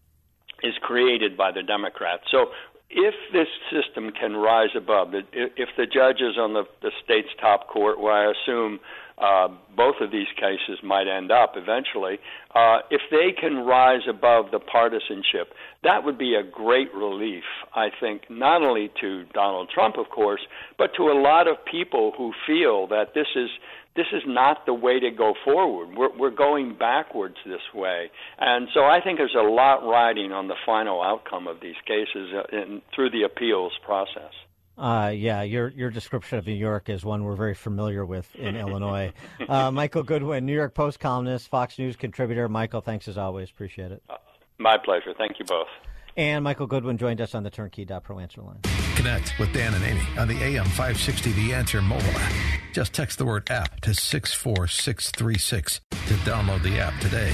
is created by the Democrats. So if this system can rise above it, if the judges on the, the state's top court, where I assume uh, both of these cases might end up eventually, uh, if they can rise above the partisanship, that would be a great relief, I think, not only to Donald Trump, of course, but to a lot of people who feel that this is this is not the way to go forward. We're, we're going backwards this way. And so I think there's a lot riding on the final outcome of these cases uh, in, through the appeals process. Uh, yeah, your your description of New York is one we're very familiar with in Illinois. Uh, Michael Goodwin, New York Post columnist, Fox News contributor. Michael, thanks as always. Appreciate it. Uh, my pleasure. Thank you both. And Michael Goodwin joined us on the Turnkey dot Pro answer line. Connect with Dan and Amy on the A M five sixty The Answer mobile app. Just text the word app to six four six three six to download the app today.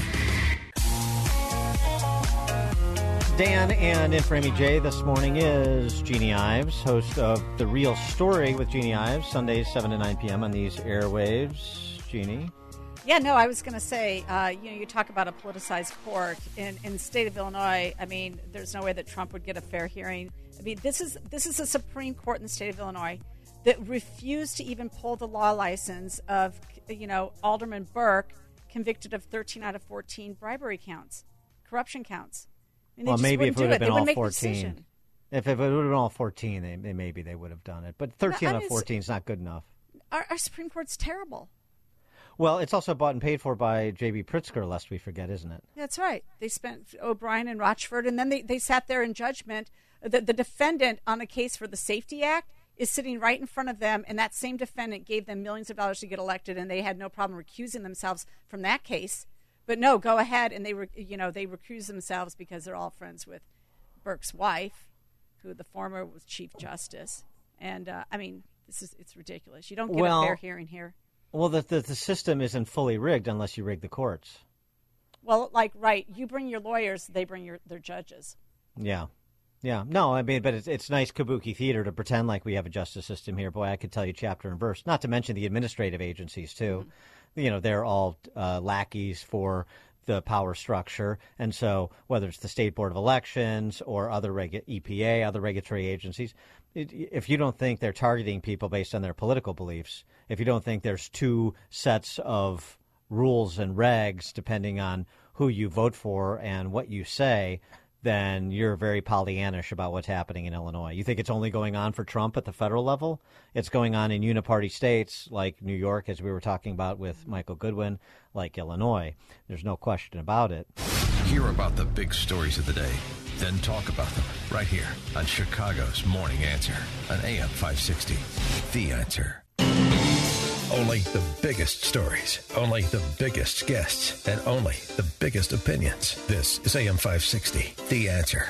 Dan and in for Amy J this morning is Jeannie Ives, host of The Real Story with Jeannie Ives, Sundays seven to nine p.m. on these airwaves. Jeannie? Yeah, no, I was going to say, uh, you know, you talk about a politicized court. In, in the state of Illinois, I mean, there's no way that Trump would get a fair hearing. I mean, this is this is a Supreme Court in the state of Illinois that refused to even pull the law license of, you know, Alderman Burke, convicted of thirteen out of fourteen bribery counts, corruption counts. I mean, well, maybe if it would have it. been all make fourteen. If it would have been all fourteen, they, they maybe they would have done it. But thirteen no, out of fourteen is not good enough. Our, our Supreme Court's terrible. Well, it's also bought and paid for by J B. Pritzker, lest we forget, isn't it? That's right. They spent O'Brien and Rochford, and then they, they sat there in judgment. The, the defendant on the case for the Safety Act is sitting right in front of them, and that same defendant gave them millions of dollars to get elected, and they had no problem recusing themselves from that case. But no, go ahead, and they you know they recuse themselves because they're all friends with Burke's wife, who the former was Chief Justice. And uh, I mean, this is it's ridiculous. You don't get well, a fair hearing here. Well, the, the the system isn't fully rigged unless you rig the courts. Well, like right, you bring your lawyers, they bring your their judges. Yeah. Yeah, no, I mean, but it's, it's nice kabuki theater to pretend like we have a justice system here. Boy, I could tell you chapter and verse, not to mention the administrative agencies, too. Mm-hmm. You know, they're all uh, lackeys for the power structure. And so whether it's the State Board of Elections or other regu- E P A, other regulatory agencies, it, if you don't think they're targeting people based on their political beliefs, if you don't think there's two sets of rules and regs depending on who you vote for and what you say, then you're very Pollyannish about what's happening in Illinois. You think it's only going on for Trump at the federal level? It's going on in uniparty states like New York, as we were talking about with Michael Goodwin, like Illinois. There's no question about it. Hear about the big stories of the day, then talk about them right here on Chicago's Morning Answer on A M five sixty. The Answer. Only the biggest stories, only the biggest guests, and only the biggest opinions. This is A M five sixty, The Answer.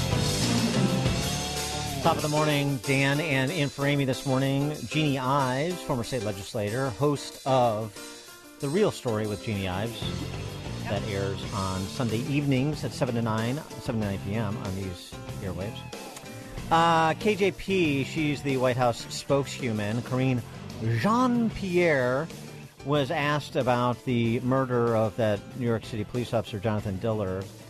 Top of the morning, Dan, and in for Amy this morning, Jeannie Ives, former state legislator, host of The Real Story with Jeannie Ives. That airs on Sunday evenings at seven to nine, seven to nine p.m. on these airwaves. Uh, K J P, she's the White House spokeswoman. Karine Jean-Pierre was asked about the murder of that New York City police officer, Jonathan Diller.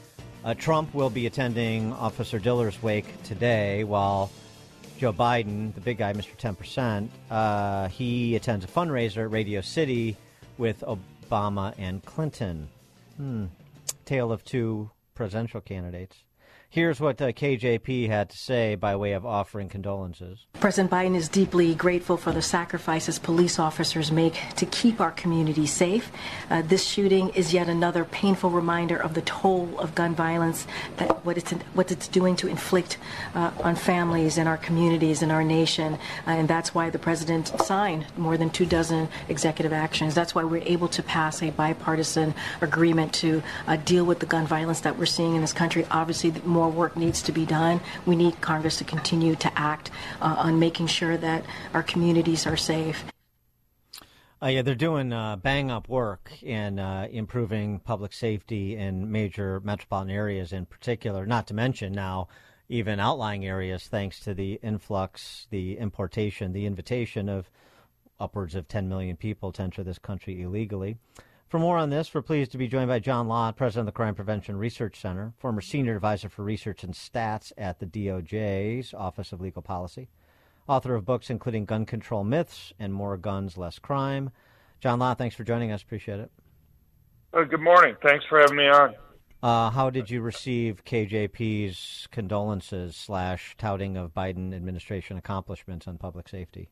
Uh, Trump will be attending Officer Diller's wake today, while Joe Biden, the big guy, Mister ten percent, uh, he attends a fundraiser at Radio City with Obama and Clinton. Hmm. Tale of two presidential candidates. Here's what uh, K J P had to say by way of offering condolences. President Biden is deeply grateful for the sacrifices police officers make to keep our community safe. Uh, this shooting is yet another painful reminder of the toll of gun violence, that what it's what it's doing to inflict uh, on families and our communities and our nation. Uh, and that's why the president signed more than two dozen executive actions. That's why we're able to pass a bipartisan agreement to uh, deal with the gun violence that we're seeing in this country. Obviously, more work needs to be done. We need Congress to continue to act uh, on making sure that our communities are safe. Uh, yeah, they're doing uh, bang-up work in uh, improving public safety in major metropolitan areas in particular, not to mention now even outlying areas, thanks to the influx, the importation, the invitation of upwards of ten million people to enter this country illegally. For more on this, we're pleased to be joined by John Lott, president of the Crime Prevention Research Center, former senior advisor for research and stats at the D O J's Office of Legal Policy, author of books including Gun Control Myths and More Guns, Less Crime. John Lott, thanks for joining us. Appreciate it. Uh, good morning. Thanks for having me on. Uh, how did you receive K J P's condolences slash touting of Biden administration accomplishments on public safety?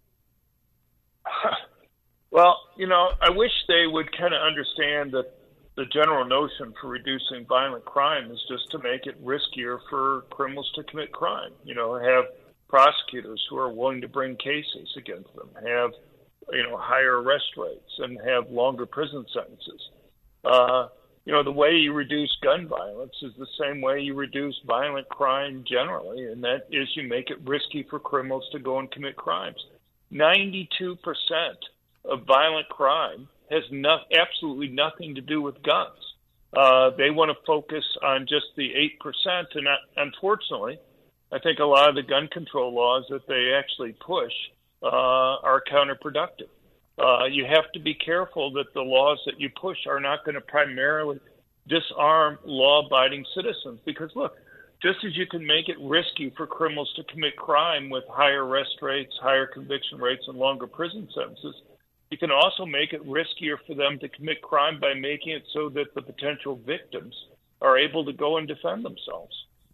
Well, you know, I wish they would kind of understand that the general notion for reducing violent crime is just to make it riskier for criminals to commit crime. You know, have prosecutors who are willing to bring cases against them, have, you know, higher arrest rates, and have longer prison sentences. Uh, you know, the way you reduce gun violence is the same way you reduce violent crime generally, and that is you make it risky for criminals to go and commit crimes. ninety-two percent of violent crime has no, absolutely nothing to do with guns. Uh, they want to focus on just the eight percent, and uh, unfortunately, I think a lot of the gun control laws that they actually push uh, are counterproductive. Uh, you have to be careful that the laws that you push are not going to primarily disarm law-abiding citizens, because, look, just as you can make it risky for criminals to commit crime with higher arrest rates, higher conviction rates, and longer prison sentences, you can also make it riskier for them to commit crime by making it so that the potential victims are able to go and defend themselves.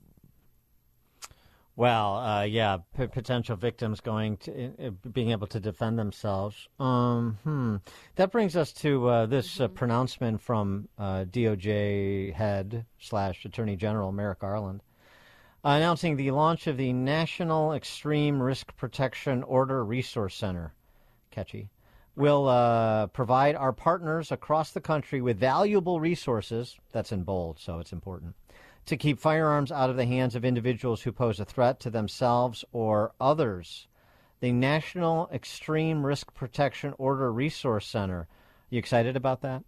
Well, uh, yeah, p- potential victims going to uh, being able to defend themselves. Um, hmm. That brings us to uh, this uh, pronouncement from uh, D O J head slash Attorney General Merrick Garland, uh, announcing the launch of the National Extreme Risk Protection Order Resource Center. Catchy. Will uh, provide our partners across the country with valuable resources, that's in bold, so it's important, to keep firearms out of the hands of individuals who pose a threat to themselves or others. The National Extreme Risk Protection Order Resource Center. You excited about that?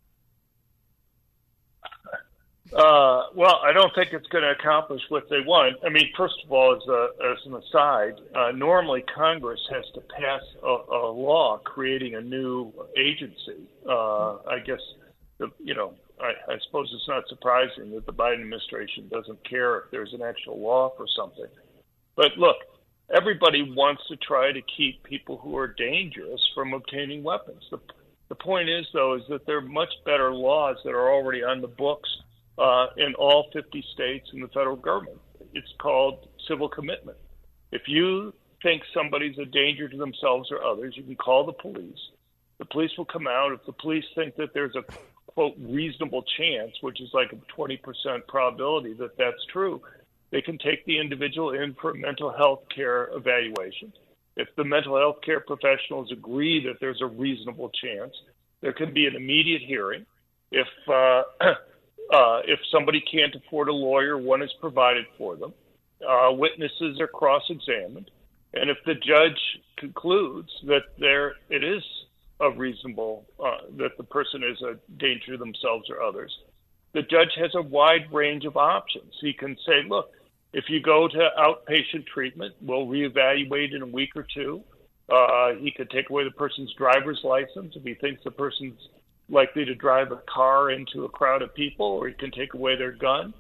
Uh, well, I don't think it's going to accomplish what they want. I mean, first of all, as, a, as an aside, uh, normally Congress has to pass a, a law creating a new agency. Uh, I guess, the, you know, I, I suppose it's not surprising that the Biden administration doesn't care if there's an actual law for something. But look, everybody wants to try to keep people who are dangerous from obtaining weapons. The, the point is, though, is that there are much better laws that are already on the books Uh, in all fifty states and the federal government. It's called civil commitment. If you think somebody's a danger to themselves or others, you can call the police. The police will come out. If the police think that there's a, quote, reasonable chance, which is like a twenty percent probability that that's true, they can take the individual in for a mental health care evaluation. If the mental health care professionals agree that there's a reasonable chance, there can be an immediate hearing. If uh, Uh, if somebody can't afford a lawyer, one is provided for them. Uh, witnesses are cross-examined. And if the judge concludes that there it is a reasonable, uh, that the person is a danger to themselves or others, the judge has a wide range of options. He can say, look, if you go to outpatient treatment, we'll reevaluate in a week or two. Uh, he could take away the person's driver's license if he thinks the person's likely to drive a car into a crowd of people, or he can take away their gun.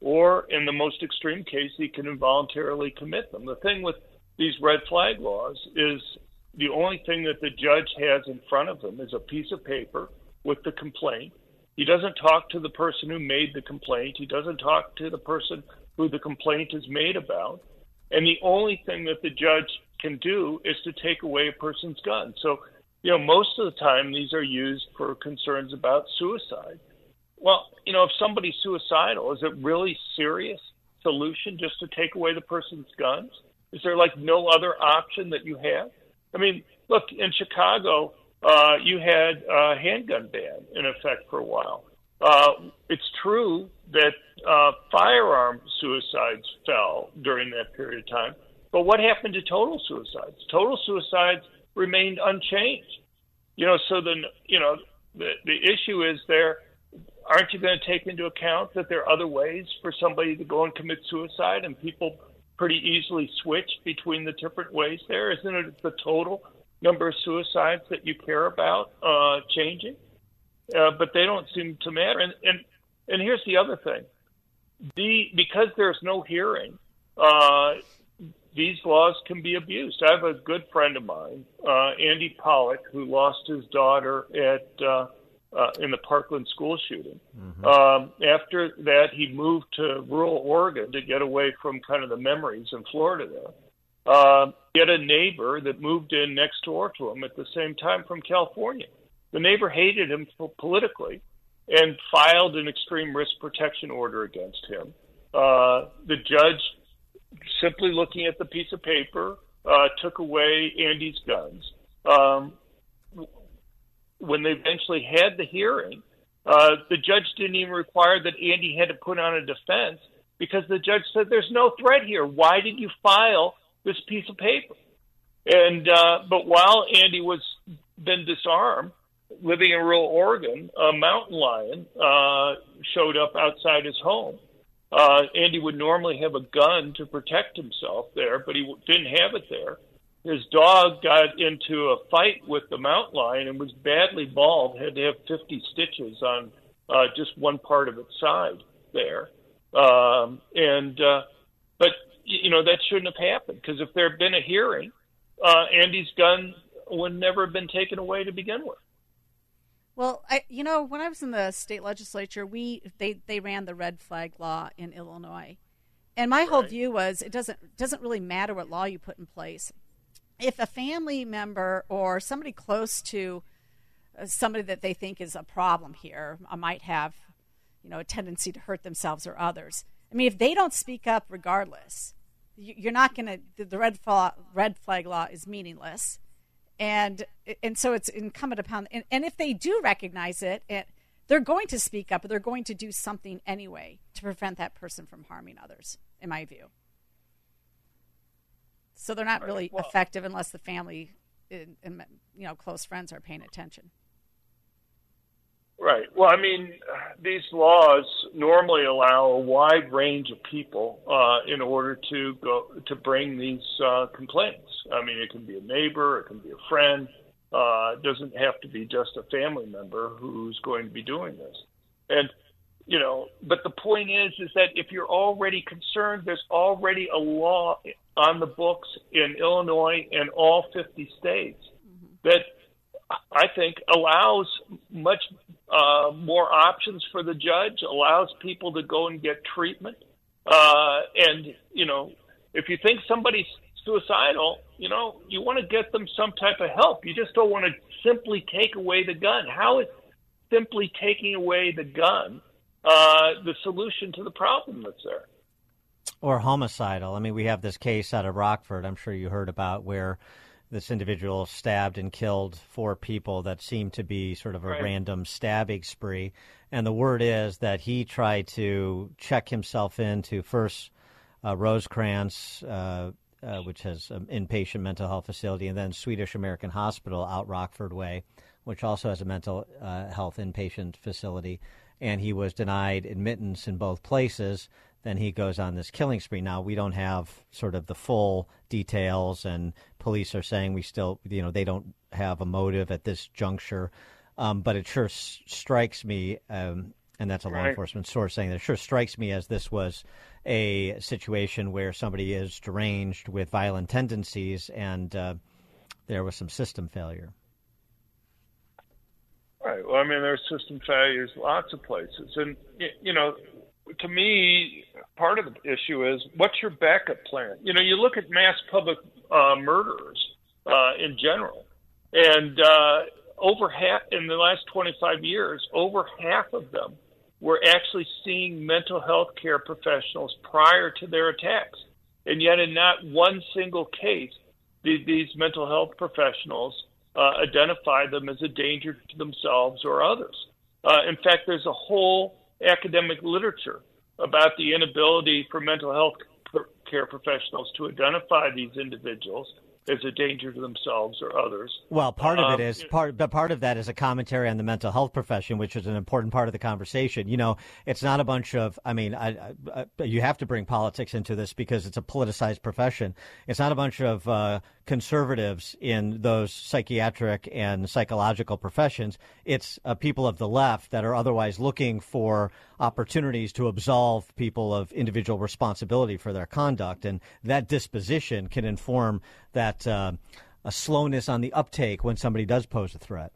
or in the most extreme case, he can involuntarily commit them. The thing with these red flag laws is the only thing that the judge has in front of him is a piece of paper with the complaint. He doesn't talk to the person who made the complaint. He doesn't talk to the person who the complaint is made about. And the only thing that the judge can do is to take away a person's gun. So, you know, most of the time these are used for concerns about suicide. Well, you know, if somebody's suicidal, is it really serious solution just to take away the person's guns? Is there like no other option that you have? I mean, look, in Chicago, uh, you had a handgun ban in effect for a while. Uh, it's true that uh, firearm suicides fell during that period of time, but what happened to total suicides? Total suicides remained unchanged. You know, so then, you know, the, the issue is there, aren't you going to take into account that there are other ways for somebody to go and commit suicide, and people pretty easily switch between the different ways there? Isn't it the total number of suicides that you care about uh, changing? Uh, but they don't seem to matter. And, and and here's the other thing. The because there's no hearing, uh, these laws can be abused. I have a good friend of mine, uh, Andy Pollock, who lost his daughter at uh, uh, in the Parkland school shooting. Mm-hmm. Um, after that, he moved to rural Oregon to get away from kind of the memories in Florida there. Uh, he had a neighbor that moved in next door to him at the same time from California. The neighbor hated him politically and filed an extreme risk protection order against him. Uh, the judge, simply looking at the piece of paper, uh, took away Andy's guns. Um, when they eventually had the hearing, uh, the judge didn't even require that Andy had to put on a defense because the judge said, there's no threat here. Why did you file this piece of paper? And uh, but while Andy was then disarmed, living in rural Oregon, a mountain lion uh, showed up outside his home. Uh, Andy would normally have a gun to protect himself there, but he didn't have it there. His dog got into a fight with the mountain lion and was badly mauled, had to have fifty stitches on uh, just one part of its side there. Um, and uh, but, you know, that shouldn't have happened, because if there had been a hearing, uh, Andy's gun would never have been taken away to begin with. Well, I, you know, when I was in the state legislature, we they, they ran the red flag law in Illinois, and my whole view was it doesn't doesn't really matter what law you put in place. If a family member or somebody close to somebody that they think is a problem here uh, might have, you know, a tendency to hurt themselves or others. I mean, if they don't speak up, regardless, you're not going to. The red flag red flag law is meaningless. And and so it's incumbent upon, and, and if they do recognize it, it, they're going to speak up, or they're going to do something anyway to prevent that person from harming others, in my view. So they're not really well, effective unless the family and, and, you know, close friends are paying attention. Right. Well, I mean, these laws normally allow a wide range of people uh, in order to go to bring these uh, complaints. I mean, it can be a neighbor, it can be a friend. Uh, it doesn't have to be just a family member who's going to be doing this. And, you know, but the point is, is that if you're already concerned, there's already a law on the books in Illinois and all fifty states mm-hmm. that I think allows much uh, more options for the judge, allows people to go and get treatment. Uh, and, you know, if you think somebody's suicidal, you know, you want to get them some type of help. You just don't want to simply take away the gun. How is simply taking away the gun uh, the solution to the problem that's there? Or homicidal. I mean, we have this case out of Rockford, I'm sure you heard about, where this individual stabbed and killed four people that seemed to be sort of a right. random stabbing spree. And the word is that he tried to check himself into first uh, Rosecrans, uh, uh, which has an inpatient mental health facility, and then Swedish American Hospital out Rockford Way, which also has a mental uh, health inpatient facility. And he was denied admittance in both places. Then he goes on this killing spree. Now, we don't have sort of the full details, and police are saying we still, you know, they don't have a motive at this juncture. Um, but it sure s- strikes me um, And that's a law Right. enforcement source saying that. It sure strikes me as this was a situation where somebody is deranged with violent tendencies and uh, there was some system failure. Right. Well, I mean, there's system failures lots of places. And, y- you know, to me, part of the issue is what's your backup plan? You know, you look at mass public uh, murderers uh, in general, and uh, over half, in the last twenty-five years, over half of them were actually seeing mental health care professionals prior to their attacks. And yet in not one single case did these mental health professionals uh, identify them as a danger to themselves or others. Uh, in fact, there's a whole academic literature about the inability for mental health care professionals to identify these individuals as a danger to themselves or others. Well, part of Um, it is part, but part of that is a commentary on the mental health profession, which is an important part of the conversation. You know, it's not a bunch of. I mean, I, I, you have to bring politics into this because it's a politicized profession. It's not a bunch of uh, conservatives in those psychiatric and psychological professions. It's uh, people of the left that are otherwise looking for opportunities to absolve people of individual responsibility for their conduct, and that disposition can inform that uh, a slowness on the uptake when somebody does pose a threat.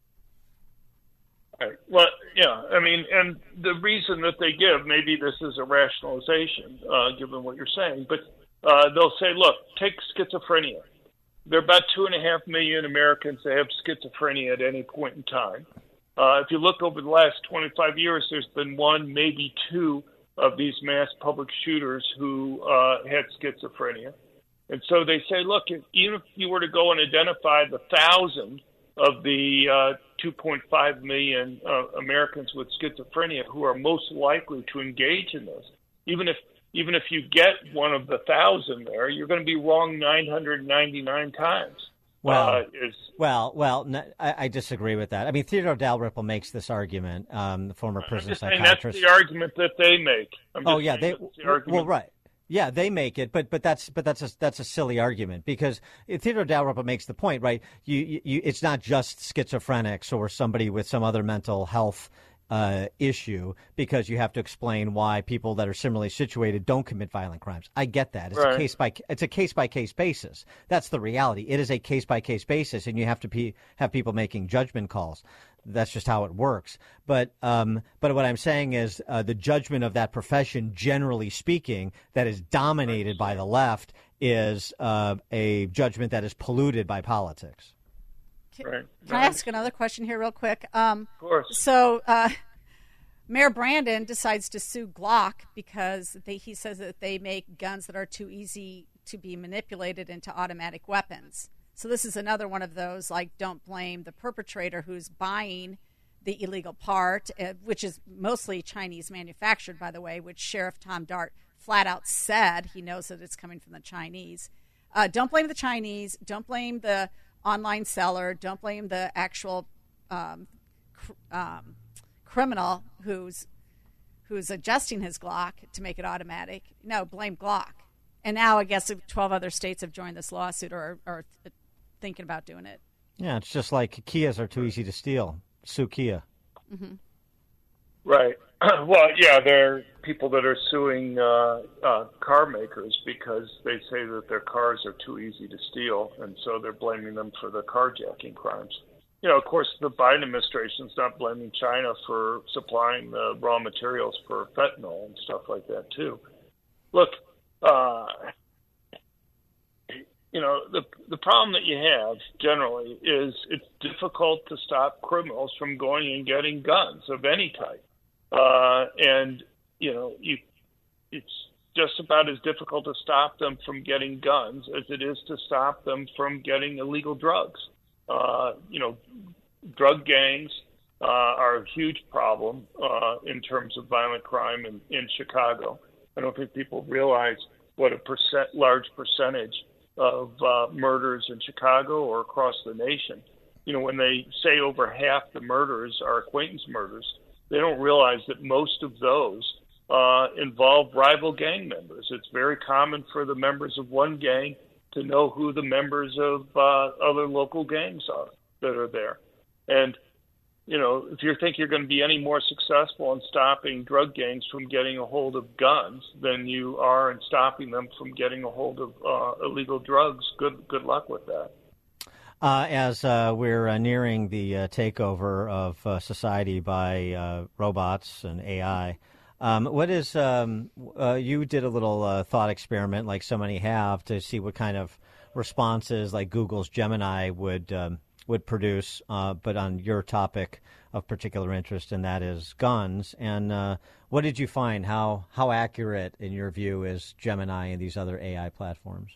Right. Well, yeah, I mean, and the reason that they give, maybe this is a rationalization, uh, given what you're saying, but uh, they'll say, look, take schizophrenia. There are about two and a half million Americans that have schizophrenia at any point in time. Uh, if you look over the last twenty-five years, there's been one, maybe two of these mass public shooters who uh, had schizophrenia. And so they say, look, if, even if you were to go and identify the thousand of the uh, two point five million uh, Americans with schizophrenia who are most likely to engage in this, even if even if you get one of the thousand there, you're going to be wrong nine hundred ninety-nine times. Well, uh, is, well, well, n- I, I disagree with that. I mean, Theodore Dalrymple makes this argument, um, the former prison I'm just saying psychiatrist. that's the argument that they make. I'm just Oh, yeah, saying they that's the argument. well, right. Yeah, they make it, but but that's but that's a that's a silly argument because Theodore Dalrymple makes the point, right? You, you, you it's not just schizophrenics or somebody with some other mental health uh, issue because you have to explain why people that are similarly situated don't commit violent crimes. I get that. It's Right. a case by it's a case by case basis. That's the reality. It is a case by case basis, and you have to be, have people making judgment calls. That's just how it works. But um, but what I'm saying is uh, the judgment of that profession, generally speaking, that is dominated by the left, is uh, a judgment that is polluted by politics. Can, Right. can I ask another question here real quick? Um, Of course. So uh, Mayor Brandon decides to sue Glock because they, he says that they make guns that are too easy to be manipulated into automatic weapons. So this is another one of those, like, don't blame the perpetrator who's buying the illegal part, uh, which is mostly Chinese manufactured, by the way, which Sheriff Tom Dart flat out said he knows that it's coming from the Chinese. Uh, don't blame the Chinese. Don't blame the online seller. Don't blame the actual um, cr- um, criminal who's who's adjusting his Glock to make it automatic. No, blame Glock. And now I guess twelve other states have joined this lawsuit or are thinking about doing it. Yeah, it's just like Kias are too easy to steal. Sue Kia. Mm-hmm. Right. Well, yeah, there are people that are suing uh, uh, car makers because they say that their cars are too easy to steal, and so they're blaming them for the carjacking crimes. You know, of course, the Biden administration's not blaming China for supplying the raw materials for fentanyl and stuff like that, too. Look, uh, you know, the the problem that you have generally is it's difficult to stop criminals from going and getting guns of any type. Uh, and, you know, you, it's just about as difficult to stop them from getting guns as it is to stop them from getting illegal drugs. Uh, you know, drug gangs uh, are a huge problem uh, in terms of violent crime in, in Chicago. I don't think people realize what a percent, large percentage of uh, murders in Chicago or across the nation. You know, when they say over half the murders are acquaintance murders, they don't realize that most of those uh, involve rival gang members. It's very common for the members of one gang to know who the members of uh, other local gangs are that are there. And you know, if you think you're going to be any more successful in stopping drug gangs from getting a hold of guns than you are in stopping them from getting a hold of uh, illegal drugs, good good luck with that. Uh, as uh, we're uh, nearing the uh, takeover of uh, society by uh, robots and A I, um, what is um, uh, you did a little uh, thought experiment, like so many have, to see what kind of responses like Google's Gemini would um, would produce, uh, but on your topic of particular interest, and that is guns. And uh, what did you find? How how accurate, in your view, is Gemini and these other A I platforms?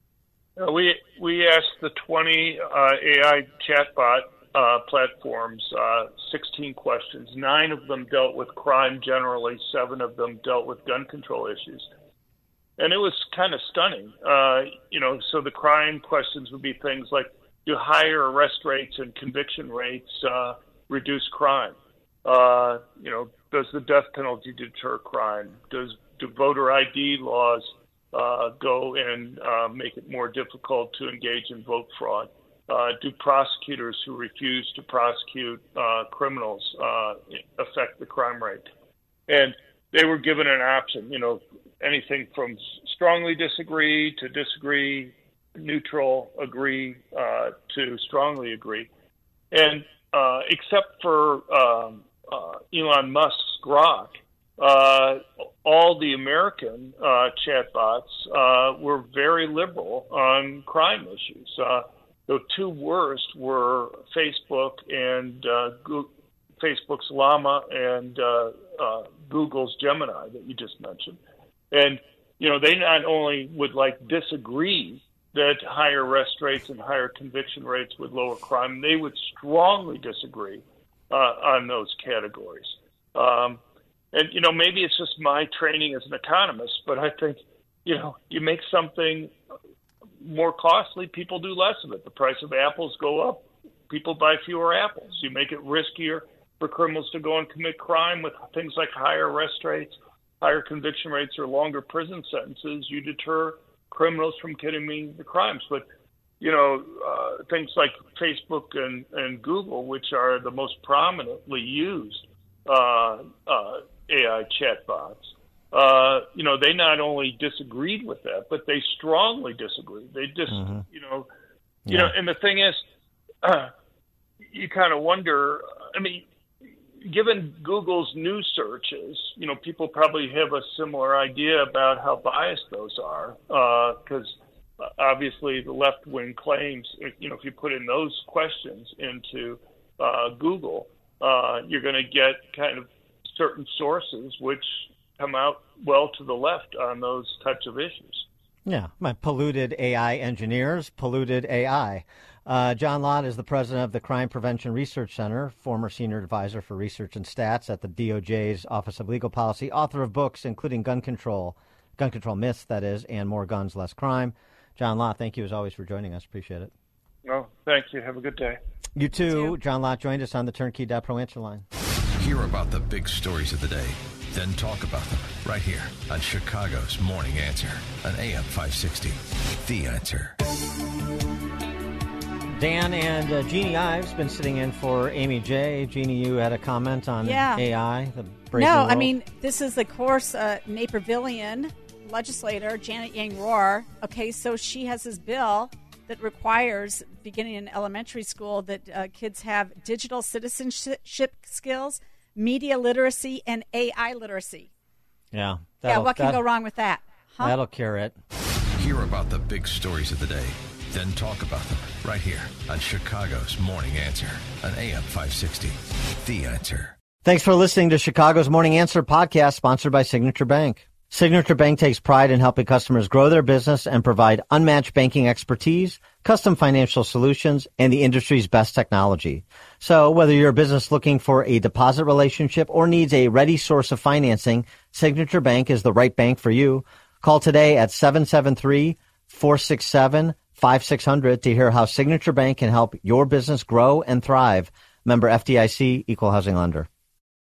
Uh, we we asked the twenty uh, A I chatbot uh, platforms uh, sixteen questions. Nine of them dealt with crime generally. Seven of them dealt with gun control issues. And it was kind of stunning. Uh, you know, so the crime questions would be things like, do higher arrest rates and conviction rates uh, reduce crime? Uh, you know, does the death penalty deter crime? Does do voter I D laws uh, go and uh, make it more difficult to engage in vote fraud? Uh, do prosecutors who refuse to prosecute uh, criminals uh, affect the crime rate? And they were given an option, you know, anything from strongly disagree to disagree, neutral, agree, uh, to strongly agree. And uh, except for um, uh, Elon Musk's Grok, uh, all the American uh, chatbots uh, were very liberal on crime issues. Uh, the two worst were Facebook and uh, Go- Facebook's Llama and uh, uh, Google's Gemini that you just mentioned. And, you know, they not only would, like, disagree that higher arrest rates and higher conviction rates would lower crime, they would strongly disagree uh, on those categories. Um, and, you know, maybe it's just my training as an economist, but I think, you know, you make something more costly, people do less of it. The price of apples go up, people buy fewer apples. You make it riskier for criminals to go and commit crime with things like higher arrest rates, higher conviction rates, or longer prison sentences. You deter criminals from committing the crimes. But, you know, uh, things like Facebook and, and Google, which are the most prominently used uh, uh, A I chatbots, uh, you know, they not only disagreed with that, but they strongly disagreed. They just, mm-hmm. you know, you yeah. know, and the thing is, uh, you kind of wonder, I mean, given Google's news searches, you know, people probably have a similar idea about how biased those are, because uh, obviously the left-wing claims, you know, if you put in those questions into uh, Google, uh, you're going to get kind of certain sources which come out well to the left on those types of issues. Yeah, my polluted A I engineers, polluted A I. Uh, John Lott is the president of the Crime Prevention Research Center, former senior advisor for research and stats at the D O J's Office of Legal Policy, author of books including Gun Control, Gun Control Myths, that is, and More Guns, Less Crime. John Lott, thank you as always for joining us. Appreciate it. Oh, thank you. Have a good day. You too. John Lott joined us on the Turnkey dot Pro answer line. Hear about the big stories of the day, then talk about them right here on Chicago's Morning Answer on A M five sixty. The Answer. Dan and uh, Jeannie Ives been sitting in for Amy J. Jeannie, you had a comment on yeah. A I, the No, I mean, this is, of course, uh, Napervillian legislator Janet Yang Rohr. Okay, so she has this bill that requires, beginning in elementary school, that uh, kids have digital citizenship skills, media literacy, and A I literacy. Yeah. Yeah, what can go wrong with that? Huh? That'll cure it. Hear about the big stories of the day, then talk about them right here on Chicago's Morning Answer on A M five sixty. The Answer. Thanks for listening to Chicago's Morning Answer podcast, sponsored by Signature Bank. Signature Bank takes pride in helping customers grow their business and provide unmatched banking expertise, custom financial solutions, and the industry's best technology. So whether you're a business looking for a deposit relationship or needs a ready source of financing, Signature Bank is the right bank for you. Call today at seven seven three, four six seven, five six zero zero to hear how Signature Bank can help your business grow and thrive. Member F D I C, Equal Housing Lender.